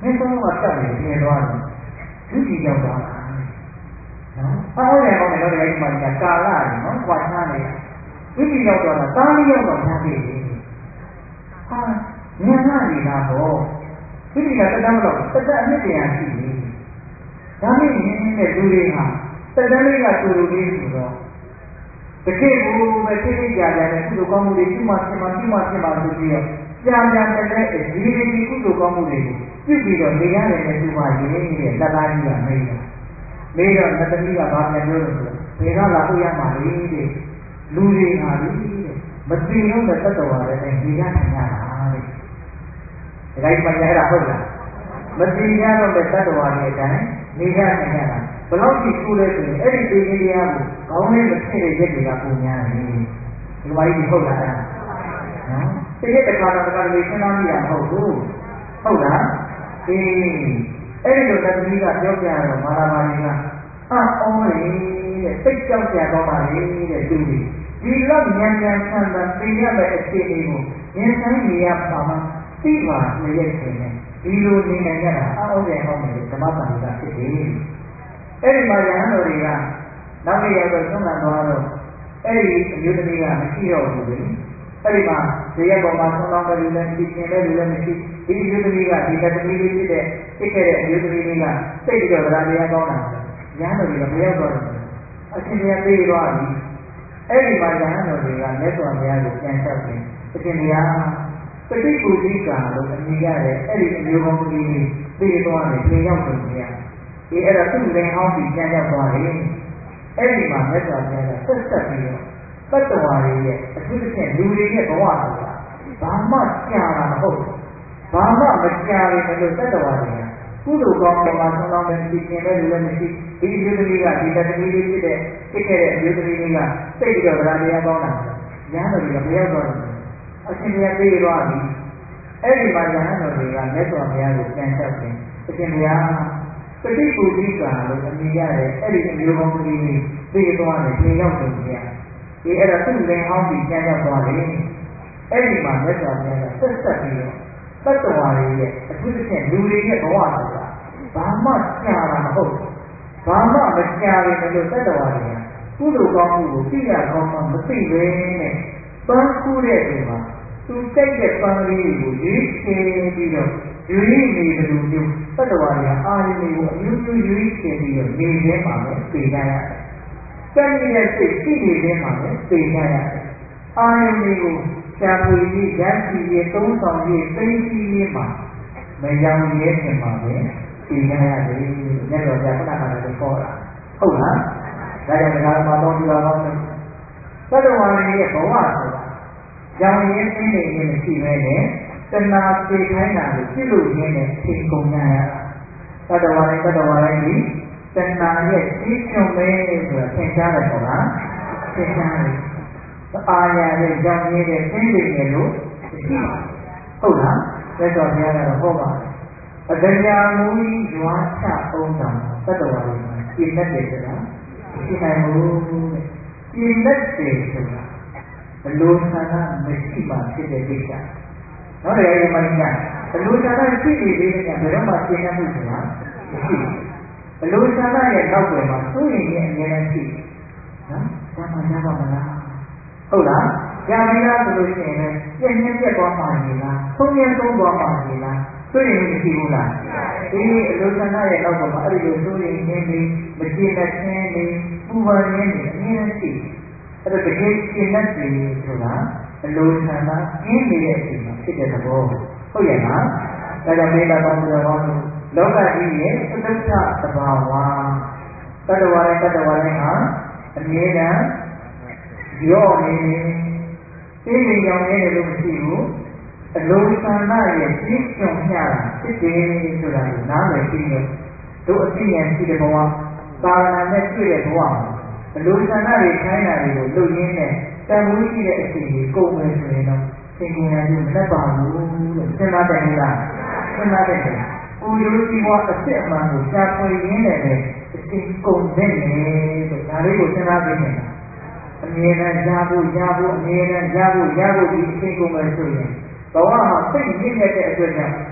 မင်းဆုံးကတတ်နေပြေသွားတယ်ဒုတိယရောက်သွားတာနော်အော်ရအောင်လည်းတော့ဒီမှာကာလရနော်ဝါချားနေဒုတိယရောက်သွားတာတားလေးရောက်တော့ညာပြီဟာဉာဏ်လာနေတာပေါ့ဒုတိယတက်တမ်းမလို့တက်တမ်းအနှစ်တရာရှိပြီဒါမင်းနဲ့လူတွေဟာတက်တမ်းလေးကတူတူလေးဆိုတော့တကယ်ကိုပဲသိသိကြကြတဲ့ကုသိုလ်ကောင်းမှုတွေပြုမှဖြစ်မှပြုမှဖြစ်မှဆိုပြီးတော့ကြာကြာတဲ့တဲ့ဒီဒီကုသိုလ်ကောင်းမှုတွေကိုပြုပြီးတော့နေရတယ်နဲ့သူမှရင်းနေတဲ့လက်သားကြီးကမေးတာမေးတော့လက်သမီးကဘာပြန်ပြောလို့ဆိုတော့ဘယ်ကလာဖို့ရမှာလဲတဲ့လူတွေဟာလေမသိတော့တဲ့တတ်တော်ရတဲ့နေရထိုင်ရတာတဲ့ဒါကြီးမှရတာဟုတ်လားမသိရတော့တဲ့တတ်တော်ရတဲ့အတိုင်းနေရထိုင်ရတာဘလို့ဒီကူလဲဆိုရင်အဲ့ဒီသိခြင်းတရားကိုခေါင်းလေးမထည့်တဲ့ရက်တွေကပုံများတယ်ဒီမှာကြီးဟုတ်လားနော်တကယ်တခါတော့တခါလေးစဉ်းစားမိတာမဟုတ်ဘူးဟုတ်လားအေးအဲ့ဒီလိုတတိကပြောပြတော့မာလာမာကြီးကအာအော်လေတဲ့စိတ်ကြောက်ကြတော့ပါလေတဲ့သူဒီဒီလောက်ဉာဏ်ဉာဏ်ဆန်းဆန်းသိရမယ့်အခြေအနေကိုဉာဏ်ဆန်းနေရပါမှသိပါလျက်ရှင်နဲ့ဒီလိုနေနိုင်ကြတာအော်တယ်ဟောမယ်ဓမ္မပဏိကဖြစ်တယ်အဲ့ဒီမှာယဟန်တော်တွေကနောက်နေ့ရောက်တော့သုံးလာသွားတော့အဲ့ဒီအမျိုးသမီးကမရှိတော့ဘူးလေအဲ့ဒီမှာဇေယျပေါ်မှာသုံးလောင်းတဲ့လူလည်းမရှိရှင်တဲ့လူလည်းမရှိဒီအမျိုးသမီးကဒီလက်သမီးလေးဖြစ်တဲ့ဖြစ်ခဲ့တဲ့အမျိုးသမီးလေးကစိတ်ပြီးတော့ဗလာတရားကောင်းတာယဟန်တော်တွေကမရောက်တော့ဘူးအရှင်ဘုရားပြေးသွားပြီအဲ့ဒီမှာယဟန်တော်တွေကမြတ်စွာဘုရားကိုပြန်လျှောက်တယ်အရှင်ဘုရားပฏิပူဇိကာလို့အမည်ရတဲ့အဲ့ဒီအမျိုးကောင်းကလေးလေးပြေးသွားတယ်ပြေးရောက်တယ်ဘုရားဒီအဲ့ဒါသူ့လင်ဟောင်းပြီးပြန်ရောက်သွားတယ်အဲ့ဒီမှာမြတ်စွာဘုရားကဆက်ဆက်ပြီးတော့တတ္တဝါတွေရဲ့အထူးသဖြင့်လူတွေရဲ့ဘဝဆိုတာဘာမှကြာတာမဟုတ်ဘာမှမကြာဘူးလို့တတ္တဝါတွေကကုသိုလ်ကောင်းမှုမှာဆုံးလောင်းတဲ့သိခြင်းတဲ့လူလည်းမရှိဒီအမျိုးသမီးကဒီတသမီးလေးဖြစ်တဲ့ဖြစ်ခဲ့တဲ့အမျိုးသမီးလေးကစိတ်ပြီးတော့ဗလာတရားကောင်းတာရဟန်းတော်တွေကမရောက်တော့ဘူးအရှင်ဘုရားပြေးသွားပြီအဲ့ဒီမှာရဟန်းတော်တွေကမြတ်စွာဘုရားကိုပြန်လျှောက်တယ်အရှင်ဘုရားပฏิပူဇိကာလို့အမည်ရတဲ့အဲ့ဒီအမျိုးကောင်းကလေးလေးပြေးသွားတယ်ပြေးရောက်တယ်ဘုရားဒီအဲ့ဒါသူ့လင်ဟောင်းပြီးပြန်ရောက်သွားတယ်အဲ့ဒီမှာမြတ်စွာဘုရားကဆက်ဆက်ပြီးတော့တတ္တဝါတွေရဲ့အထူးသဖြင့်လူတွေရဲ့ဘဝဆိုတာဘာမှကြာတာမဟုတ်ဘာမှမကြာဘူးလို့တတ္တဝါတွေကကုသိုလ်ကောင်းမှုကိုသိရကောင်းမှမသိပဲနဲ့ပန်းကူးတဲ့အိမ်မှာသူစိတ်တဲ့ပန်းလေးကိုရွေးချယ်ပြီးတော့ရွေးနေတယ်လို့မျိုးတတ္တဝါတွေကအာရုံတွေကိုအမျိုးမျိုးရွေးချယ်ပြီးတော့နေထဲမှာပဲသိကြရတယ်။စိတ်ရဲ့စိတ်ရှိနေထဲမှာပဲသိကြရတယ်။အာရုံတွေကိုရှာဖွေပြီးရရှိပြီးသုံးဆောင်ပြီးသိသိရေးမှာမရောင်ရဲခင်မှာပဲသိကြရတယ်။မြတ်စွာဘုရားခဏခဏလေးခေါ်တာဟုတ်လား။ဒါကြောင့်ဒီမှာတော့ဒီလိုတော့တတ္တဝါတွေရဲ့ဘဝဆိုတာရောင်ရဲသိနေရင်မရှိပဲနဲ့တဏှာပြေခိုင်းတာကိုပြုလို့ရင်းနဲ့အချိန်ကုန်ကြရတာတတ္တဝါတွေတတ္တဝါတွေဒီတဏှာရဲ့ကြီးကျုံပဲဆိုတာသင်ကြားတယ်ပေါ့လားသင်ကြားတယ်အာရရဲ့ကြောင့်ရင်းတဲ့သင်တွေနဲ့လို့ရှိဟုတ်လားသက်တော်ဘုရားကတော့ဟောပါတယ်အတရားမူကြီးရွာချအောင်တာတတ္တဝါတွေရှင်းတတ်တယ်ဆိုတာရှင်းနိုင်ဘူးတဲ့ရှင်းတတ်တယ်ဆိုတာဘလို့ဆန္ဒမရှိမှဖြစ်တဲ့ကိစ္စနော်လေဒီမှာညာဘလို့ဆန္ဒရှိနေသေးတယ်ကဘယ်တော့မှရှင်းတတ်မှုဆိုတာမရှိဘူးဘလို့ဆန္ဒရဲ့နောက်ွယ်မှာစိုးရင်ရဲ့အများကြီးရှိနော်ဒါမှရပါမလားဟုတ်လားကြာပြီလားဆိုလို့ရှိရင်လည်းပြည့်ညက်ပြတ်သွားမှနေလားသုံးရသုံးသွားမှနေလားစိုးရင်မရှိဘူးလားဒီအလိုဆန္ဒရဲ့နောက်ွယ်မှာအဲ့ဒီလိုစိုးရင်ခြင်းတွေမကျေနပ်ခြင်းတွေပူပန်ခြင်းတွေအများကြီးရှိအဲ့တော့တကယ်ရှင်းတတ်တယ်ဆိုတာအလိုဆန္ဒကျင်းနေတဲ့အချိန်မှာဖြစ်တဲ့သဘောဟုတ်ရဲ့လားဒါကြောင့်မေတ္တာပေါင်းတော်ဟောလို့လောကကြီးရဲ့သတ္တသဘာဝတတ္တဝါရဲ့တတ္တဝါရဲ့ဟာအမြဲတမ်းရော့နေနေသိနေကြောင်နေတယ်လို့မရှိဘူးအလိုဆန္ဒရဲ့ပြည့်စုံမျှတာဖြစ်တယ်ဆိုတာကိုနားလည်ပြီးတော့တို့အသိဉာဏ်ရှိတဲ့ဘဝသာသနာနဲ့တွေ့တဲ့ဘဝအလိုဆန္ဒတွေခိုင်းတာတွေကိုလုပ်ရင်းနဲ့တန်ဖိုးရှိတဲ့အချိန်ကြီးကုန်မယ်ဆိုရင်တော့သင်္ကေတမျိုးမတတ်ပါဘူးလို့စဉ်းစားတယ်ဟုတ်လားစဉ်းစားတယ်ပူရိုးကြီးဘဝအစ်စ်အမှန်ကိုရှားဖွေရင်းနဲ့လည်းအချိန်ကုန်တဲ့နေလို့ဒါလေးကိုစဉ်းစားပြီးနေတာအမြဲတမ်းရဖို့ရဖို့အမြဲတမ်းရဖို့ရဖို့ဒီအချိန်ကုန်မယ်ဆိုရင်ဘဝမှာစိတ်မြင့်တဲ့အတွက်ကြောင့်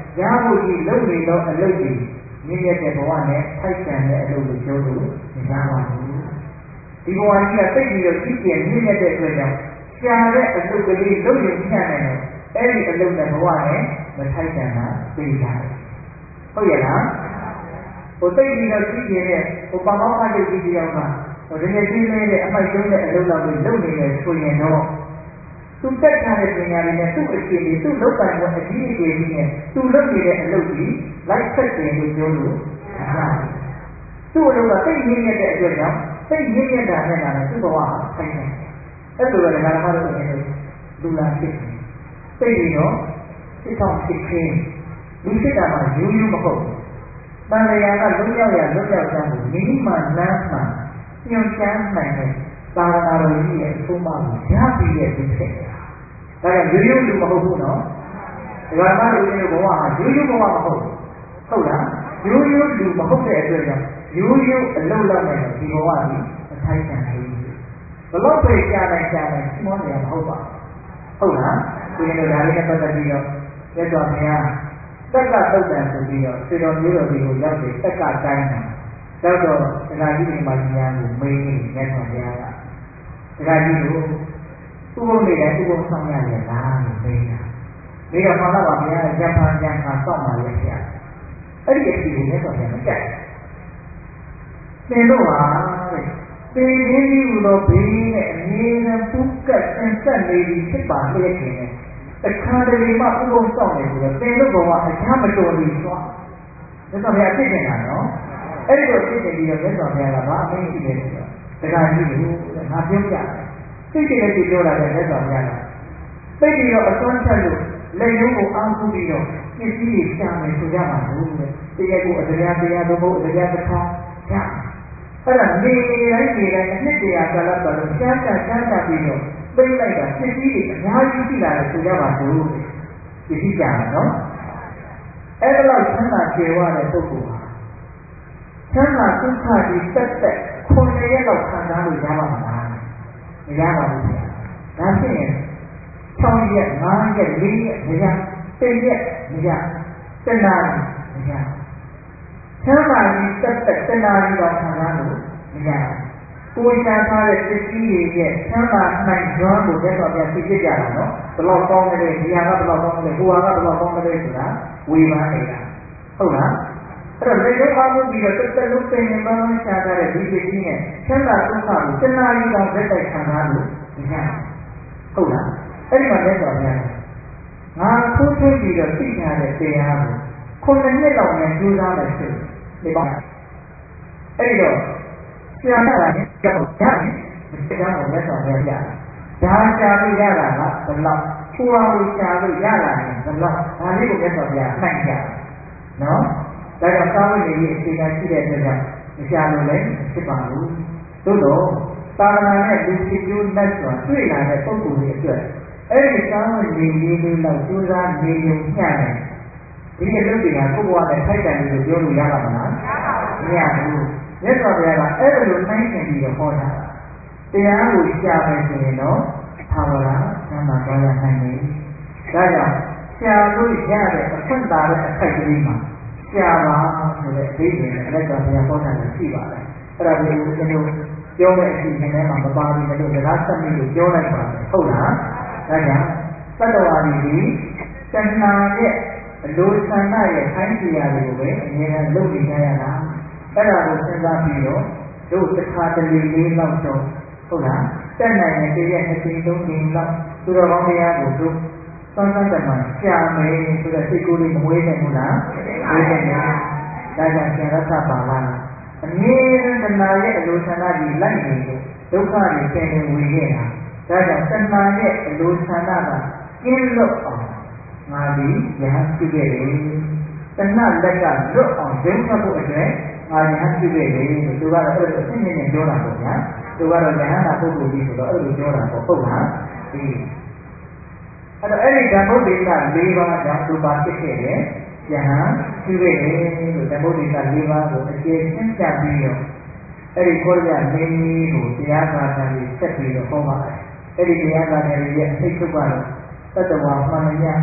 ရဖို့ကြီးလုံနေတော့အလုပ်ကြီးမြင့်မြတ်တဲ့ဘဝနဲ့ထိုက်တန်တဲ့အလုပ်ကိုကျိုးလို့မရပါဘူးဒီဘဝကြီးကသိပြီးတော့ကြီးကျယ်မြင့်မြတ်တဲ့အတွက်ကြောင့်ရှားတဲ့အလုပ်ကလေးလုပ်ရင်ညံ့နေတယ်အဲ့ဒီအလုပ်နဲ့ဘဝနဲ့မထိုက်တန်တာသိကြတယ်ဟုတ်ရဲ့လားဟိုသိပြီးတော့ကြီးကျယ်တဲ့ဟိုပမောက္ခရုပ်ကြီးတရားကဟိုတကယ်ကြီးလေးတဲ့အမိုက်ကျုံးတဲ့အလုပ်လောက်ကိုလုပ်နေတယ်ဆိုရင်တော့သူတက်ထားတဲ့ပညာတွေနဲ့သူ့အခြေအနေသူ့လုပ်ပိုင်ခွင့်အကြီးအကျယ်ကြီးနဲ့သူလုပ်နေတဲ့အလုပ်ကြီးလိုက်ဆက်တယ်လို့ပြောလို့သူ့အလုပ်ကသိမြင့်ရတဲ့အတွက်ကြောင့်သိမြင့်ရတာနဲ့လာတယ်သူ့ဘဝဟာထိုင်နေအဲ့လိုပဲဓမ္မတော်တို့အနေနဲ့လူလာဖြစ်တယ်သိပြီးတော့စစ်ဆောင်ဖြစ်ခြင်းလူဖြစ်တာမှရိုးရိုးမဟုတ်ဘူးတန်လျာကလုံးရောက်ရလွတ်ရောက်တဲ့ကိုမိမှန်လမ်းမှန်ညွှန်ကြားနိုင်တဲ့သာသနာတော်ကြီးရဲ့အဆုံးအမကိုရပြီးတဲ့သူဖြစ်နေတာ။ဒါကြောင့်ရိုးရိုးလူမဟုတ်ဘူးနော်။ဒါကမှလူတွေဘဝဟာရိုးရိုးဘဝမဟုတ်ဘူး။ဟုတ်လား။ရိုးရိုးလူမဟုတ်တဲ့အတွက်ကြောင့်ရိုးရိုးအလုံးလောက်နဲ့ဒီဘဝကြီးအထိုက်တန်နေပြီ။ဘလို့ပြေကြနိုင်ကြနိုင်စီမောနေရမဟုတ်ပါဘူး။ဟုတ်လား။ဒီလိုဒါလေးနဲ့ပတ်သက်ပြီးတော့ရသော်ဘုရားတက်ကတုတ်တန်ဆိုပြီးတော့စေတော်မျိုးတော်တွေကိုရောက်ပြီးတက်ကတိုင်းတာတော့တော့ဒကာကြီးတွေမှာညာကိုမေးနေတယ်ဆိုဘုရားကဒကာကြီးတို့ဥပုံနေတယ်ဥပုံဆောင်ရတယ်လားလို့မေးတာမေးတော့မှတော့ပါဗျာရံဖန်ရံခါစောင့်ပါလေဗျာအဲ့ဒီအစီအစဉ်နဲ့တော့ပြန်မကြိုက်သင်တို့ဟာတဲ့သေခြင်းကြီးဟူသောဘေးနဲ့အမြဲတမ်းပုကတ်ဆင်ဆက်နေပြီးဖြစ်ပါလျက်ခင်နဲ့အခါတလေမှဥပုံဆောင်နေဆိုတော့သင်တို့ဘဝအချမ်းမတော်ဘူးသွားဒါဆိုဗျာဖြစ်နေတာနော်အဲ့ဒီလိုဖြစ်နေပြီးတော့မြတ်စွာဘုရားကဘာအမင်းရှိတယ်ဆိုတော့ဒကာကြီးကိုငါပြောပြတယ်သိတယ်လည်းပြောတာလည်းမြတ်စွာဘုရားကသိပြီးတော့အစွမ်းချက်လို့လက်ရုံးကိုအားကိုးပြီးတော့ပစ္စည်းတွေရှာမယ်ဆိုကြပါဘူးတဲ့တရားကိုအတရားတရားသို့မဟုတ်အတရားတစ်ထောင်ရှာအဲ့ဒါနေတိုင်းနေတိုင်းအနှစ်တရာကာလပတ်လုံးရှားရှားရှားရှားပြီးတော့သိလိုက်တာပစ္စည်းတွေအများကြီးရှိလာတယ်ဆိုကြပါဘူးပစ္စည်းရှာနော်အဲ့ဒါလောက်ဆန္ဒကျေဝတဲ့ပုဂ္ဂိုလ်ဟာဆန္ဒဒုက္ခကြီးတက်တက်ခုနှစ်ရက်လောက်ခံစားလို့ရပါမလားမရပါဘူးဗျာဒါဖြစ်ရင်၆ရက်၅ရက်၄ရက်မရတစ်ရက်မရတနာမရဆန္ဒကြီးတက်တက်တနာကြီးတော့ခံစားလို့မရကိုယ်ရှားထားတဲ့ပစ္စည်းတွေရဲ့ဆန္ဒနိုင်ကျွမ်းကိုတက်တော့ပြန်သိကြတာနော်ဘယ်လောက်ကောင်းတယ်ဒီဟာကဘယ်လောက်ကောင်းတယ်ဟိုဟာကဘယ်လောက်ကောင်းတယ်ဆိုတာဝေဖန်နေတာဟုတ်လားအဲ့တော့လက်ရုပ်အားလုံးပြီးတော့တက်တက်လုံးပင်ပန်းပန်းရှားထားတဲ့ဒီပစ္စည်းနဲ့ဆန္ဒဒုက္ခကိုတဏှာကြီးတော့တက်တက်ခံစားလို့မရဟုတ်လားအဲ့ဒီမှာလက်တော်များငါထိုးထွင်းပြီးတော့သိထားတဲ့တရားကိုခုနှစ်နှစ်လောက်နဲ့ကြိုးစားမယ်ဆိုဒီပါအဲ့ဒီတော့ဆရာကလည်းကြောက်ကြတယ်ဒီကြောင့်လက်တော်များပြဒါရှာလို့ရတာကဘယ်လောက်ကိုယ်အောင်ရှာလို့ရလာရင်ဘယ်လောက်ဒါလေးကိုလက်တော်များနှိုက်ကြနော်ဒါကြောင့်သာဝတိရဲ့အခြေခံရှိတဲ့အတွက်ကြောင့်မရှာလို့လည်းဖြစ်ပါဘူးသို့တော့သာသနာနဲ့လူဖြစ်ကျိုးလက်စွာတွေ့လာတဲ့ပုဂ္ဂိုလ်တွေအတွက်အဲ့ဒီသာဝတိလေးလေးလောက်ကြိုးစားနေုံညံ့တယ်ဒီအလုပ်တွေကကိုယ့်ဘဝနဲ့ထိုက်တန်လို့ပြောလို့ရပါမလားမရဘူးမြတ်စွာဘုရားကအဲ့လိုနိုင်ကျင်ပြီးတော့ဟောတာတရားကိုရှားမယ်ဆိုရင်တော့သာဝရဆန္ဒသွားရနိုင်တယ်ဒါကြောင့်ရှားလို့ရတဲ့အခွင့်သာတဲ့အခိုက်ကလေးမှာရှားပါဆိုတဲ့အဓိပ္ပာယ်နဲ့လက်တော်ဘုရားဟောတာလည်းရှိပါတယ်အဲ့ဒါကိုကျွန်တော်ပြောတဲ့အစီအစဉ်ထဲမှာမပါဘူးလို့တရားစက်မျိုးကိုပြောလိုက်ပါတယ်ဟုတ်လားဒါကြောင့်သတ္တဝါတွေဒီတဏှာရဲ့အလိုဆန္ဒရဲ့ခိုင်းစီရာတွေကိုပဲအမြဲတမ်းလုပ်နေကြရတာအဲ့ဒါကိုစဉ်းစားပြီးတော့တို့တစ်ခါတလေလေးလောက်တော့ဟုတ်လားတက်နိုင်တဲ့တရက်နှစ်ချိန်သုံးချိန်လောက်သူတော်ကောင်းတရားကိုတို့သံသတ္တမှာရှားမယ်ဆိုတဲ့စိတ်ကူးလေးမမွေးနိုင်ဘူးလားမွေးနိုင်တယ်ဒါကြောင့်ဆရာရသပါလာအမြဲတမ်းတဏှာရဲ့အလိုဆန္ဒကြီးလိုက်နေလို့ဒုက္ခတွေပင်နေဝင်ခဲ့တာဒါကြောင့်တဏှာရဲ့အလိုဆန္ဒကကျင်းလွတ်အောင်ငါဒီယဟန်ပြုခဲ့တယ်တဏှာလက်ကလွတ်အောင်ရုံးထွက်ဖို့အတွက်ငါယဟန်ပြုခဲ့တယ်လို့သူကတော့အဲ့လိုအစ်မြင့်နဲ့ပြောတာပေါ့ဗျာသူကတော့ယဟန်တာပုဂ္ဂိုလ်ကြီးဆိုတော့အဲ့လိုပြောတာပေါ့ဟုတ်လားဒီအဲ့တော့အဲ့ဒီဓမ္မုဒ္ဒေသ၄ပါးကြောင့်သူပါဖြစ်ခဲ့တယ်ယဟန်ပြုခဲ့တယ်လို့ဓမ္မုဒ္ဒေသ၄ပါးကိုအကျေရှင်းပြပြီးတော့အဲ့ဒီခေါ်ရမင်းကြီးကိုတရားဂါထာကြီးဆက်ပြီးတော့ဟောပါတယ်အဲ့ဒီတရားဂါထာကြီးရဲ့အစိတ်ထုတ်ကတော့တတ္တဝါမှန်မြတ်မ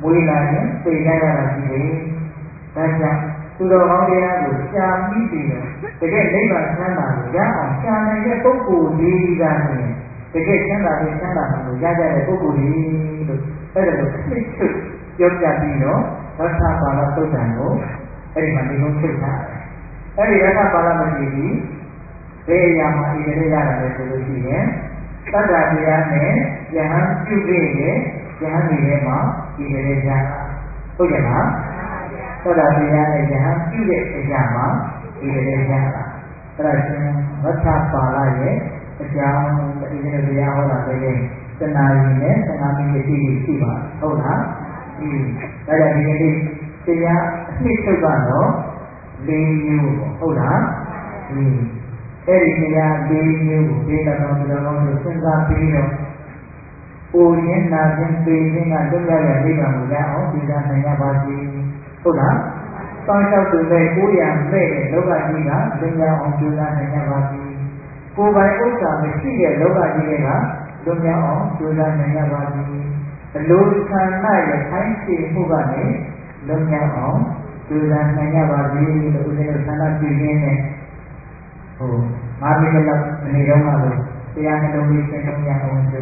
မွေးလာရင်သိကြရတာရှိတယ်။ဒါကြောင့်သူတော်ကောင်းတရားကိုရှာမိပြီးတော့တကယ်နိဗ္ဗာန်ချမ်းသာကိုရအောင်ရှာနိုင်တဲ့ပုဂ္ဂိုလ်ဒီကဆိုရင်တကယ်ချမ်းသာတဲ့ချမ်းသာမှုကိုရကြတဲ့ပုဂ္ဂိုလ်ဒီလို့အဲ့ဒါကိုအစ်စ်ပြောပြပြီးတော့ရသပါဠသုတ်တံကိုအဲ့ဒီမှာဒီလိုချုပ်ထားတယ်။အဲ့ဒီရသပါဠမရှိဘူးဘယ်အရာမှာဒီလိုရတာလဲဆိုလို့ရှိရင်သတ္တတရားနဲ့ယဟန်ပြုခဲ့တဲ့ယဟန်တွေထဲမှာဒီလိုရတာဟုတ်ကြလားသတ္တတရားနဲ့ယဟန်ပြုတဲ့အရာမှာဒီလိုရတာအဲ့ဒါရှင်ရသပါဠရဲ့အကြောင်းဒီလိုတရားဟောတာပဲတဏှာကြီးနဲ့သံဃာမိတ်ရှိရှိပါဟုတ်လားဒီဒါကြောင့်ဒီနေ့တရားအနှစ်ချုပ်ကတော့လေးမျိုးပေါ့ဟုတ်လားဒီအဲ့ဒီတရားလေးမျိုးကိုဒေသတော်တော်တော်တို့စဉ်းစားပြီးတော့အိုရင်းနာခြင်းပေခြင်းကလွတ်ရတဲ့နိဗ္ဗာန်ကိုရအောင်ဒီကနိုင်ရပါစေဟုတ်လားတောင်းလျှောက်သူမဲ့ကိုရမဲ့တဲ့လောကကြီးကလွတ်ရအောင်ကြိုးစားနိုင်ရပါစေကိုယ်ပိုင်ဥစ္စာမရှိတဲ့လောကကြီးတွေကလွတ်မြောက်အောင်ကြိုးစားနိုင်ရပါစေအလိုဆန္ဒရဲ့ခိုင်းစေမှုကနေလွတ်မြောက်အောင်ကြိုးစားနိုင်ရပါစေလို့ဦးဇင်းတို့ဆန္ဒပြုရင်းနဲ့ဟိုငါးမိနစ်လောက်မနေတော့မှလို့တရားနှလုံးလေးရှင်းလုံးရအောင်